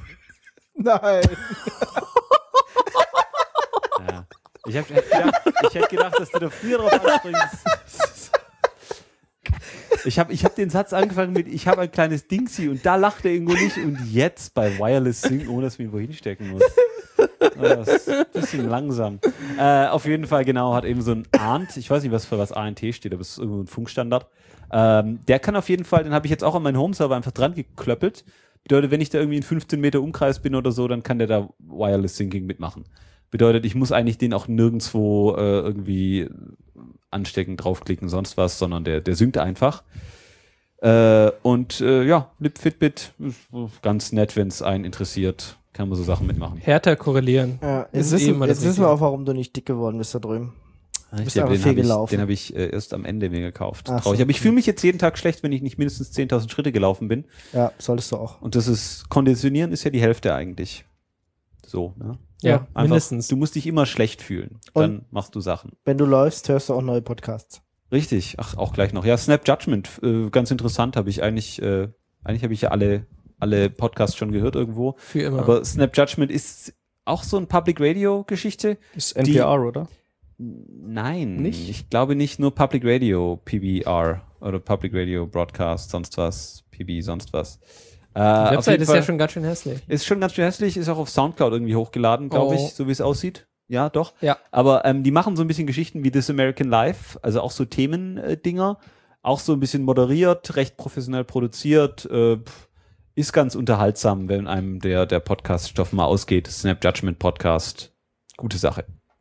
Ja. Ich hätte gedacht, dass du da früher drauf anspringst. Ich hab den Satz angefangen mit, ich habe ein kleines Dingsy und da lacht er irgendwo nicht und jetzt bei Wireless Sync, ohne dass ich mich irgendwo hinstecken muss. Das ist ein bisschen langsam. Auf jeden Fall, genau, hat eben so ein ANT, ich weiß nicht, für was ANT steht, aber es ist irgendwo ein Funkstandard. Der kann auf jeden Fall, den habe ich jetzt auch an meinen Home-Server einfach dran geklöppelt. Bedeutet, wenn ich da irgendwie in 15 Meter Umkreis bin oder so, dann kann der da Wireless Syncing mitmachen. Bedeutet, ich muss eigentlich den auch nirgendwo irgendwie anstecken, draufklicken, sonst was, sondern der synkt einfach. Ja, LibFitbit ist ganz nett, wenn es einen interessiert, kann man so Sachen mitmachen. Härter korrelieren. Ja, Das jetzt ist eh immer das wissen Richtige. wir auch, warum du nicht dick geworden bist da drüben. bist Den einfach viel gelaufen. habe ich erst am Ende mir gekauft. Ach so. Traurig. Aber ich fühle mich jetzt jeden Tag schlecht, wenn ich nicht mindestens 10.000 Schritte gelaufen bin. Ja, solltest du auch. Und das ist, Konditionieren ist ja die Hälfte eigentlich. So, ne? Ja, Einfach, mindestens. Du musst dich immer schlecht fühlen. Dann machst du Sachen. Wenn du läufst, hörst du auch neue Podcasts. Richtig. Ach, auch gleich noch. Ja, Snap Judgment, ganz interessant, habe ich eigentlich habe ich ja alle Podcasts schon gehört irgendwo. Für immer. Aber Snap Judgment ist auch so ein Public Radio Geschichte. Ist NPR, oder? Nein, Nicht? ich glaube nicht, nur Public Radio, PBR oder Public Radio Broadcast, sonst was, PB, sonst was. Die auf Website jeden ist Fall ja schon ganz schön hässlich. ist schon ganz schön hässlich, ist auch auf Soundcloud irgendwie hochgeladen, glaube Oh. ich, so wie es aussieht. Ja, doch. Ja. Aber die machen so ein bisschen Geschichten wie This American Life, also auch so Themendinger, auch so ein bisschen moderiert, recht professionell produziert, ist ganz unterhaltsam, wenn einem der Podcast-Stoff mal ausgeht. Snap Judgment Podcast, gute Sache.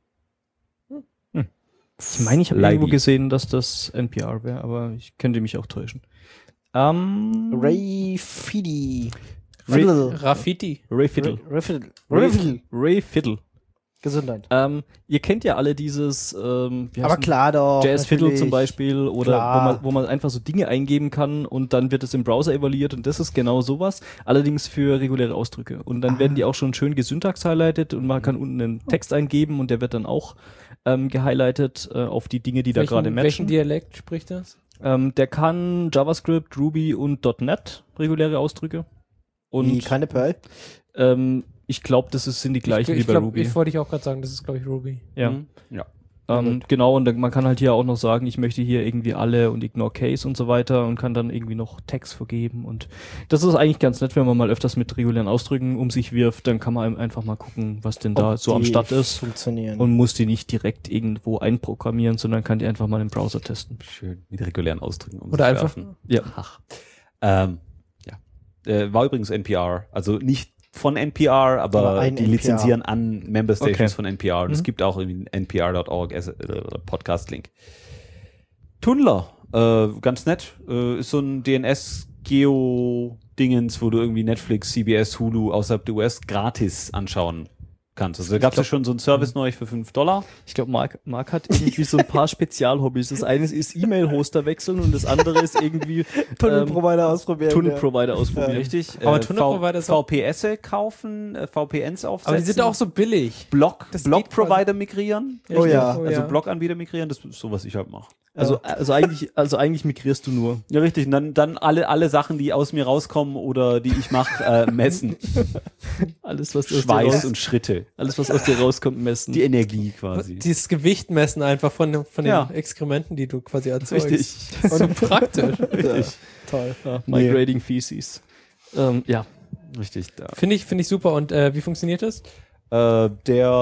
Ich meine, ich habe Leibi. irgendwo gesehen, dass das NPR wäre, aber ich könnte mich auch täuschen. Ray Fiddle. Graffiti. Ray Fiddle. Ray Fiddle. Gesundheit. Ihr kennt ja alle dieses wie Aber heißt klar doch. Jazz Fiddle natürlich. zum Beispiel oder Klar. wo man einfach so Dinge eingeben kann und dann wird es im Browser evaluiert und das ist genau sowas, allerdings für reguläre Ausdrücke. Und dann werden die auch schon schön gesyntax-highlighted und man kann unten einen Text eingeben und der wird dann auch gehighlightet auf die Dinge, die da gerade Welchen matchen. Dialekt spricht das? Der kann JavaScript, Ruby und .NET reguläre Ausdrücke. Wie, Und keine Perl? ich glaube, sind die gleichen wie Ich bei glaube, Ruby. ich wollte ich auch gerade sagen, das ist, glaube ich, Ruby. Ja. Ja. Genau, und dann, man kann halt hier auch noch sagen, ich möchte hier irgendwie alle und ignore case und so weiter und kann dann irgendwie noch Tags vergeben und das ist eigentlich ganz nett, wenn man mal öfters mit regulären Ausdrücken um sich wirft, dann kann man einfach mal gucken, was denn da Ob so am die Start ist Funktionieren. und muss die nicht direkt irgendwo einprogrammieren, sondern kann die einfach mal im Browser testen. Schön, mit regulären Ausdrücken um Oder sich einfach- werfen. Ja. Ach. War übrigens NPR, also nicht von NPR, aber Aber ein die NPR. lizenzieren an Member Stations Okay. von NPR. Und es Mhm. gibt auch irgendwie einen npr.org Podcast-Link. Tunnler, ganz nett, ist so ein DNS-Geo-Dingens, wo du irgendwie Netflix, CBS, Hulu außerhalb der US gratis anschauen kannst. Also da gab es ja schon so einen Service neu für $5. Ich glaube, Marc hat irgendwie so ein paar Spezialhobbys. Das eine ist E-Mail-Hoster wechseln und das andere ist irgendwie Tunnelprovider ausprobieren. Tunnelprovider ausprobieren. Richtig. Aber Tunnelprovider ist auch- VPS kaufen, VPNs aufsetzen. Aber die sind auch so billig. Das geht Blog-Provider migrieren. Oh ja. Also Blog-Anbieter migrieren, das ist so, was ich halt mache. Also eigentlich migrierst du nur. Ja, richtig. Und dann alle Sachen, die aus mir rauskommen oder die ich mache, messen. Alles, was aus dir Schweiß und Schritte. alles, was aus dir rauskommt, messen. Die Energie quasi. Dieses Gewicht messen einfach von den Ja. Exkrementen, die du quasi erzeugst. Richtig. Und praktisch. Richtig. Toll. Migrating Feces. Ja. Richtig. Da. Finde ich super. Und wie funktioniert das? Den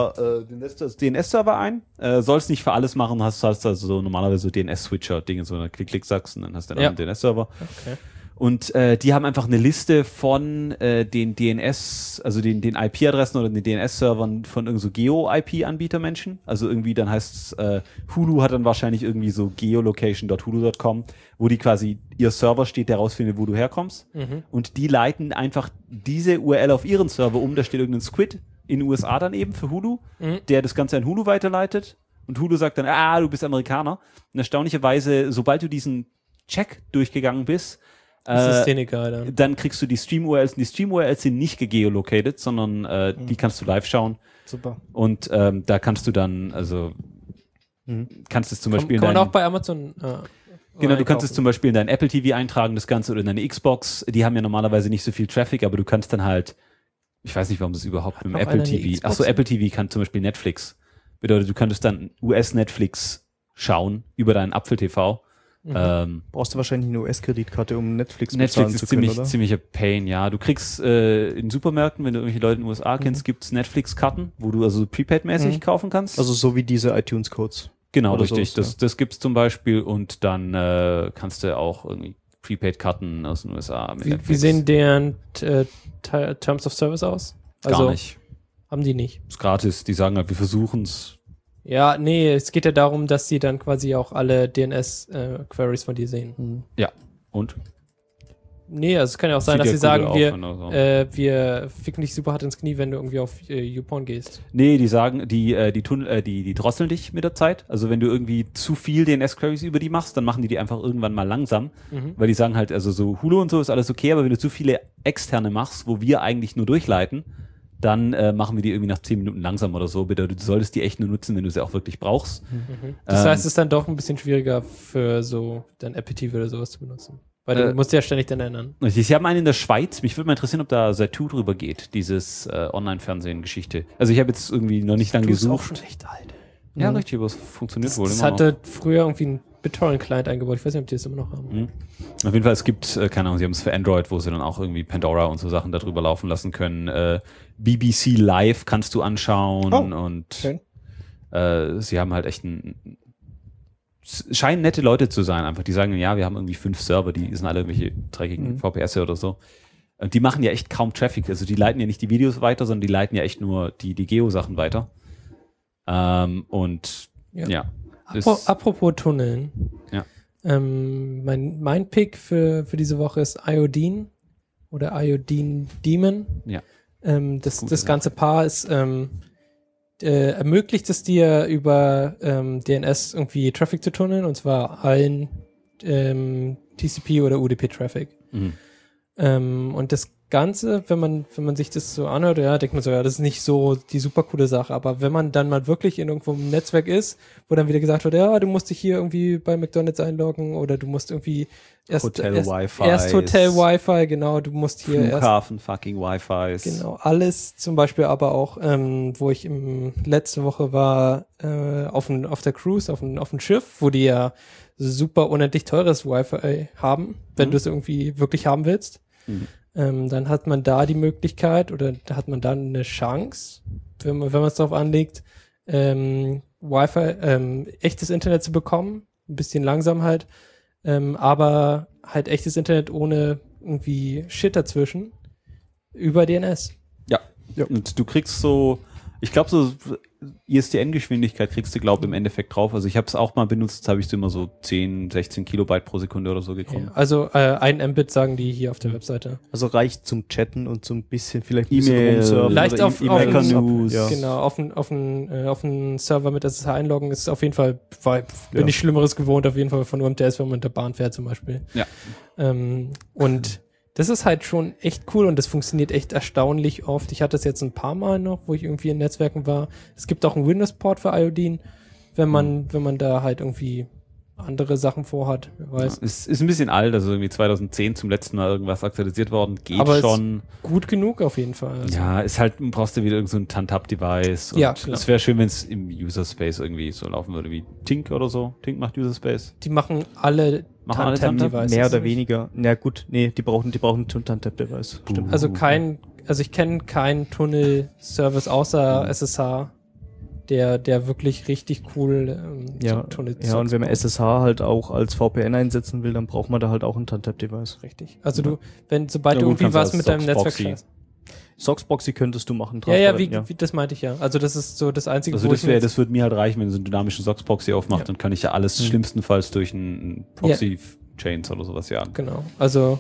DNS-Server ein. Sollst nicht für alles machen, hast also so normalerweise so DNS-Switcher-Dinge, so eine Klick-Klick sagst und dann hast du einen DNS-Server. Okay. Und die haben einfach eine Liste von den DNS, also den IP-Adressen oder den DNS-Servern von irgend so Geo-IP-Anbieter-Menschen. Also irgendwie dann heißt Hulu hat dann wahrscheinlich irgendwie so geolocation.hulu.com, wo die quasi ihr Server steht, der rausfindet, wo du herkommst. Mhm. Und die leiten einfach diese URL auf ihren Server um. Da steht irgendein Squid in den USA dann eben für Hulu, der das Ganze an Hulu weiterleitet. Und Hulu sagt dann, du bist Amerikaner. Und erstaunlicherweise, sobald du diesen Check durchgegangen bist, Das ist denen egal dann. dann kriegst du die Stream-URLs. Und die Stream-URLs sind nicht gegeolocated, sondern die kannst du live schauen. Super. Und da kannst du dann, also kannst es zum Beispiel Kann in man auch dein, bei Amazon genau, du kannst es einkaufen. zum Beispiel in dein Apple TV eintragen, das Ganze, oder in deine Xbox. Die haben ja normalerweise nicht so viel Traffic, aber du kannst dann halt, ich weiß nicht, warum das überhaupt mit dem noch Apple einer eine TV. Xbox? Achso, Apple TV kann zum Beispiel Netflix. Bedeutet, du könntest dann US-Netflix schauen über deinen Apfel TV. Brauchst du wahrscheinlich eine US-Kreditkarte, um Netflix Netflix bezahlen ist zu können, oder? ziemlicher Pain, ja. Du kriegst in Supermärkten, wenn du irgendwelche Leute in den USA kennst, gibt's Netflix-Karten, wo du also Prepaid-mäßig kaufen kannst. Also so wie diese iTunes-Codes. genau, oder richtig. sowas, Das gibt's zum Beispiel und dann kannst du auch irgendwie Prepaid-Karten aus den USA mit Wie Netflix. sehen deren Terms of Service aus? Gar nicht. Haben die nicht. Ist gratis. Die sagen halt, wir versuchen's. Ja, nee, es geht ja darum, dass sie dann quasi auch alle DNS-Queries von dir sehen. Ja. Und? Nee, also es kann ja auch sein, Sieht dass ja sie sagen, Google auch, wenn er so- wir ficken dich super hart ins Knie, wenn du irgendwie auf YouPorn gehst. Nee, die sagen, die drosseln dich mit der Zeit. Also wenn du irgendwie zu viel DNS-Queries über die machst, dann machen die einfach irgendwann mal langsam. Weil die sagen halt, also so Hulu und so ist alles okay, aber wenn du zu viele externe machst, wo wir eigentlich nur durchleiten, dann machen wir die irgendwie nach 10 Minuten langsam oder so. Bedeutet, du solltest die echt nur nutzen, wenn du sie auch wirklich brauchst. Das heißt, es ist dann doch ein bisschen schwieriger für so dein Apple TV oder sowas zu benutzen. Weil du musst ja ständig dann ändern. Sie haben einen in der Schweiz. Mich würde mal interessieren, ob da Zattoo drüber geht, dieses Online-Fernsehen-Geschichte. Also ich habe jetzt irgendwie noch nicht lange gesucht. echt alt. Ja, richtig, aber es funktioniert wohl Das immer hatte früher irgendwie BitTorrent-Client eingebaut. Ich weiß nicht, ob die das immer noch haben. Auf jeden Fall, es gibt, keine Ahnung, sie haben es für Android, wo sie dann auch irgendwie Pandora und so Sachen darüber laufen lassen können. BBC Live kannst du anschauen und schön. Sie haben halt echt scheinen nette Leute zu sein, einfach. Die sagen, ja, wir haben irgendwie 5 Server, die sind alle irgendwelche dreckigen VPS oder so. Und die machen ja echt kaum Traffic. Also die leiten ja nicht die Videos weiter, sondern die leiten ja echt nur die Geo-Sachen weiter. Und ja. Apropos Tunneln. Ja. Mein Pick für diese Woche ist Iodine oder Iodine Demon. Ja. Das ganze Paar ist ermöglicht es dir über DNS irgendwie Traffic zu tunneln, und zwar allen TCP oder UDP Traffic. Und das Ganze, wenn man sich das so anhört, ja, denkt man so, ja, das ist nicht so die super coole Sache, aber wenn man dann mal wirklich in irgendwo im Netzwerk ist, wo dann wieder gesagt wird, ja, du musst dich hier irgendwie bei McDonald's einloggen oder du musst irgendwie erst Hotel-Wi-Fi, genau, du musst hier Flughafen, fucking Wi-Fis. Genau, alles zum Beispiel aber auch, wo ich letzte Woche war, auf der Cruise, auf dem Schiff, wo die ja super unendlich teures Wi-Fi haben, wenn du es irgendwie wirklich haben willst. Dann hat man da die Möglichkeit oder da hat man dann eine Chance, wenn man es darauf anlegt, Wi-Fi, echtes Internet zu bekommen, ein bisschen langsam halt, aber halt echtes Internet ohne irgendwie Shit dazwischen über DNS. Ja. Und du kriegst so, ich glaube so ISDN-Geschwindigkeit kriegst du, glaube ich, im Endeffekt drauf. Also ich habe es auch mal benutzt, habe ich so immer so 10, 16 Kilobyte pro Sekunde oder so gekommen. Ja, also 1 Mbit sagen die hier auf der Webseite. Also reicht zum Chatten und zum bisschen vielleicht E-Mail, rumsurfen. Leicht oder auf News. Ja. Genau, auf einen Server mit SSH einloggen ist auf jeden Fall, bin ich Schlimmeres gewohnt, auf jeden Fall von UMTS, wenn man mit der Bahn fährt zum Beispiel. Ja. Und das ist halt schon echt cool und das funktioniert echt erstaunlich oft. Ich hatte es jetzt ein paar Mal noch, wo ich irgendwie in Netzwerken war. Es gibt auch einen Windows-Port für Iodine, wenn man da halt irgendwie andere Sachen vorhat, wer weiß. Ja, ist ein bisschen alt, also irgendwie 2010 zum letzten Mal irgendwas aktualisiert worden, geht aber schon. Ist gut genug auf jeden Fall. Also. Ja, ist halt, brauchst du wieder irgend so ein TAN-Tab-Device. Ja, es wäre schön, wenn es im User-Space irgendwie so laufen würde, wie Tink oder so. Tink macht User-Space. Die machen alle TAN-Tab-Devices. Mehr oder weniger. Na gut, nee, die brauchen ein TAN-Tab-Device. Stimmt. Also ich kenne keinen Tunnel-Service außer SSH, der wirklich richtig cool Tunnel. Ja, und wenn man SSH halt auch als VPN einsetzen will, dann braucht man da halt auch ein TAN-Tab-Device. Richtig. Also sobald du irgendwie was mit deinem Netzwerk hast. Socksproxy könntest du machen. Ja, wie das meinte ich ja. Also das ist so das Einzige, also das würde mir halt reichen, wenn du so einen dynamischen Socksproxy aufmacht, dann kann ich ja alles schlimmstenfalls durch einen Proxy-Chains oder sowas jagen. Genau. Also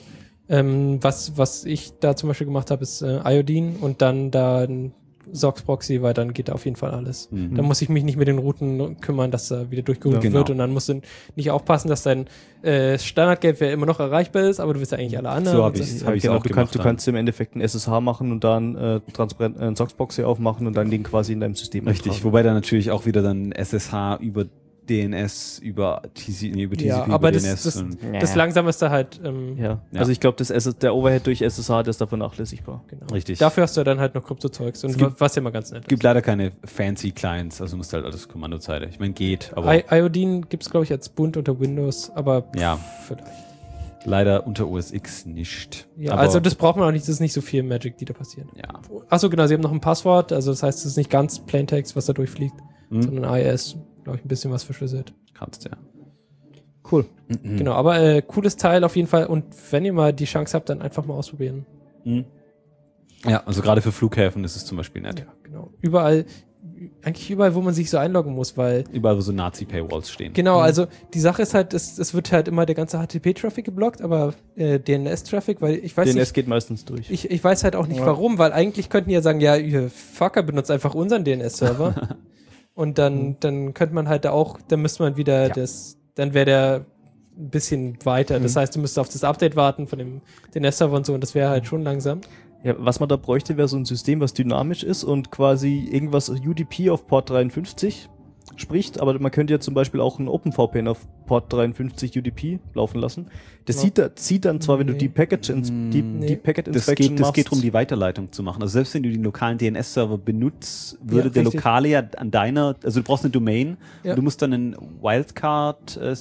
was ich da zum Beispiel gemacht habe, ist Iodine und dann da ein Socksproxy, weil dann geht da auf jeden Fall alles. Da muss ich mich nicht mit den Routen kümmern, dass da wieder durchgeroutet wird und dann musst du nicht aufpassen, dass dein Standard-Gateway immer noch erreichbar ist, aber du willst ja eigentlich alle anderen. So habe ich genau, auch gemacht. Du kannst im Endeffekt ein SSH machen und dann ein Socksproxy aufmachen und dann den quasi in deinem System Richtig, eintragen. wobei dann natürlich auch wieder dann SSH über DNS, über TCP, ja, über aber DNS. das Langsamste halt. Also ich glaube, der Overhead durch SSH, der ist da vernachlässigbar. Genau. Richtig. Dafür hast du dann halt noch Kryptozeugs und was ja mal ganz nett ist. Es gibt leider keine fancy Clients, also musst halt alles Kommandozeile. Ich meine, geht, aber Iodine gibt es, glaube ich, als Bunt unter Windows, aber vielleicht. Leider unter OS X nicht. Ja, aber also das braucht man auch nicht, das ist nicht so viel Magic, die da passieren. Ja. Achso, genau, sie haben noch ein Passwort, also das heißt, es ist nicht ganz Plaintext, was da durchfliegt, sondern IS, glaube ich, ein bisschen was verschlüsselt. Kannst, ja. Cool. Genau, aber cooles Teil auf jeden Fall und wenn ihr mal die Chance habt, dann einfach mal ausprobieren. Ja, also gerade für Flughäfen ist es zum Beispiel nett. Ja, genau. Eigentlich überall, wo man sich so einloggen muss, weil Überall, wo so Nazi-Paywalls stehen. genau, also die Sache ist halt, es wird halt immer der ganze HTTP-Traffic geblockt, aber DNS-Traffic, weil ich weiß DNS nicht, geht meistens durch. ich weiß halt auch nicht warum, weil eigentlich könnten die ja sagen, ja, ihr Fucker benutzt einfach unseren DNS-Server und dann könnte man halt da auch, dann müsste man wieder dann wäre der ein bisschen weiter. Das heißt, du müsstest auf das Update warten von dem DNS-Server und so und das wäre halt schon langsam. Ja, was man da bräuchte, wäre so ein System, was dynamisch ist und quasi irgendwas UDP auf Port 53 spricht, aber man könnte ja zum Beispiel auch ein OpenVPN auf Port 53 UDP laufen lassen. Das zieht dann zwar, wenn du die Packet Inspection Das geht darum, die Weiterleitung zu machen. Also selbst wenn du den lokalen DNS-Server benutzt, würde der richtig. Lokale ja an deiner, also du brauchst eine Domain, Ja. und du musst dann einen Wildcard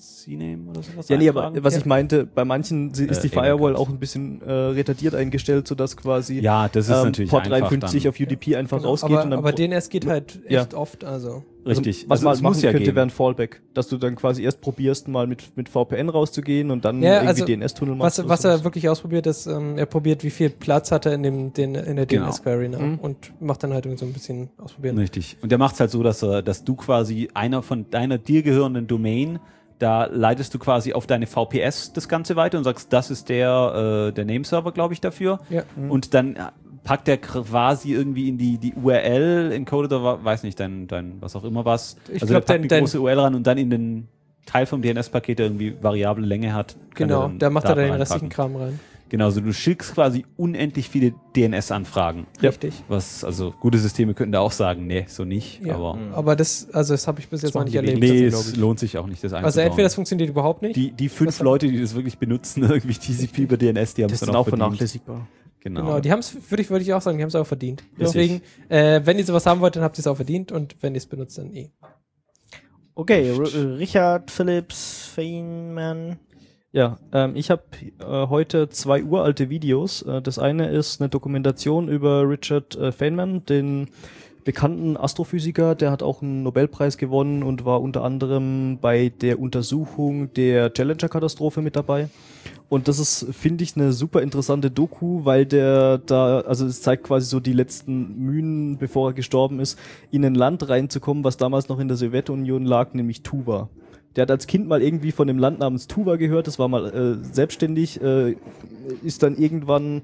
CNAME oder sowas Ja, nee, aber eintragen? was ich meinte, bei manchen ist die Firewall egal. auch ein bisschen retardiert eingestellt, sodass quasi Ja, das ist natürlich Port einfach 53 dann. auf UDP einfach Genau, rausgeht. und dann aber DNS geht halt Ja. echt oft, also. Richtig. Was man es machen könnte, gehen. wäre ein Fallback. Dass du dann quasi erst probierst, mal mit VPN rauszugehen und dann Ja, irgendwie also, DNS-Tunnel machst. oder Was er sowas. wirklich ausprobiert, ist, er probiert, wie viel Platz hat er in der Genau. DNS-Query, ne? Mhm. Und macht dann halt irgendwie so ein bisschen ausprobieren. Richtig. Und der macht es halt so, dass du quasi einer von deiner dir gehörenden Domain, da leitest du quasi auf deine VPS das Ganze weiter und sagst, das ist der Nameserver, glaube ich, dafür. Ja. Und dann packt der quasi irgendwie in die URL encoded oder weiß nicht, dein was auch immer was. Ich Also glaub, der packt dein- eine große URL ran und dann in den Teil vom DNS-Paket, der irgendwie variable Länge hat. kann Genau, der da macht er Daten dann den restlichen reinpacken. Kram rein. Genau, also du schickst quasi unendlich viele DNS-Anfragen. Richtig. Was, also gute Systeme könnten da auch sagen, nee, so nicht. Ja. Aber Aber das habe ich bis jetzt noch machen nicht die erlebt. nee, glaub es ich. lohnt sich auch nicht, das Also einzubauen. entweder das funktioniert überhaupt nicht. die 5 Das- Leute, die das wirklich benutzen, irgendwie TCP über DNS, die haben Das es ist dann dann auch verdient. vernachlässigbar. Genau. Die haben es, würde ich auch sagen, die haben es auch verdient. Ja. Deswegen, wenn ihr sowas haben wollt, dann habt ihr es auch verdient und wenn ihr es benutzt, dann eh. Okay, Richard Phillips Feynman. Ja, ich habe heute 2 uralte Videos. Das eine ist eine Dokumentation über Richard Feynman, den bekannten Astrophysiker. Der hat auch einen Nobelpreis gewonnen und war unter anderem bei der Untersuchung der Challenger-Katastrophe mit dabei. Und das ist, finde ich, eine super interessante Doku, weil der da, also es zeigt quasi so die letzten Mühen, bevor er gestorben ist, in ein Land reinzukommen, was damals noch in der Sowjetunion lag, nämlich Tuva. Der hat als Kind mal irgendwie von dem Land namens Tuva gehört, das war mal selbstständig, ist dann irgendwann,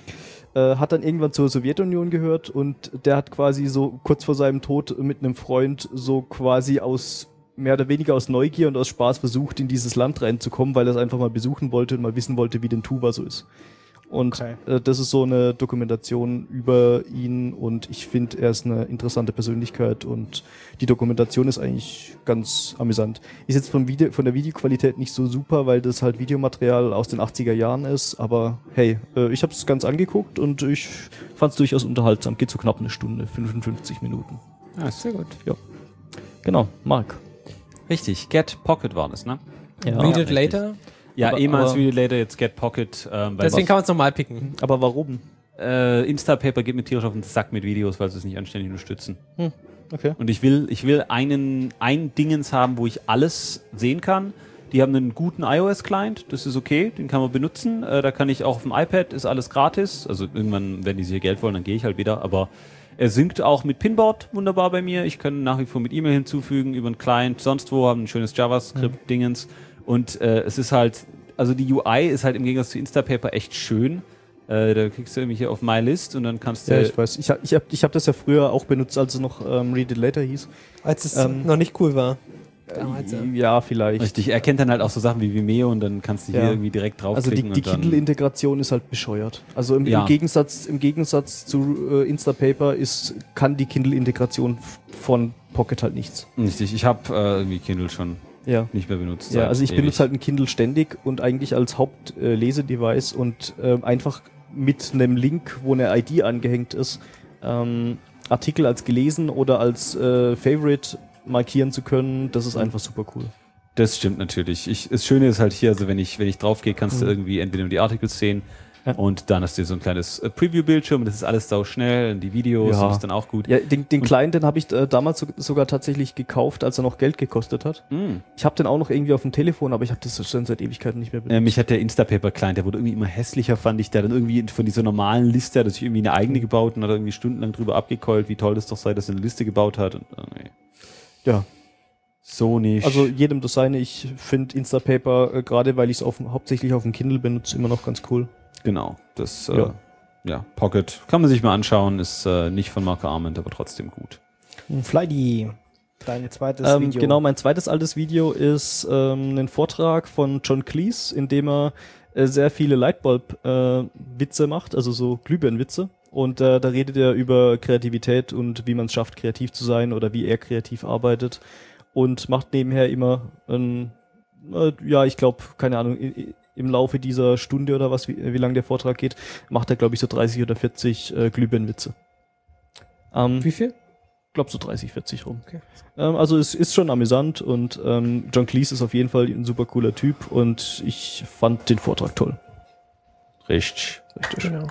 hat dann irgendwann zur Sowjetunion gehört und der hat quasi so kurz vor seinem Tod mit einem Freund so quasi mehr oder weniger aus Neugier und aus Spaß versucht, in dieses Land reinzukommen, weil er es einfach mal besuchen wollte und mal wissen wollte, wie denn Tuva so ist. Und Okay. das ist so eine Dokumentation über ihn und ich finde, er ist eine interessante Persönlichkeit und die Dokumentation ist eigentlich ganz amüsant. Ist jetzt von der Videoqualität nicht so super, weil das halt Videomaterial aus den 80er Jahren ist, aber hey, ich habe es ganz angeguckt und ich fand es durchaus unterhaltsam. Geht so knapp eine Stunde, 55 Minuten. Ja, Sehr gut. Genau, Marc. richtig. Get Pocket war das, ne? Ja. Read it richtig. later. Ja, Aber- ehemals aber- Read It Later, jetzt Get Pocket. Weil Deswegen kann man es nochmal picken. Aber warum? Instapaper geht mir tierisch auf den Sack mit Videos, weil sie es nicht anständig unterstützen. Okay. Und ich will ein Dingens haben, wo ich alles sehen kann. Die haben einen guten iOS-Client, das ist okay, den kann man benutzen. Da kann ich auch auf dem iPad, ist alles gratis. Also irgendwann, wenn die sich Geld wollen, dann gehe ich halt wieder. Aber er synkt auch mit Pinboard wunderbar bei mir. Ich kann nach wie vor mit E-Mail hinzufügen über einen Client, sonst wo, haben ein schönes JavaScript-Dingens. Und es ist halt, also die UI ist halt im Gegensatz zu Instapaper echt schön. Da kriegst du irgendwie hier auf My List und dann kannst du... Ja, ich weiß. Ich hab das ja früher auch benutzt, als es noch Read It Later hieß. Als es Ähm, noch nicht cool war. Damals, ja. Ja, vielleicht. Richtig, er kennt dann halt auch so Sachen wie Vimeo und dann kannst du hier Ja. irgendwie direkt Also draufklicken. die und dann, Kindle-Integration ist halt bescheuert. Also im Ja. Gegensatz zu Instapaper kann die Kindle-Integration von Pocket halt nichts. Richtig, ich habe irgendwie Kindle schon Ja. nicht mehr benutzt. Ja, seit also ich ewig. benutze halt ein Kindle ständig und eigentlich als Hauptlesedevice und einfach mit einem Link, wo eine ID angehängt ist, Artikel als gelesen oder als Favorite markieren zu können, das ist einfach super cool. Das stimmt natürlich. Das Schöne ist halt hier, also wenn ich draufgehe, kannst du irgendwie entweder nur die Artikel sehen Ja. und dann hast du so ein kleines Preview-Bildschirm, das ist alles sau schnell und die Videos Ja. und ist dann auch gut. Ja, den Client, den habe ich damals sogar tatsächlich gekauft, als er noch Geld gekostet hat. Ich habe den auch noch irgendwie auf dem Telefon, aber ich habe das schon seit Ewigkeiten nicht mehr benutzt. Mich hat der Instapaper-Client, der wurde irgendwie immer hässlicher, fand ich, der dann irgendwie von dieser normalen Liste, hat er sich irgendwie eine eigene gebaut und hat irgendwie stundenlang drüber abgekeult, wie toll das doch sei, dass er eine Liste gebaut hat und nee. Ja. So nicht. Also jedem das seine. Ich finde Instapaper, gerade weil ich es hauptsächlich auf dem Kindle benutze, immer noch ganz cool. Genau, das Ja. Pocket kann man sich mal anschauen, ist nicht von Marco Arment, aber trotzdem gut. Flydy, dein zweites Video. Genau, mein zweites altes Video ist ein Vortrag von John Cleese, in dem er sehr viele Lightbulb-Witze macht, also so Glühbirnenwitze. Und da redet er über Kreativität und wie man es schafft, kreativ zu sein oder wie er kreativ arbeitet. Und macht nebenher immer ich glaube, keine Ahnung, im Laufe dieser Stunde oder was, wie lange der Vortrag geht, macht er, glaube ich, so 30 oder 40 Glühbirnenwitze. Wie viel? glaube so 30, 40 rum. Okay. Also es ist schon amüsant und John Cleese ist auf jeden Fall ein super cooler Typ und ich fand den Vortrag toll. Richtig. Genau.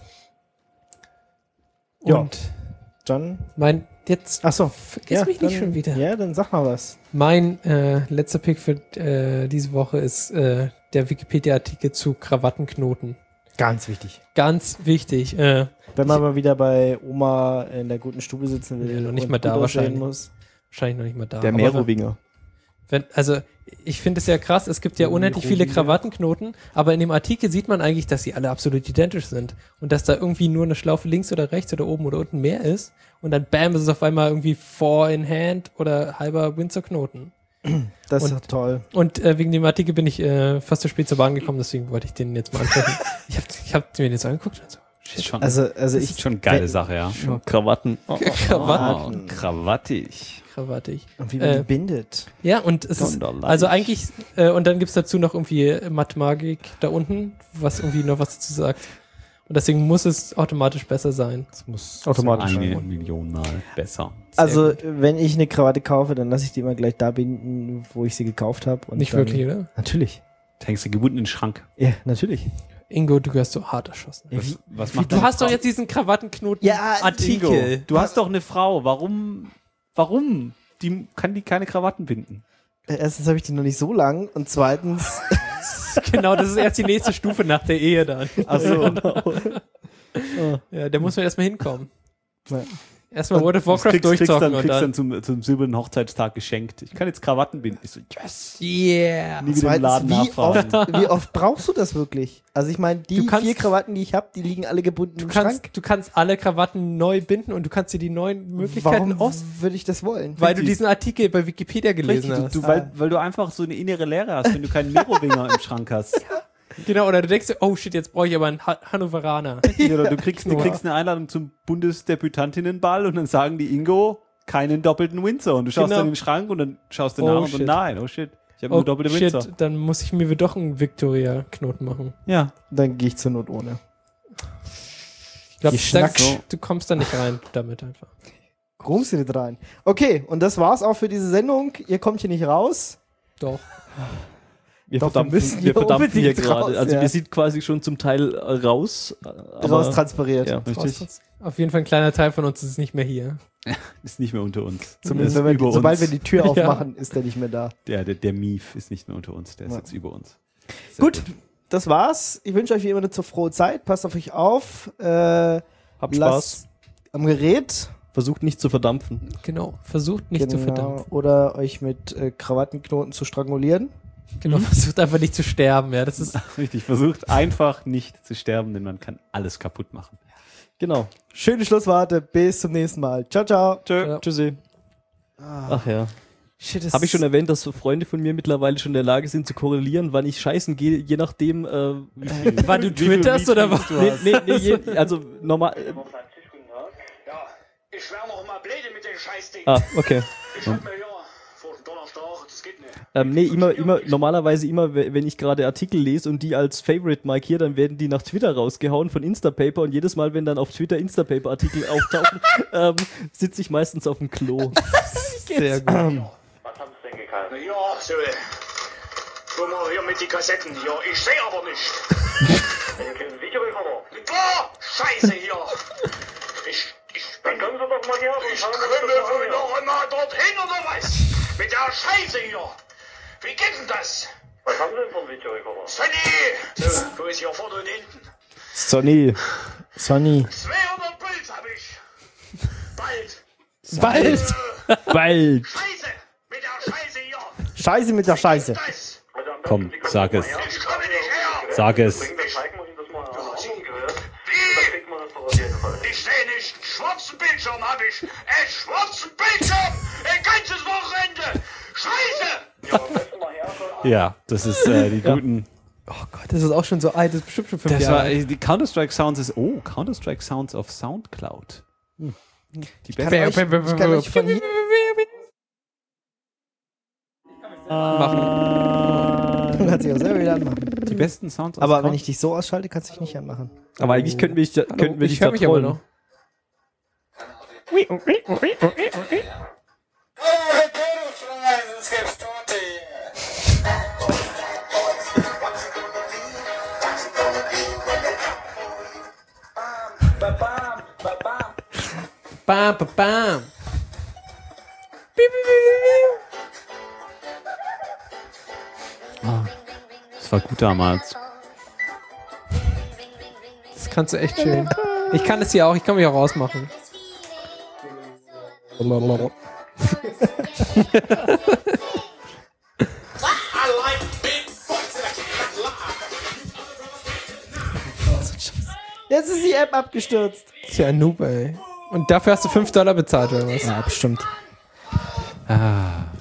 Ja. Und Dann. Achso. vergiss mich nicht schon wieder. Ja, dann sag mal was. Mein letzter Pick für diese Woche ist der Wikipedia-Artikel zu Krawattenknoten. Ganz wichtig. Ganz wichtig. Wenn man mal wieder bei Oma in der guten Stube sitzen will Ja, noch nicht und mal da gut aussehen wahrscheinlich. muss. Wahrscheinlich noch nicht mal da. Der Aber Merowinger. also ich finde es ja krass, es gibt ja unendlich viele Krawattenknoten, aber in dem Artikel sieht man eigentlich, dass sie alle absolut identisch sind und dass da irgendwie nur eine Schlaufe links oder rechts oder oben oder unten mehr ist und dann bam, ist es auf einmal irgendwie 4 in Hand oder halber Windsor-Knoten. Das ist Und- doch toll. Und wegen dem Artikel bin ich fast zu spät zur Bahn gekommen, deswegen wollte ich den jetzt mal ansprechen. ich hab mir den jetzt angeguckt. Also, Ist schon, Also das ich. ist schon eine geile Sache, ja. Krawatten. Krawatten. Krawattig. Krawattig. Und wie man die bindet. Ja, und es ist, also eigentlich, und dann gibt's dazu noch irgendwie Mathemagik da unten, was irgendwie noch was dazu sagt. Und deswegen muss es automatisch besser sein. Das muss Automatisch. Eine Million Mal besser. Also, wenn ich eine Krawatte kaufe, dann lasse ich die immer gleich da binden, wo ich sie gekauft habe. Nicht dann, wirklich, oder? Natürlich. Hängst du gebunden in den Schrank. Ja, natürlich. Ingo, du gehst so hart erschossen. Ja, wie- Was macht Du deine hast doch Frau? jetzt diesen Krawattenknoten Ja, Artikel. Ingo, du hast doch eine Frau. Warum? Kann die keine Krawatten binden? Erstens habe ich die noch nicht so lang und zweitens. Genau, das ist erst die nächste Stufe nach der Ehe dann. Also, Ja, da muss man erstmal hinkommen. Ja. Erstmal World of Warcraft durchzocken und kriegst dann. dann zum silbernen Hochzeitstag geschenkt. Ich kann jetzt Krawatten binden. Ich so, yes. Yeah. Nie wieder im Laden zweitens, nachfragen. wie oft brauchst du das wirklich? Also ich meine, die Du kannst- 4 Krawatten, die ich habe, die liegen alle gebunden im Schrank. Du kannst alle Krawatten neu binden und du kannst dir die neuen Möglichkeiten Warum würde ich das wollen? weil du diesen Artikel bei Wikipedia gelesen Richtig, hast. weil du einfach so eine innere Leere hast, wenn du keinen Merowinger im Schrank hast. Genau, oder du denkst dir, oh shit, jetzt brauche ich aber einen Hannoveraner. Oder du kriegst eine Einladung zum Bundesdebütantinnenball und dann sagen die Ingo, keinen doppelten Windsor. Und du schaust Genau. dann in den Schrank und dann schaust du Oh, nach und so, shit. nein, oh shit, ich habe Oh nur doppelte shit, Windsor. dann muss ich mir doch einen Victoria-Knoten machen. Ja. Dann gehe ich zur Not ohne. Ich glaube, Ihr schnackt so. du kommst da nicht rein damit einfach. Grumst ihr nicht rein. Okay, und das war's auch für diese Sendung. Ihr kommt hier nicht raus. Doch. Wir Doch, wir müssen wir hier verdampfen hier unbedingt gerade. raus, Also ja. wir sind quasi schon zum Teil raus. Raus transpiriert. Ja. Richtig. Auf jeden Fall ein kleiner Teil von uns ist nicht mehr hier. Ist nicht mehr unter uns. Zumindest Der ist wenn wir, über sobald uns. wir die Tür Ja. aufmachen, ist der nicht mehr da. Der Mief ist nicht mehr unter uns, der ist Ja. jetzt über uns. Sehr Gut, das war's. Ich wünsche euch wie immer eine frohe Zeit. Passt auf euch auf. Habt Spaß. Lasst am Gerät. Versucht nicht zu verdampfen. Genau. Versucht nicht zu verdampfen. Oder euch mit Krawattenknoten zu strangulieren. Genau, versucht einfach nicht zu sterben. Ja, das ist Richtig, versucht einfach nicht zu sterben, denn man kann alles kaputt machen. Genau. Schöne Schlussworte. Bis zum nächsten Mal. Ciao, ciao. Ja. Tschüssi. Ach ja. shit. Habe ich schon erwähnt, dass Freunde von mir mittlerweile schon in der Lage sind zu korrelieren, wann ich scheißen gehe, je nachdem, wie viel. Wann du twitterst oder was? Also normal. Ja, ich wär noch mal blöde mit den Scheißding. Okay. Ich hab mir ja vor dem Donnerstag, das geht nicht. Normalerweise immer, wenn ich gerade Artikel lese und die als Favorite markiere, dann werden die nach Twitter rausgehauen von Instapaper und jedes Mal, wenn dann auf Twitter Instapaper-Artikel auftauchen, sitze ich meistens auf dem Klo. Sehr gut. Was haben Sie denn gekauft? Ja, so. Guck mal hier mit die Kassetten. Ja, ich sehe aber nicht. Ein Videorekorder? Klar, Scheiße hier. Dann können Sie doch mal hier. Ich krümmel wohl noch immer dorthin oder was? Mit der Scheiße hier. Wie geht denn das? Was haben Sie denn für ein Videorekorder? Sonny! So, wo ist hier vorne und hinten? Sonny. Sonny. 200 Puls hab ich. Bald. Bald. Bald. Scheiße! Mit der Scheiße hier. Scheiße mit der Scheiße. Das. Komm, sag es. Ich komme nicht her. Sag es. Wie? Ich sehe nicht. Einen schwarzen Bildschirm hab ich. Einen schwarzen Bildschirm. Ein ganzes Wochenende. Scheiße! Ja, das ist die guten. Oh Gott, das ist auch schon so alt. Das ist bestimmt schon 5 Das Jahre. war die Counter-Strike Sounds ist. Oh, Counter-Strike Sounds auf Soundcloud. Die Kann besten. euch, ich kann euch von hier kann sich auch selber wieder anmachen. Die besten Sounds. Aber wenn ich dich so ausschalte, kannst du dich nicht anmachen. Aber eigentlich könnten wir dich da ich höre mich aber trollen. noch. Bam, bam, bam. Das war gut damals. Das kannst du echt schön. Ich kann es ja auch, ich kann mich auch rausmachen. Jetzt ist die App abgestürzt. Das ist ja ein Noob, ey. Und dafür hast du $5 bezahlt, oder was? Ja, bestimmt. Ah.